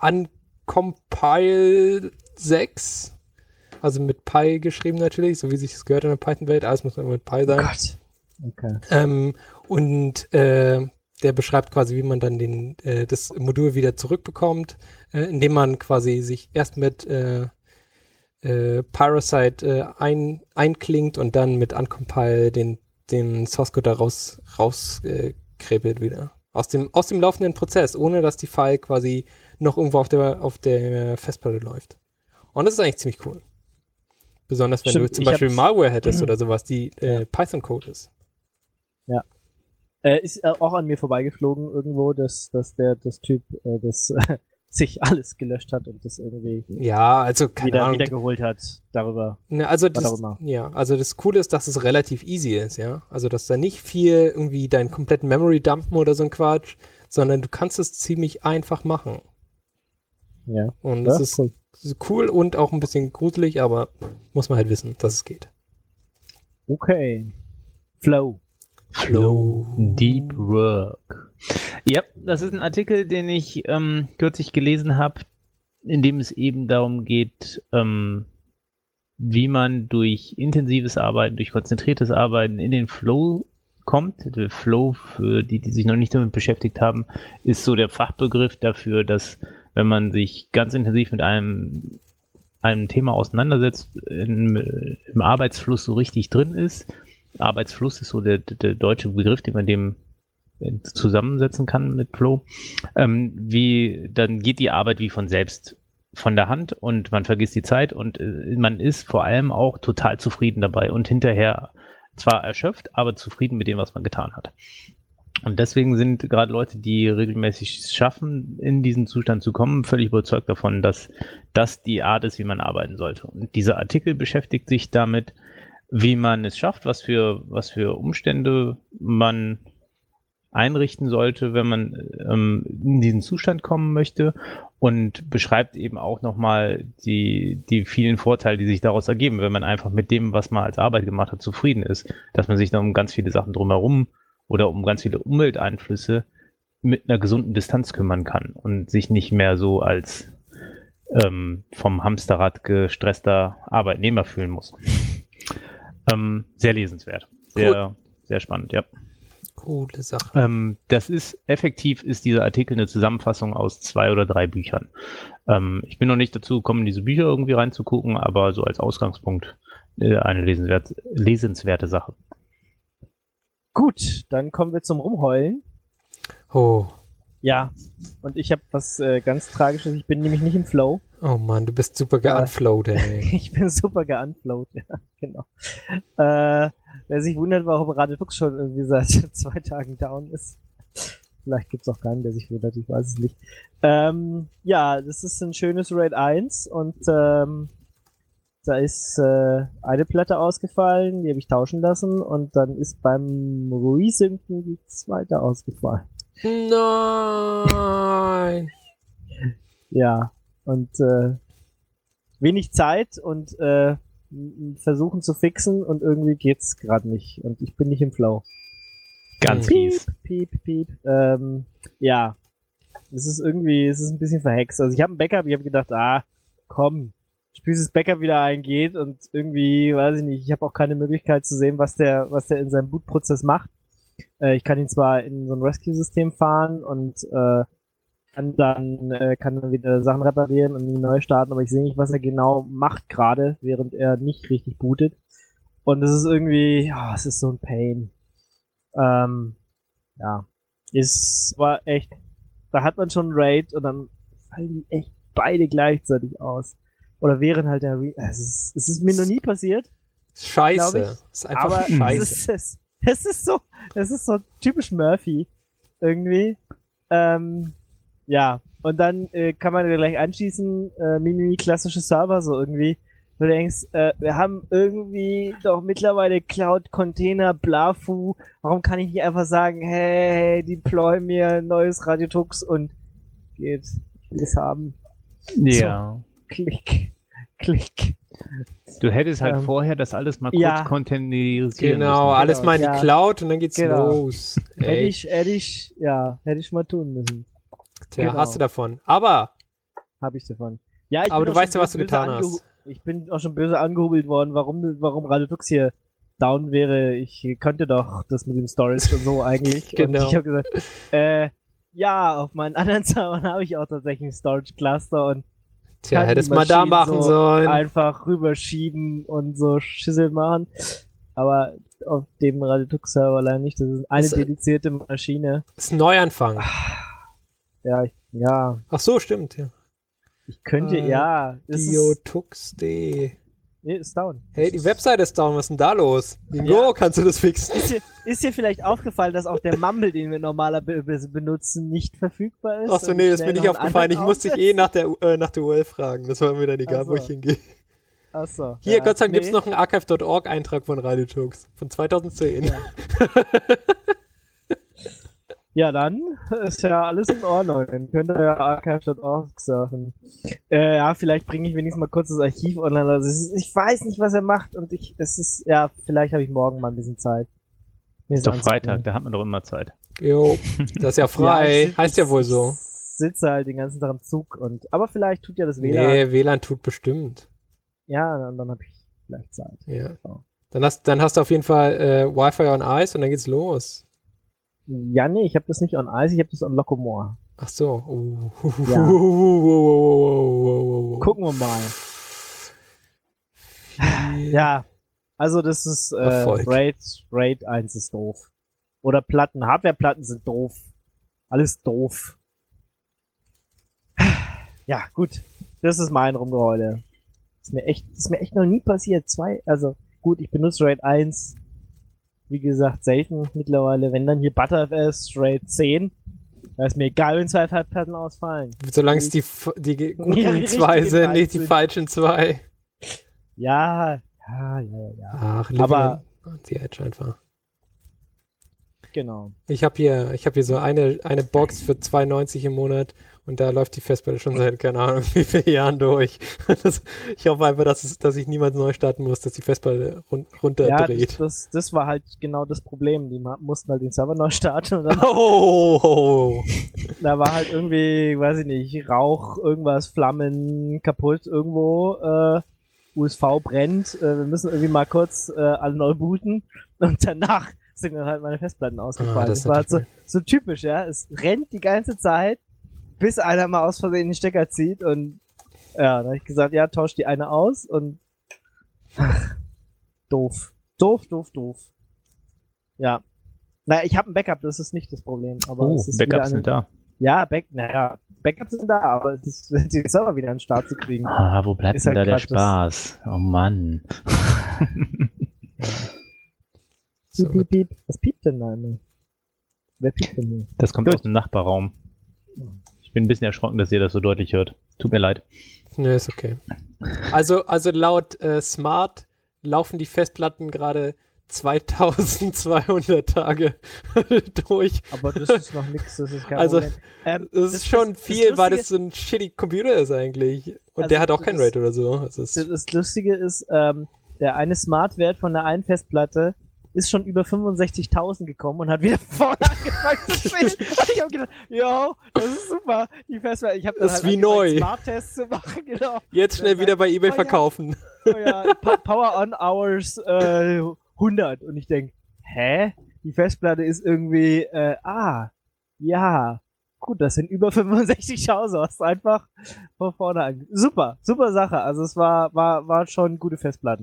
Uncompile sechs. Also mit Pi geschrieben natürlich, so wie sich das gehört in der Python-Welt. Alles muss immer mit Pi Oh sein. Gott. Okay. Ähm, und äh, der beschreibt quasi, wie man dann den, äh, das Modul wieder zurückbekommt, äh, indem man quasi sich erst mit äh, äh, Parasite äh, ein, einklingt und dann mit Uncompile den, den Source Code da raus, rauskrebelt wieder. Aus dem, aus dem laufenden Prozess, ohne dass die File quasi noch irgendwo auf der, auf der Festplatte läuft. Und das ist eigentlich ziemlich cool. Besonders wenn Stimmt, du zum ich Beispiel hab's- Malware hättest oder sowas, die äh, Ja. Python-Code ist. Äh, ist äh, auch an mir vorbeigeflogen irgendwo, dass, dass der das Typ äh, das äh, sich alles gelöscht hat und das irgendwie Ja, also keine wieder, Ahnung. wiedergeholt hat darüber. Ne, also Was das, auch immer. ja, also das Coole ist, dass es relativ easy ist, ja. Also dass da nicht viel irgendwie deinen kompletten Memory dumpen oder so ein Quatsch, sondern du kannst es ziemlich einfach machen. Ja. Und Ja, es ist cool. cool und auch ein bisschen gruselig, aber muss man halt wissen, dass es geht. Okay. Flow. Flow. Deep Work. Ja, das ist ein Artikel, den ich ähm, kürzlich gelesen habe, in dem es eben darum geht, ähm, wie man durch intensives Arbeiten, durch konzentriertes Arbeiten in den Flow kommt. Der Flow, für die, die sich noch nicht damit beschäftigt haben, ist so der Fachbegriff dafür, dass wenn man sich ganz intensiv mit einem, einem Thema auseinandersetzt, in, im Arbeitsfluss so richtig drin ist. Arbeitsfluss ist so der, der deutsche Begriff, den man dem zusammensetzen kann mit Flow. Ähm, wie, dann geht die Arbeit wie von selbst von der Hand und man vergisst die Zeit und äh, man ist vor allem auch total zufrieden dabei und hinterher zwar erschöpft, aber zufrieden mit dem, was man getan hat. Und deswegen sind gerade Leute, die regelmäßig es schaffen, in diesen Zustand zu kommen, völlig überzeugt davon, dass das die Art ist, wie man arbeiten sollte. Und dieser Artikel beschäftigt sich damit, wie man es schafft, was für, was für Umstände man einrichten sollte, wenn man ähm, in diesen Zustand kommen möchte und beschreibt eben auch nochmal die, die vielen Vorteile, die sich daraus ergeben, wenn man einfach mit dem, was man als Arbeit gemacht hat, zufrieden ist, dass man sich dann um ganz viele Sachen drumherum oder um ganz viele Umwelteinflüsse mit einer gesunden Distanz kümmern kann und sich nicht mehr so als ähm, vom Hamsterrad gestresster Arbeitnehmer fühlen muss. Ähm, sehr lesenswert. Sehr, sehr spannend, ja. Coole Sache. Ähm, das ist, effektiv ist dieser Artikel eine Zusammenfassung aus zwei oder drei Büchern. Ähm, ich bin noch nicht dazu gekommen, diese Bücher irgendwie reinzugucken, aber so als Ausgangspunkt äh, eine lesenswert, lesenswerte Sache. Gut, dann kommen wir zum Rumheulen. Oh. Ja, und ich habe was äh, ganz Tragisches. Ich bin nämlich nicht im Flow. Oh Mann, du bist super geunflowed, ey. Ich bin super geunflowed, ja, genau. Äh, wer sich wundert, warum Radetux schon irgendwie seit zwei Tagen down ist. Vielleicht gibt's auch keinen, der sich wundert, ich weiß es nicht. Ähm, ja, das ist ein schönes Raid eins und ähm, da ist äh, eine Platte ausgefallen, die habe ich tauschen lassen und dann ist beim Resinken die zweite ausgefallen. Nein. Ja, und äh, wenig Zeit und äh, m- versuchen zu fixen und irgendwie geht's gerade nicht und ich bin nicht im Flow. Ganz Hm. fies. Piep, piep. Ähm, ja, es ist irgendwie, es ist ein bisschen verhext. Also ich habe ein Backup, ich habe gedacht, ah, komm, spielst das Backup wieder eingeht und irgendwie, weiß ich nicht, ich habe auch keine Möglichkeit zu sehen, was der, was der in seinem Bootprozess macht. Äh, ich kann ihn zwar in so ein Rescue-System fahren und äh, kann dann, äh, kann dann wieder Sachen reparieren und ihn neu starten, aber ich sehe nicht, was er genau macht gerade, während er nicht richtig bootet. Und es ist irgendwie, ja, es ist so ein Pain. Ähm, ja. Es war echt, da hat man schon einen Raid und dann fallen die echt beide gleichzeitig aus. Oder während halt der Re es ist, es ist mir noch nie passiert. Scheiße. ich. Ist einfach Aber scheiße. es ist, es, es ist so, es ist so typisch Murphy. Irgendwie. Ähm, ja. Und dann äh, kann man gleich anschließen, äh, mini klassische Server so irgendwie. Du denkst, äh, wir haben irgendwie doch mittlerweile Cloud-Container, Blafu. Warum kann ich nicht einfach sagen, hey, deploy mir ein neues Radiotux und geht. Ich will es haben. Ja. Klick. Klick. Du hättest halt Ähm, vorher das alles mal kurz ja. containerisieren Genau, müssen. alles mal in die ja. Cloud und dann geht's Genau. los. Hätte Ey, ich, hätte ich, ja, hätte ich mal tun müssen. tja, genau. hast du davon. Aber, Habe ich davon. Ja, ich aber bin du auch weißt schon ja, was du böse getan angehu- hast. Ich bin auch schon böse angehobelt worden, warum, warum Radiotux hier down wäre. Ich könnte doch das mit dem Storage und so eigentlich. Genau. Und ich habe gesagt, äh, ja, auf meinen anderen Servern habe ich auch tatsächlich einen Storage Cluster und Tja, kann die hättest mal da Maschinen machen so sollen. einfach rüberschieben und so Schüssel machen. Aber auf dem Radiotux-Server leider nicht. Das ist eine Das- dedizierte Maschine. ist ein Neuanfang. Ja, ich, ja, Ach so, stimmt, ja. ich könnte, Äh, ja. Es ist, Diotux.de. nee, ist down. Hey, die Webseite ist down, was ist denn da los? Ingo, Ja. kannst du das fixen? Ist dir, ist dir vielleicht aufgefallen, dass auch der Mumble, den wir normalerweise benutzen, nicht verfügbar ist? Ach so, Und nee, das schnell bin noch nicht einen aufgefallen. Ich anderen musste dich eh nach der, äh, nach der U R L fragen. Das war mir dann egal, Ach wo so. ich hingehe. Achso. Hier, ja, Gott sei Dank nee. gibt's noch einen archive Punkt org Eintrag von Radiotux von zweitausendzehn. Ja. Ja, dann ist ja alles in Ordnung. Dann könnt ihr ja archive Punkt org surfen. Äh, ja, vielleicht bringe ich wenigstens mal kurz das Archiv online. Also es ist, ich weiß nicht, was er macht und ich, es ist, ja, vielleicht habe ich morgen mal ein bisschen Zeit. Mir Ist doch anzugucken. Freitag, da hat man doch immer Zeit. Jo, das ist ja frei. ich sit- heißt ja ich- wohl so. Ich sitze halt den ganzen Tag im Zug und, aber vielleicht tut ja das W L A N. Nee, W L A N tut bestimmt. Ja, dann, dann habe ich vielleicht Zeit. Ja. So. Dann hast, dann hast du auf jeden Fall äh, Wi-Fi on Ice und dann geht's los. Ja, nee, ich habe das nicht on Ice, ich habe das on Locomore. Ach so. Uh. Ja. Gucken Gucken wir mal. Ja, also das ist äh, Erfolg. Raid, Raid eins ist doof. Oder Platten, Hardwareplatten sind doof. Alles doof. Ja, gut. Das ist mein Rumgeheule. Ist mir echt, ist mir echt noch nie passiert. Zwei, also gut, ich benutze Raid eins, wie gesagt, selten mittlerweile. Wenn dann hier ButterFS, Raid zehn, da ist mir egal, wenn zwei Festplatten ausfallen. Solange es die, f- die ge- guten Ja, die zwei richtigen sind, beiden nicht die sind. falschen zwei. Ja, ja, ja, ja. Ach, Aber- Living die Edge einfach. Genau. Ich habe hier, ich habe hier so eine, eine Box für zwei neunzig im Monat und da läuft die Festplatte schon seit, keine Ahnung, wie vielen Jahren durch. Das, ich hoffe einfach, dass, es, dass ich niemals neu starten muss, dass die Festplatte run Ja, das, runterdreht. das, das war halt genau das Problem. Die ma- mussten halt den Server neu starten und dann Oh, da war halt irgendwie, weiß ich nicht, Rauch, irgendwas, Flammen kaputt irgendwo, äh, U S V brennt, äh, wir müssen irgendwie mal kurz äh, alle neu booten und danach sind dann halt meine Festplatten ausgefallen. Ah, das das ist war halt so, natürlich- so typisch, ja. Es rennt die ganze Zeit, bis einer mal aus Versehen den Stecker zieht und ja, dann habe ich gesagt, ja, tausch die eine aus und ach, doof. Doof, doof, doof. Ja. Naja, ich habe ein Backup, das ist nicht das Problem. Aber Oh, es ist wieder Backups eine, sind da. Ja, Back, naja, Backups sind da, aber es ist, den Server wieder an den Start zu kriegen. Ah, wo bleibt Ist denn halt da der grad das- Spaß? Oh Mann. so. Piep, piep, piep. Was piept denn da immer? Wer piept denn hier? Das kommt Gut. aus dem Nachbarraum. Ich bin ein bisschen erschrocken, dass ihr das so deutlich hört. Tut mir leid. Nö, ist okay. Also, also laut äh, Smart laufen die Festplatten gerade zweitausendzweihundert Tage durch. Aber das ist noch nix, das ist kein Also, Problem. Ähm, Das ist schon das viel, weil Lustige- das so ein shitty Computer ist eigentlich. Und Also, der hat auch kein das- Raid oder so. Also es Das, das Lustige ist, ähm, der eine Smart-Wert von der einen Festplatte ist schon über fünfundsechzigtausend gekommen und hat wieder vorne angefangen zu spielen. Und ich habe gedacht, yo, das ist super. Die Festplatte, ich habe dann Das ist halt wie angefangen, neu. Smart-Tests zu machen, genau. jetzt schnell das wieder bei eBay oh ja. verkaufen. Oh ja, Pa- Power on Hours äh, hundert. Und ich denk, hä? Die Festplatte ist irgendwie, äh, ah, ja. Gut, das sind über fünfundsechzigtausend. Hast einfach von vorne an. Super, super Sache. Also es war, war, war schon gute Festplatten.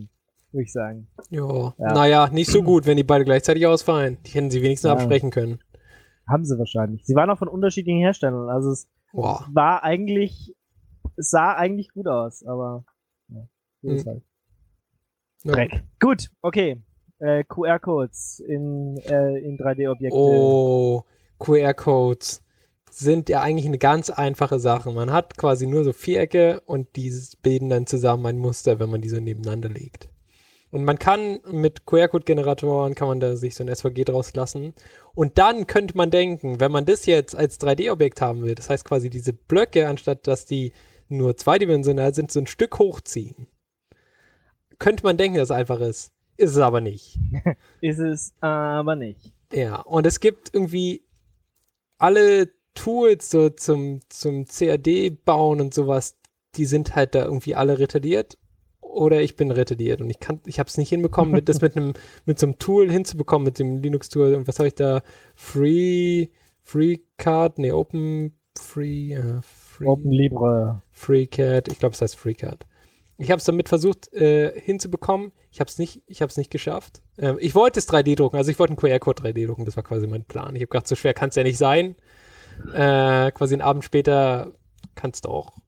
würde ich sagen. Jo. Ja. Naja, nicht so gut, wenn die beide gleichzeitig ausfallen. Die hätten sie wenigstens Ja. absprechen können. Haben sie wahrscheinlich. Sie waren auch von unterschiedlichen Herstellern. Also es Boah. war eigentlich, es sah eigentlich gut aus, aber ja, so ist Hm. halt. Ja. Dreck. Gut, okay. Äh, Q R-Codes in, äh, in drei D-Objekte. Oh, Q R-Codes sind ja eigentlich eine ganz einfache Sache. Man hat quasi nur so Vierecke und die bilden dann zusammen ein Muster, wenn man die so nebeneinander legt. Und man kann mit Q R-Code-Generatoren, kann man da sich so ein S V G draus lassen. Und dann könnte man denken, wenn man das jetzt als drei D-Objekt haben will, das heißt quasi diese Blöcke, anstatt dass die nur zweidimensional sind, so ein Stück hochziehen. Könnte man denken, dass es einfach ist. Ist es aber nicht. Ist es aber nicht. Ja, und es gibt irgendwie alle Tools so zum, zum C A D-Bauen und sowas, die sind halt da irgendwie alle retardiert. Oder ich bin retardiert und ich kann, ich habe es nicht hinbekommen, mit, das mit einem, mit so einem Tool hinzubekommen, mit dem Linux-Tool. Und was habe ich da? Free, FreeCAD, nee, Open, Free, äh, Free, Open Libre. FreeCAD, ich glaube, es heißt FreeCAD. Ich habe es damit versucht äh, hinzubekommen. Ich habe es nicht, ich habe es nicht geschafft. Ähm, ich wollte es drei D drucken, also ich wollte einen Q R-Code drei D drucken, das war quasi mein Plan. Ich habe gedacht, so schwer kann es ja nicht sein. Äh, quasi einen Abend später kannst du auch.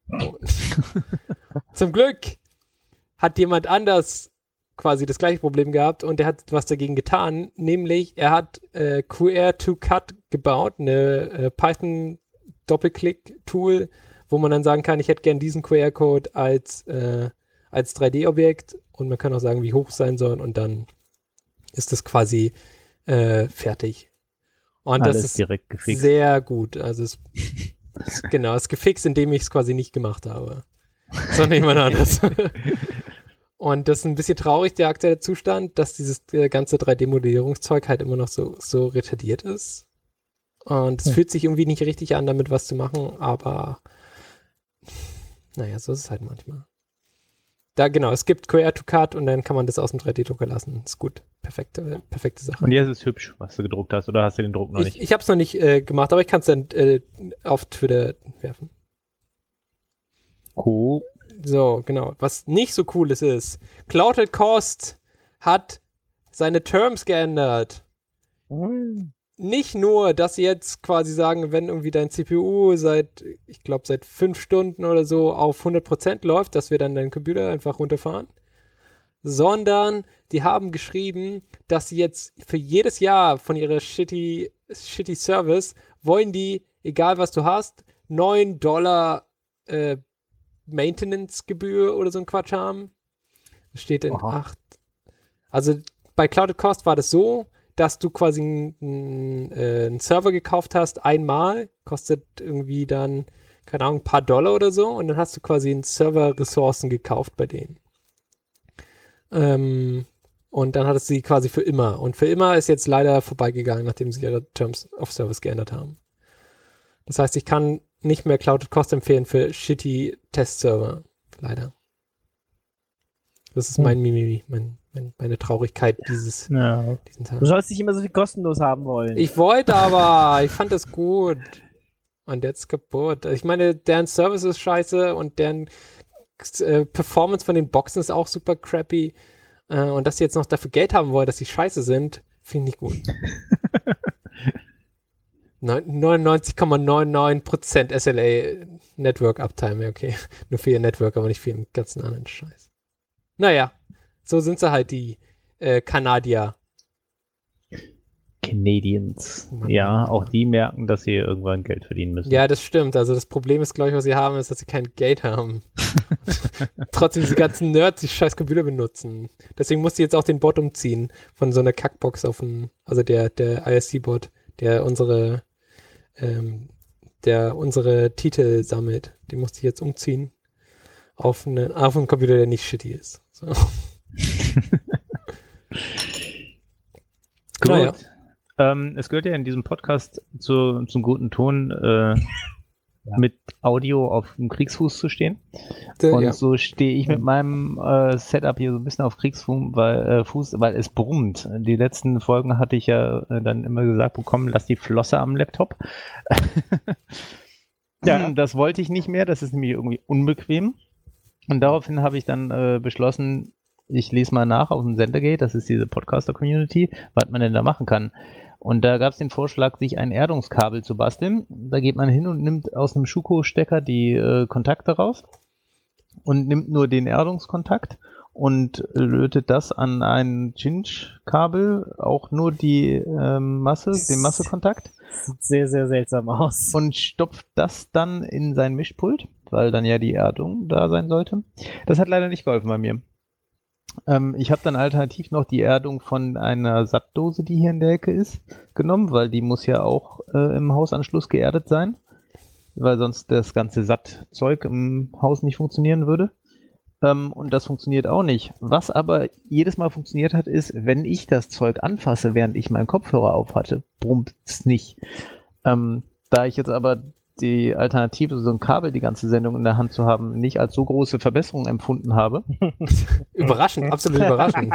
Zum Glück hat jemand anders quasi das gleiche Problem gehabt und der hat was dagegen getan, nämlich er hat äh, Q R to Cut gebaut, eine äh, Python-Doppelklick-Tool, wo man dann sagen kann, ich hätte gern diesen Q R-Code als, äh, als drei D-Objekt und man kann auch sagen, wie hoch es sein soll und dann ist das quasi äh, fertig. Und Alles das ist direkt gefixt. sehr gut. Also es ist, genau, es ist gefixt, indem ich es quasi nicht gemacht habe. Sondern jemand anderes. Und das ist ein bisschen traurig, der aktuelle Zustand, dass dieses äh, ganze drei D-Modellierungszeug halt immer noch so, so retardiert ist. Und es Hm. fühlt sich irgendwie nicht richtig an, damit was zu machen, aber naja, so ist es halt manchmal. Da, genau, es gibt Q R to Cut und dann kann man das aus dem drei D-Drucker lassen. Ist gut. Perfekte, perfekte Sache. Und jetzt ist es hübsch, was du gedruckt hast, oder hast du den Druck noch Ich, nicht? ich habe es noch nicht äh, gemacht, aber ich kann es dann äh, auf Twitter werfen. Cool. So, genau. Was nicht so cool ist, ist, Clouded Cost hat seine Terms geändert. Hm. Nicht nur, dass sie jetzt quasi sagen, wenn irgendwie dein C P U seit, ich glaube, seit fünf Stunden oder so auf hundert Prozent läuft, dass wir dann deinen Computer einfach runterfahren, sondern die haben geschrieben, dass sie jetzt für jedes Jahr von ihrer shitty, shitty Service wollen die, egal was du hast, neun Dollar äh, Maintenance-Gebühr oder so ein Quatsch haben. Das steht in Aha. acht. Also bei Clouded Cost war das so, dass du quasi einen, äh, einen Server gekauft hast, einmal, kostet irgendwie dann, keine Ahnung, ein paar Dollar oder so, und dann hast du quasi einen Server-Ressourcen gekauft bei denen. Ähm, und dann hattest du sie quasi für immer. Und für immer ist jetzt leider vorbeigegangen, nachdem sie ihre Terms of Service geändert haben. Das heißt, ich kann nicht mehr Clouded Cost empfehlen für shitty Testserver. Leider. Das ist Hm. mein Mimimi, mein, mein, meine Traurigkeit dieses, Ja. diesen Tag. Du sollst nicht immer so viel kostenlos haben wollen. Ich wollte aber, ich fand das gut. Und jetzt kaputt. Ich meine, deren Service ist scheiße und deren äh, Performance von den Boxen ist auch super crappy. Äh, und dass sie jetzt noch dafür Geld haben wollen, dass sie scheiße sind, finde ich nicht gut. neunundneunzig Komma neunundneunzig Prozent S L A Network Uptime, ja, okay. Nur für ihr Network, aber nicht für den ganzen anderen Scheiß. Naja, so sind sie halt, die äh, Kanadier. Canadians. Mann. Ja, auch die merken, dass sie irgendwann Geld verdienen müssen. Ja, das stimmt. Also das Problem ist, glaube ich, was sie haben, ist, dass sie kein Geld haben. Trotzdem diese ganzen Nerds, die scheiß Computer benutzen. Deswegen musste ich jetzt auch den Bot umziehen von so einer Kackbox auf einen, also der, der I S C-Bot, der unsere, ähm, der unsere Titel sammelt. Den musste ich jetzt umziehen auf einen, auf einen Computer, der nicht shitty ist. So. Gut. Naja. Ähm, es gehört ja in diesem Podcast zu, zum guten Ton, äh, mit Audio auf dem Kriegsfuß zu stehen. Der, Und ja. so stehe ich mit meinem äh, Setup hier so ein bisschen auf Kriegsfuß, weil, äh, Fuß, weil es brummt. Die letzten Folgen hatte ich ja äh, dann immer gesagt bekommen, lass die Flosse am Laptop. Ja. Das wollte ich nicht mehr, das ist nämlich irgendwie unbequem. Und daraufhin habe ich dann äh, beschlossen, ich lese mal nach auf dem Sendergate, das ist diese Podcaster-Community, was man denn da machen kann. Und da gab es den Vorschlag, sich ein Erdungskabel zu basteln. Da geht man hin und nimmt aus einem Schuko-Stecker die äh, Kontakte raus und nimmt nur den Erdungskontakt und lötet das an ein Cinch-Kabel, auch nur die ähm, Masse, den Massekontakt. Sieht sehr, sehr seltsam aus. Und stopft das dann in sein Mischpult, weil dann ja die Erdung da sein sollte. Das hat leider nicht geholfen bei mir. Ähm, ich habe dann alternativ noch die Erdung von einer Sattdose, die hier in der Ecke ist, genommen, weil die muss ja auch äh, im Hausanschluss geerdet sein, weil sonst das ganze Sattzeug im Haus nicht funktionieren würde. Ähm, und das funktioniert auch nicht. Was aber jedes Mal funktioniert hat, ist, wenn ich das Zeug anfasse, während ich meinen Kopfhörer auf hatte, brummt es nicht. Ähm, da ich jetzt aber die Alternative, so ein Kabel die ganze Sendung in der Hand zu haben, nicht als so große Verbesserung empfunden habe, Überraschend, absolut überraschend.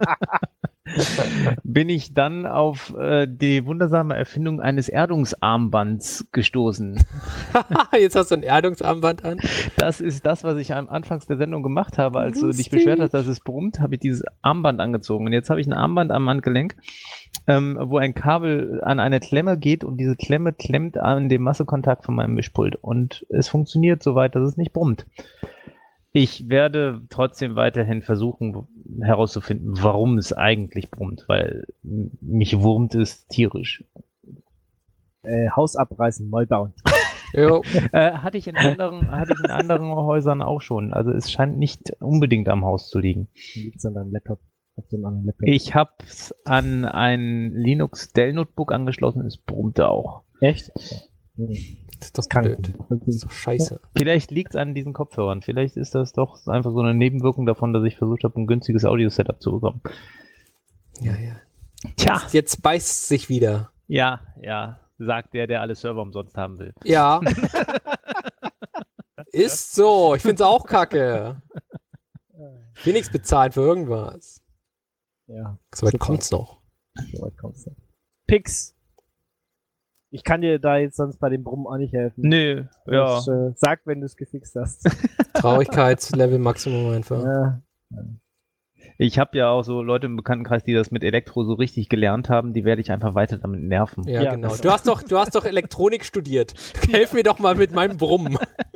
bin ich dann auf äh, die wundersame Erfindung eines Erdungsarmbands gestoßen. Jetzt hast du ein Erdungsarmband an. Das ist das, was ich am Anfangs der Sendung gemacht habe, als du dich beschwert hast, dass es brummt, habe ich dieses Armband angezogen. Und jetzt habe ich ein Armband am Handgelenk, ähm, wo ein Kabel an eine Klemme geht und diese Klemme klemmt an dem Massekontakt von meinem Mischpult. Und es funktioniert soweit, dass es nicht brummt. Ich werde trotzdem weiterhin versuchen herauszufinden, warum es eigentlich brummt, weil mich wurmt es tierisch. Äh, Haus abreißen, neu bauen. Jo. Äh, hatte ich in anderen, hatte ich in anderen Häusern auch schon. Also es scheint nicht unbedingt am Haus zu liegen. Liegt es an deinem Laptop? Auf dem anderen Laptop? Ich habe es an ein Linux Dell Notebook angeschlossen, es brummte auch. Echt? Hm. Das ist doch Kann- blöd. Das ist doch scheiße. Vielleicht liegt es an diesen Kopfhörern. Vielleicht ist das doch einfach so eine Nebenwirkung davon, dass ich versucht habe, ein günstiges Audio-Setup zu bekommen. Ja, ja. Tja. Jetzt beißt es sich wieder. Ja, ja, sagt der, der alle Server umsonst haben will. Ja. Ist so. Ich find's auch kacke. Ich will nichts bezahlt für irgendwas. Ja, So weit Super. kommt's noch. so weit kommt's nicht. Pix. Ich kann dir da jetzt sonst bei dem Brummen auch nicht helfen. Nö, ja. Das, äh, sag, wenn du es gefixt hast. Traurigkeitslevel Maximum einfach. ja. Ich habe ja auch so Leute im Bekanntenkreis, die das mit Elektro so richtig gelernt haben, die werde ich einfach weiter damit nerven. Ja, Ja, genau. das- Du hast doch, du hast doch Elektronik studiert. Helf mir doch mal mit meinem Brummen.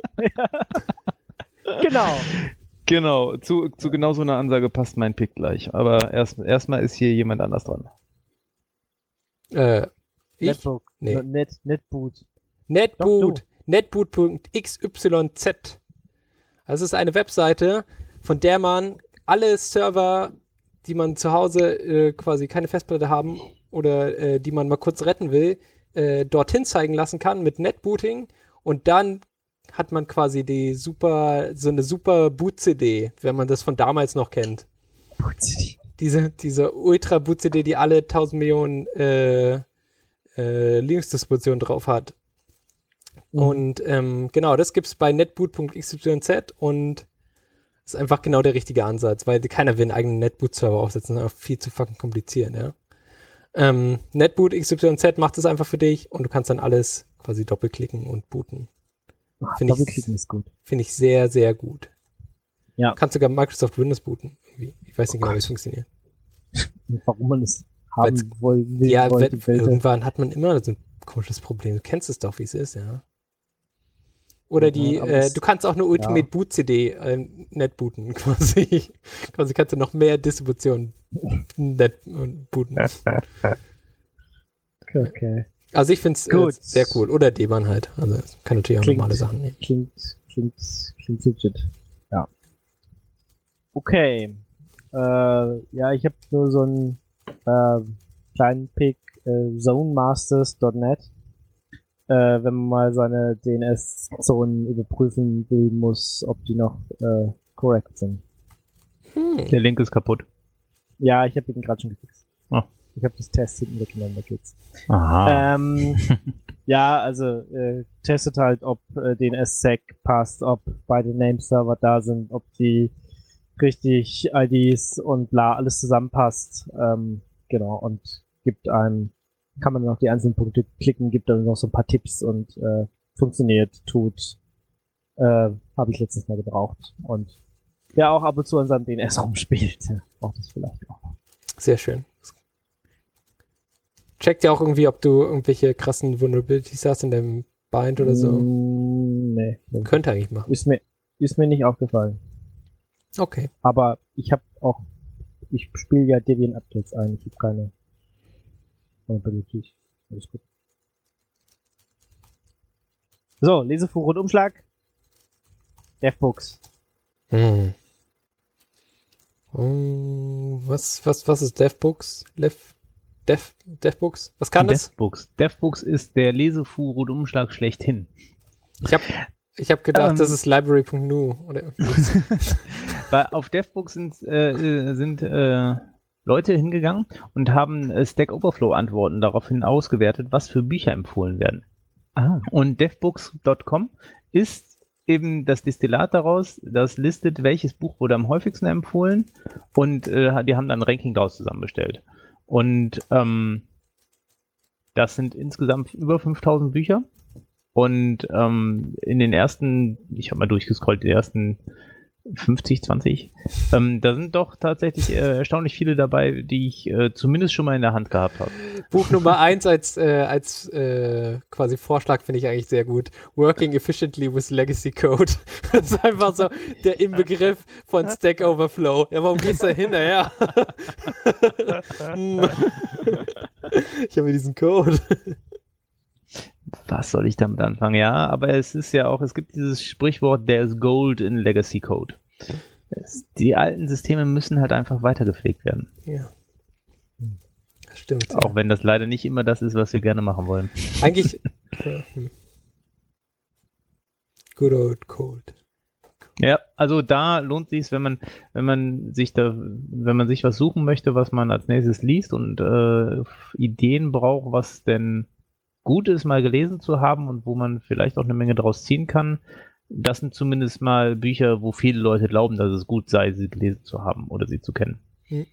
Genau. Genau, zu, zu genau so einer Ansage passt mein Pick gleich. Aber erst erstmal ist hier jemand anders dran. Äh, ich? Netbook. Nee. Net, Netboot. Netboot. Netboot Punkt x y z. Das ist eine Webseite, von der man alle Server, die man zu Hause äh, quasi keine Festplatte haben oder äh, die man mal kurz retten will, äh, dorthin zeigen lassen kann mit Netbooting. Und dann hat man quasi die super, so eine super Boot-C D, wenn man das von damals noch kennt. Diese, diese Ultra-Boot-C D, die alle tausend Millionen äh, äh, Linux-Distributionen drauf hat. Mhm. Und ähm, genau, das gibt's bei netboot Punkt x y z und ist einfach genau der richtige Ansatz, weil keiner will einen eigenen Netboot-Server aufsetzen, das ist einfach viel zu fucking kompliziert, ja. Ähm, Netboot X Y Z macht es einfach für dich und du kannst dann alles quasi doppelklicken und booten. Ach, Finde ich- Doppelklicken ist gut. Finde ich sehr, sehr gut. Ja. Kannst sogar Microsoft Windows booten. Irgendwie. Ich weiß nicht Oh genau, wie Gott. es funktioniert. Und warum man es haben Weil's- woll, will, Ja, wollte, wenn, wollte. irgendwann hat man immer so ein komisches Problem. Du kennst es doch, wie es ist, ja. Oder die, Ja, aber äh, es- du kannst auch eine Ultimate ja. Boot C D äh, net booten, quasi. Quasi kannst du noch mehr Distributionen net äh, booten. Okay. Also ich finde es äh, Gut. sehr cool. Oder Debian halt. Also es kann natürlich auch Klingt- normale Sachen nehmen. Klingt, klingt, klingt legit. Ja. Okay. Äh, ja, ich habe nur so einen äh, kleinen Pick, äh, zonemasters Punkt net. Äh, wenn man mal seine D N S-Zonen überprüfen will, muss, ob die noch äh, korrekt sind. Hm. Der Link ist kaputt. Ja, ich habe ihn gerade schon gefixt. Ah. Ich habe das Test hinten weggenommen, da geht's. Aha. Ähm, ja, also äh, testet halt, ob äh, D N S-Sec passt, ob beide Nameserver da sind, ob die richtig I Ds und bla alles zusammenpasst. Ähm, genau, und gibt einem, kann man noch die einzelnen Punkte klicken, gibt dann noch so ein paar Tipps und äh, funktioniert, tut. Äh, habe ich letztes Mal gebraucht und der auch ab und zu an seinem D N S rumspielt. Braucht das vielleicht auch. Sehr schön. Checkt ja auch irgendwie, ob du irgendwelche krassen Vulnerabilities hast in deinem Bind oder so. Mm, nee. Könnte eigentlich machen. Ist mir, ist mir nicht aufgefallen. Okay. Aber ich habe auch, ich spiele ja Debian Updates ein. Ich habe keine Vulnerabilities. Alles gut. So, Lesefuhr und Umschlag. DevBooks. Hm. Um, was, was, was ist DevBooks? Lev, Dev, DevBooks? Was kann das? DevBooks. DevBooks ist der Lesefuhr-Rundumschlag schlechthin. Ich habe ich hab gedacht, Ähm. das ist library punkt nu. Oder Weil auf DevBooks sind, äh, sind äh, Leute hingegangen und haben äh, Stack Overflow-Antworten daraufhin ausgewertet, was für Bücher empfohlen werden. Ah. Und devbooks punkt com ist eben das Destillat daraus, das listet, welches Buch wurde am häufigsten empfohlen, und äh, die haben dann ein Ranking daraus zusammengestellt. Und ähm, das sind insgesamt über fünftausend Bücher. Und ähm, in den ersten, ich habe mal durchgescrollt, die ersten fünfzig, zwanzig, ähm, da sind doch tatsächlich äh, erstaunlich viele dabei, die ich äh, zumindest schon mal in der Hand gehabt habe. Buch Nummer eins als, äh, als äh, quasi Vorschlag finde ich eigentlich sehr gut. Working Efficiently with Legacy Code. Das ist einfach so der Inbegriff von Stack Overflow. Ja, warum geht's da hinterher? Ich habe diesen Code. Was soll ich damit anfangen? Ja, aber es ist ja auch, es gibt dieses Sprichwort, there's gold in Legacy Code. Es, die alten Systeme müssen halt einfach weitergepflegt werden. Ja. Das stimmt. Auch wenn das leider nicht immer das ist, was wir gerne machen wollen. Eigentlich. äh, hm. Good old Code. Ja, also da lohnt sich, wenn man, wenn man sich da, wenn man sich was suchen möchte, was man als nächstes liest und äh, Ideen braucht, was denn gut ist, mal gelesen zu haben und wo man vielleicht auch eine Menge draus ziehen kann. Das sind zumindest mal Bücher, wo viele Leute glauben, dass es gut sei, sie gelesen zu haben oder sie zu kennen. Hm.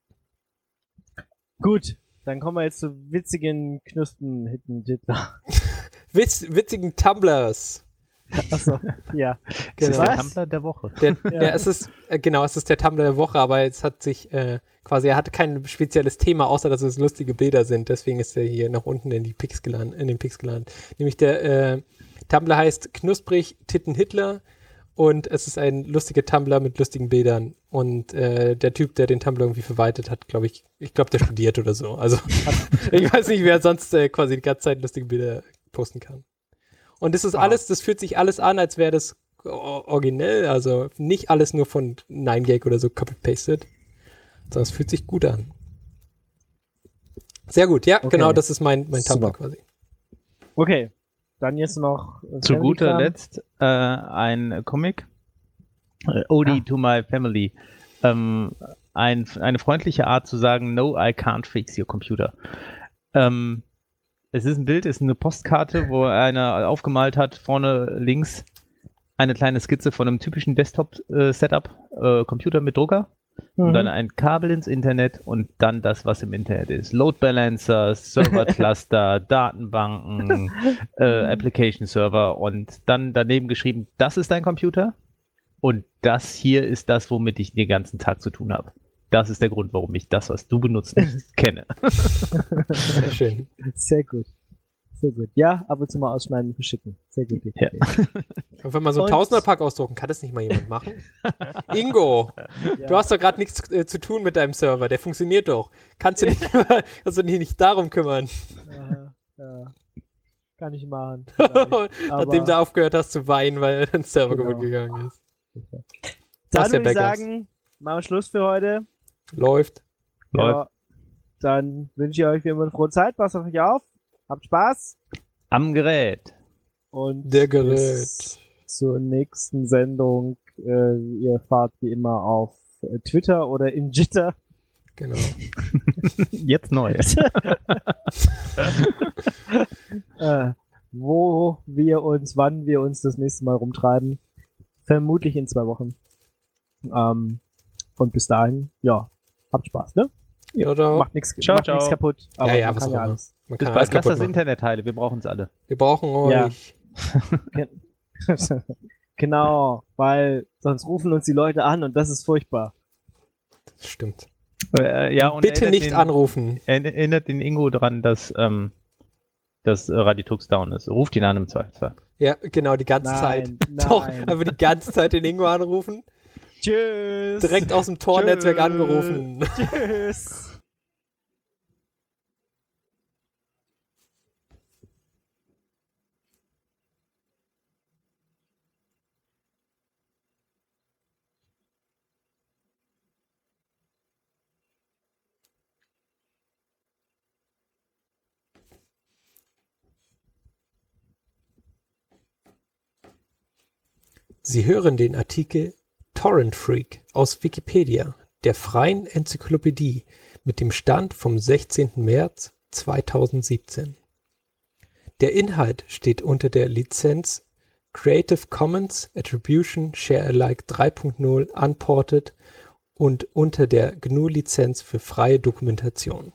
Gut, dann kommen wir jetzt zu witzigen Knuspen hitten Jitter. Witz, witzigen Tumblers. Achso, ja. Das ist Genau. der Was? Tumblr der Woche. Der, Ja. ja, es ist, äh, genau, es ist der Tumblr der Woche, aber jetzt hat sich äh, quasi, er hatte kein spezielles Thema, außer dass es lustige Bilder sind. Deswegen ist er hier nach unten in die Pix gelandet, in den Pix gelandet. Nämlich der äh, Tumblr heißt Knusprig Titten Hitler und es ist ein lustiger Tumblr mit lustigen Bildern. Und äh, der Typ, der den Tumblr irgendwie verwaltet hat, glaube ich, ich glaube, der studiert oder so. Also ich weiß nicht, wer sonst äh, quasi die ganze Zeit lustige Bilder posten kann. Und das ist Ah. alles, das fühlt sich alles an, als wäre das o- originell, also nicht alles nur von nine gag oder so copy-pasted, sondern es fühlt sich gut an. Sehr gut, ja, Okay. genau, das ist mein, mein Tumblr Super. quasi. Okay, dann jetzt noch Zu guter Family-Kram. Letzt äh, ein Comic. Äh, Ode Ah. to my family. Ähm, ein, eine freundliche Art zu sagen, no, I can't fix your computer. Ähm, es ist ein Bild, es ist eine Postkarte, wo einer aufgemalt hat, vorne links eine kleine Skizze von einem typischen Desktop-Setup, äh, Computer mit Drucker. Mhm. Und dann ein Kabel ins Internet und dann das, was im Internet ist. Load Balancer, Server-Cluster, Datenbanken, äh, Application-Server und dann daneben geschrieben, das ist dein Computer und das hier ist das, womit ich den ganzen Tag zu tun habe. Das ist der Grund, warum ich das, was du benutzt, nicht kenne. Sehr schön. Sehr gut. Sehr gut. Ja, ab und zu mal ausschneiden und verschicken. Sehr gut. die Ja. Idee. Und wenn man so ein Und- Tausender-Pack ausdrucken, kann das nicht mal jemand machen? Ingo, Ja. du hast doch gerade nichts äh, zu tun mit deinem Server, der funktioniert doch. Kannst du nicht, kannst du dich nicht darum kümmern, Aha, ja. Kann ich machen. nachdem du aufgehört hast zu weinen, weil dein Server Genau. kaputt gegangen ist. Dann Hast ja würde ich Backups. sagen, machen wir Schluss für heute. Läuft. Ja, dann wünsche ich euch wie immer eine frohe Zeit. Passt auf euch auf. Habt Spaß. Am Gerät. Und Der Gerät. bis zur nächsten Sendung. Äh, ihr fahrt wie immer auf äh, Twitter oder in Jitter. Genau. Jetzt neu. äh, wo wir uns, wann wir uns das nächste Mal rumtreiben. Vermutlich in zwei Wochen. Ähm, und bis dahin, ja, habt Spaß, ne? Ja, da, Macht nichts Ciao, macht ciao. nichts kaputt. Aber Ja, ja, man was kann auch ja immer. alles. man Bis kann alles bald, lass kaputt das machen. Internet heile, wir brauchen es alle. Wir brauchen Ja. euch. Genau, weil sonst rufen uns die Leute an und das ist furchtbar. Das stimmt. Äh, ja, und Bitte erinnert nicht den, anrufen. Erinnert den Ingo dran, dass, ähm, dass äh, Raditux down ist. Ruft ihn an im Zweifelsfall. Ja, genau, die ganze Nein, Zeit. nein. Doch, einfach die ganze Zeit den Ingo anrufen. Tschüss. Direkt aus dem Tor-Netzwerk Tschüss. angerufen. Tschüss. Sie hören den Artikel Torrent Freak aus Wikipedia, der freien Enzyklopädie, mit dem Stand vom sechzehnten März zweitausendsiebzehn. Der Inhalt steht unter der Lizenz Creative Commons Attribution Share Alike drei Punkt null Unported und unter der G N U-Lizenz für freie Dokumentation.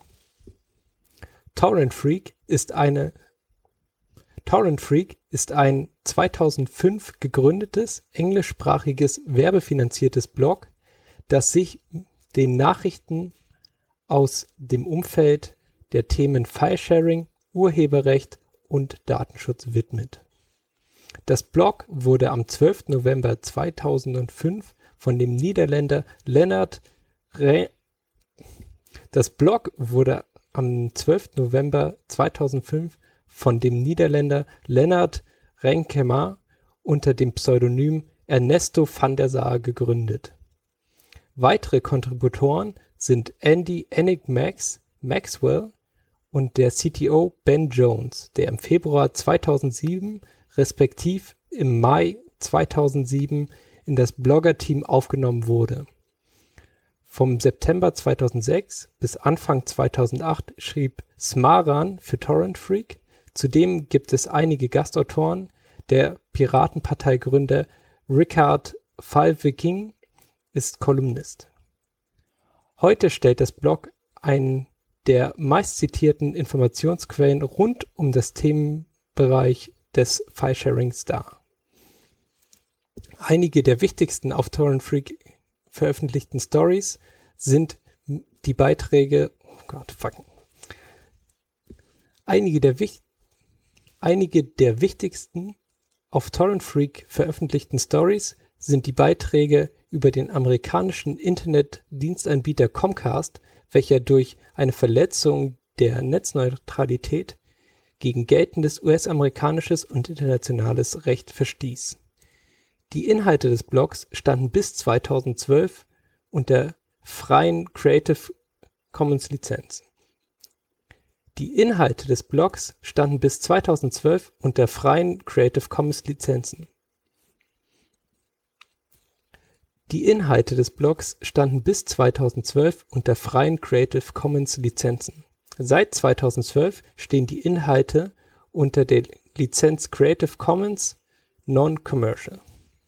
Torrent Freak ist eine Torrent Freak ist ein zweitausendfünf gegründetes, englischsprachiges, werbefinanziertes Blog, das sich den Nachrichten aus dem Umfeld der Themen Filesharing, Urheberrecht und Datenschutz widmet. Das Blog wurde am zwölften November zweitausendfünf von dem Niederländer Lennart Re Das Blog wurde am zwölften November zweitausendfünf von dem Niederländer Lennart Renkema unter dem Pseudonym Ernesto van der Sar gegründet. Weitere Kontributoren sind Andy Enigmax Maxwell und der C T O Ben Jones, der im Februar zweitausendsieben respektiv im Mai zweitausendsieben in das Blogger-Team aufgenommen wurde. Vom September zweitausendsechs bis Anfang zweitausendacht schrieb Smaran für Torrent Freak. Zudem gibt es einige Gastautoren. Der Piratenpartei-Gründer Richard Falviking ist Kolumnist. Heute stellt das Blog einen der meistzitierten Informationsquellen rund um das Themenbereich des Filesharings dar. Einige der wichtigsten auf Torrent Freak veröffentlichten Stories sind die Beiträge, oh Gott, fuck. Einige der wichtigsten Einige der wichtigsten auf Torrent Freak veröffentlichten Stories sind die Beiträge über den amerikanischen Internetdienstanbieter Comcast, welcher durch eine Verletzung der Netzneutralität gegen geltendes U S-amerikanisches und internationales Recht verstieß. Die Inhalte des Blogs standen bis zweitausendzwölf unter freien Creative Commons Lizenz. Die Inhalte des Blogs standen bis zweitausendzwölf unter freien Creative Commons Lizenzen. Die Inhalte des Blogs standen bis zweitausendzwölf unter freien Creative Commons Lizenzen. Seit zweitausendzwölf stehen die Inhalte unter der Lizenz Creative Commons Non-Commercial.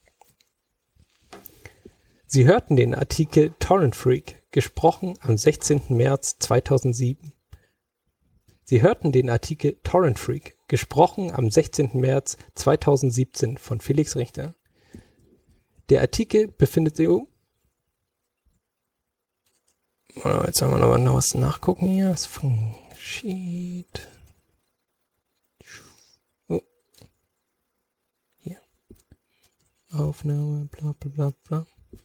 Sie hörten den Artikel Torrent Freak, gesprochen am sechzehnten März zweitausendsieben. Sie hörten den Artikel Torrent Freak, gesprochen am sechzehnten März zweitausendsiebzehn von Felix Richter. Der Artikel befindet sich... Oh, jetzt haben wir noch mal was nachgucken hier. Das Sheet. Oh. Hier. Aufnahme, bla bla bla bla.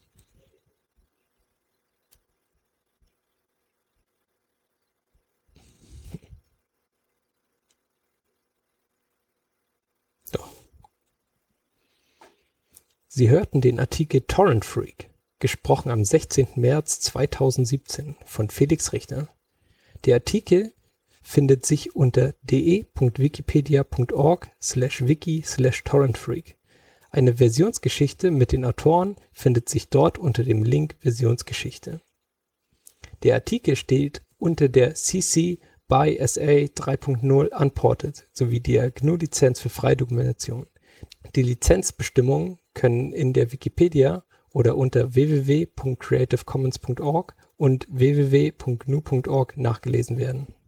Sie hörten den Artikel Torrent Freak, gesprochen am sechzehnten März zweitausendsiebzehn von Felix Richter. Der Artikel findet sich unter de.wikipedia.org slash wiki slash torrentfreak. Eine Versionsgeschichte mit den Autoren findet sich dort unter dem Link Versionsgeschichte. Der Artikel steht unter der C C by S A drei Punkt null Unported sowie der G N U-Lizenz für freie Dokumentation. Die Lizenzbestimmungen können in der Wikipedia oder unter w w w punkt creative commons punkt org und w w w punkt g n u punkt org nachgelesen werden.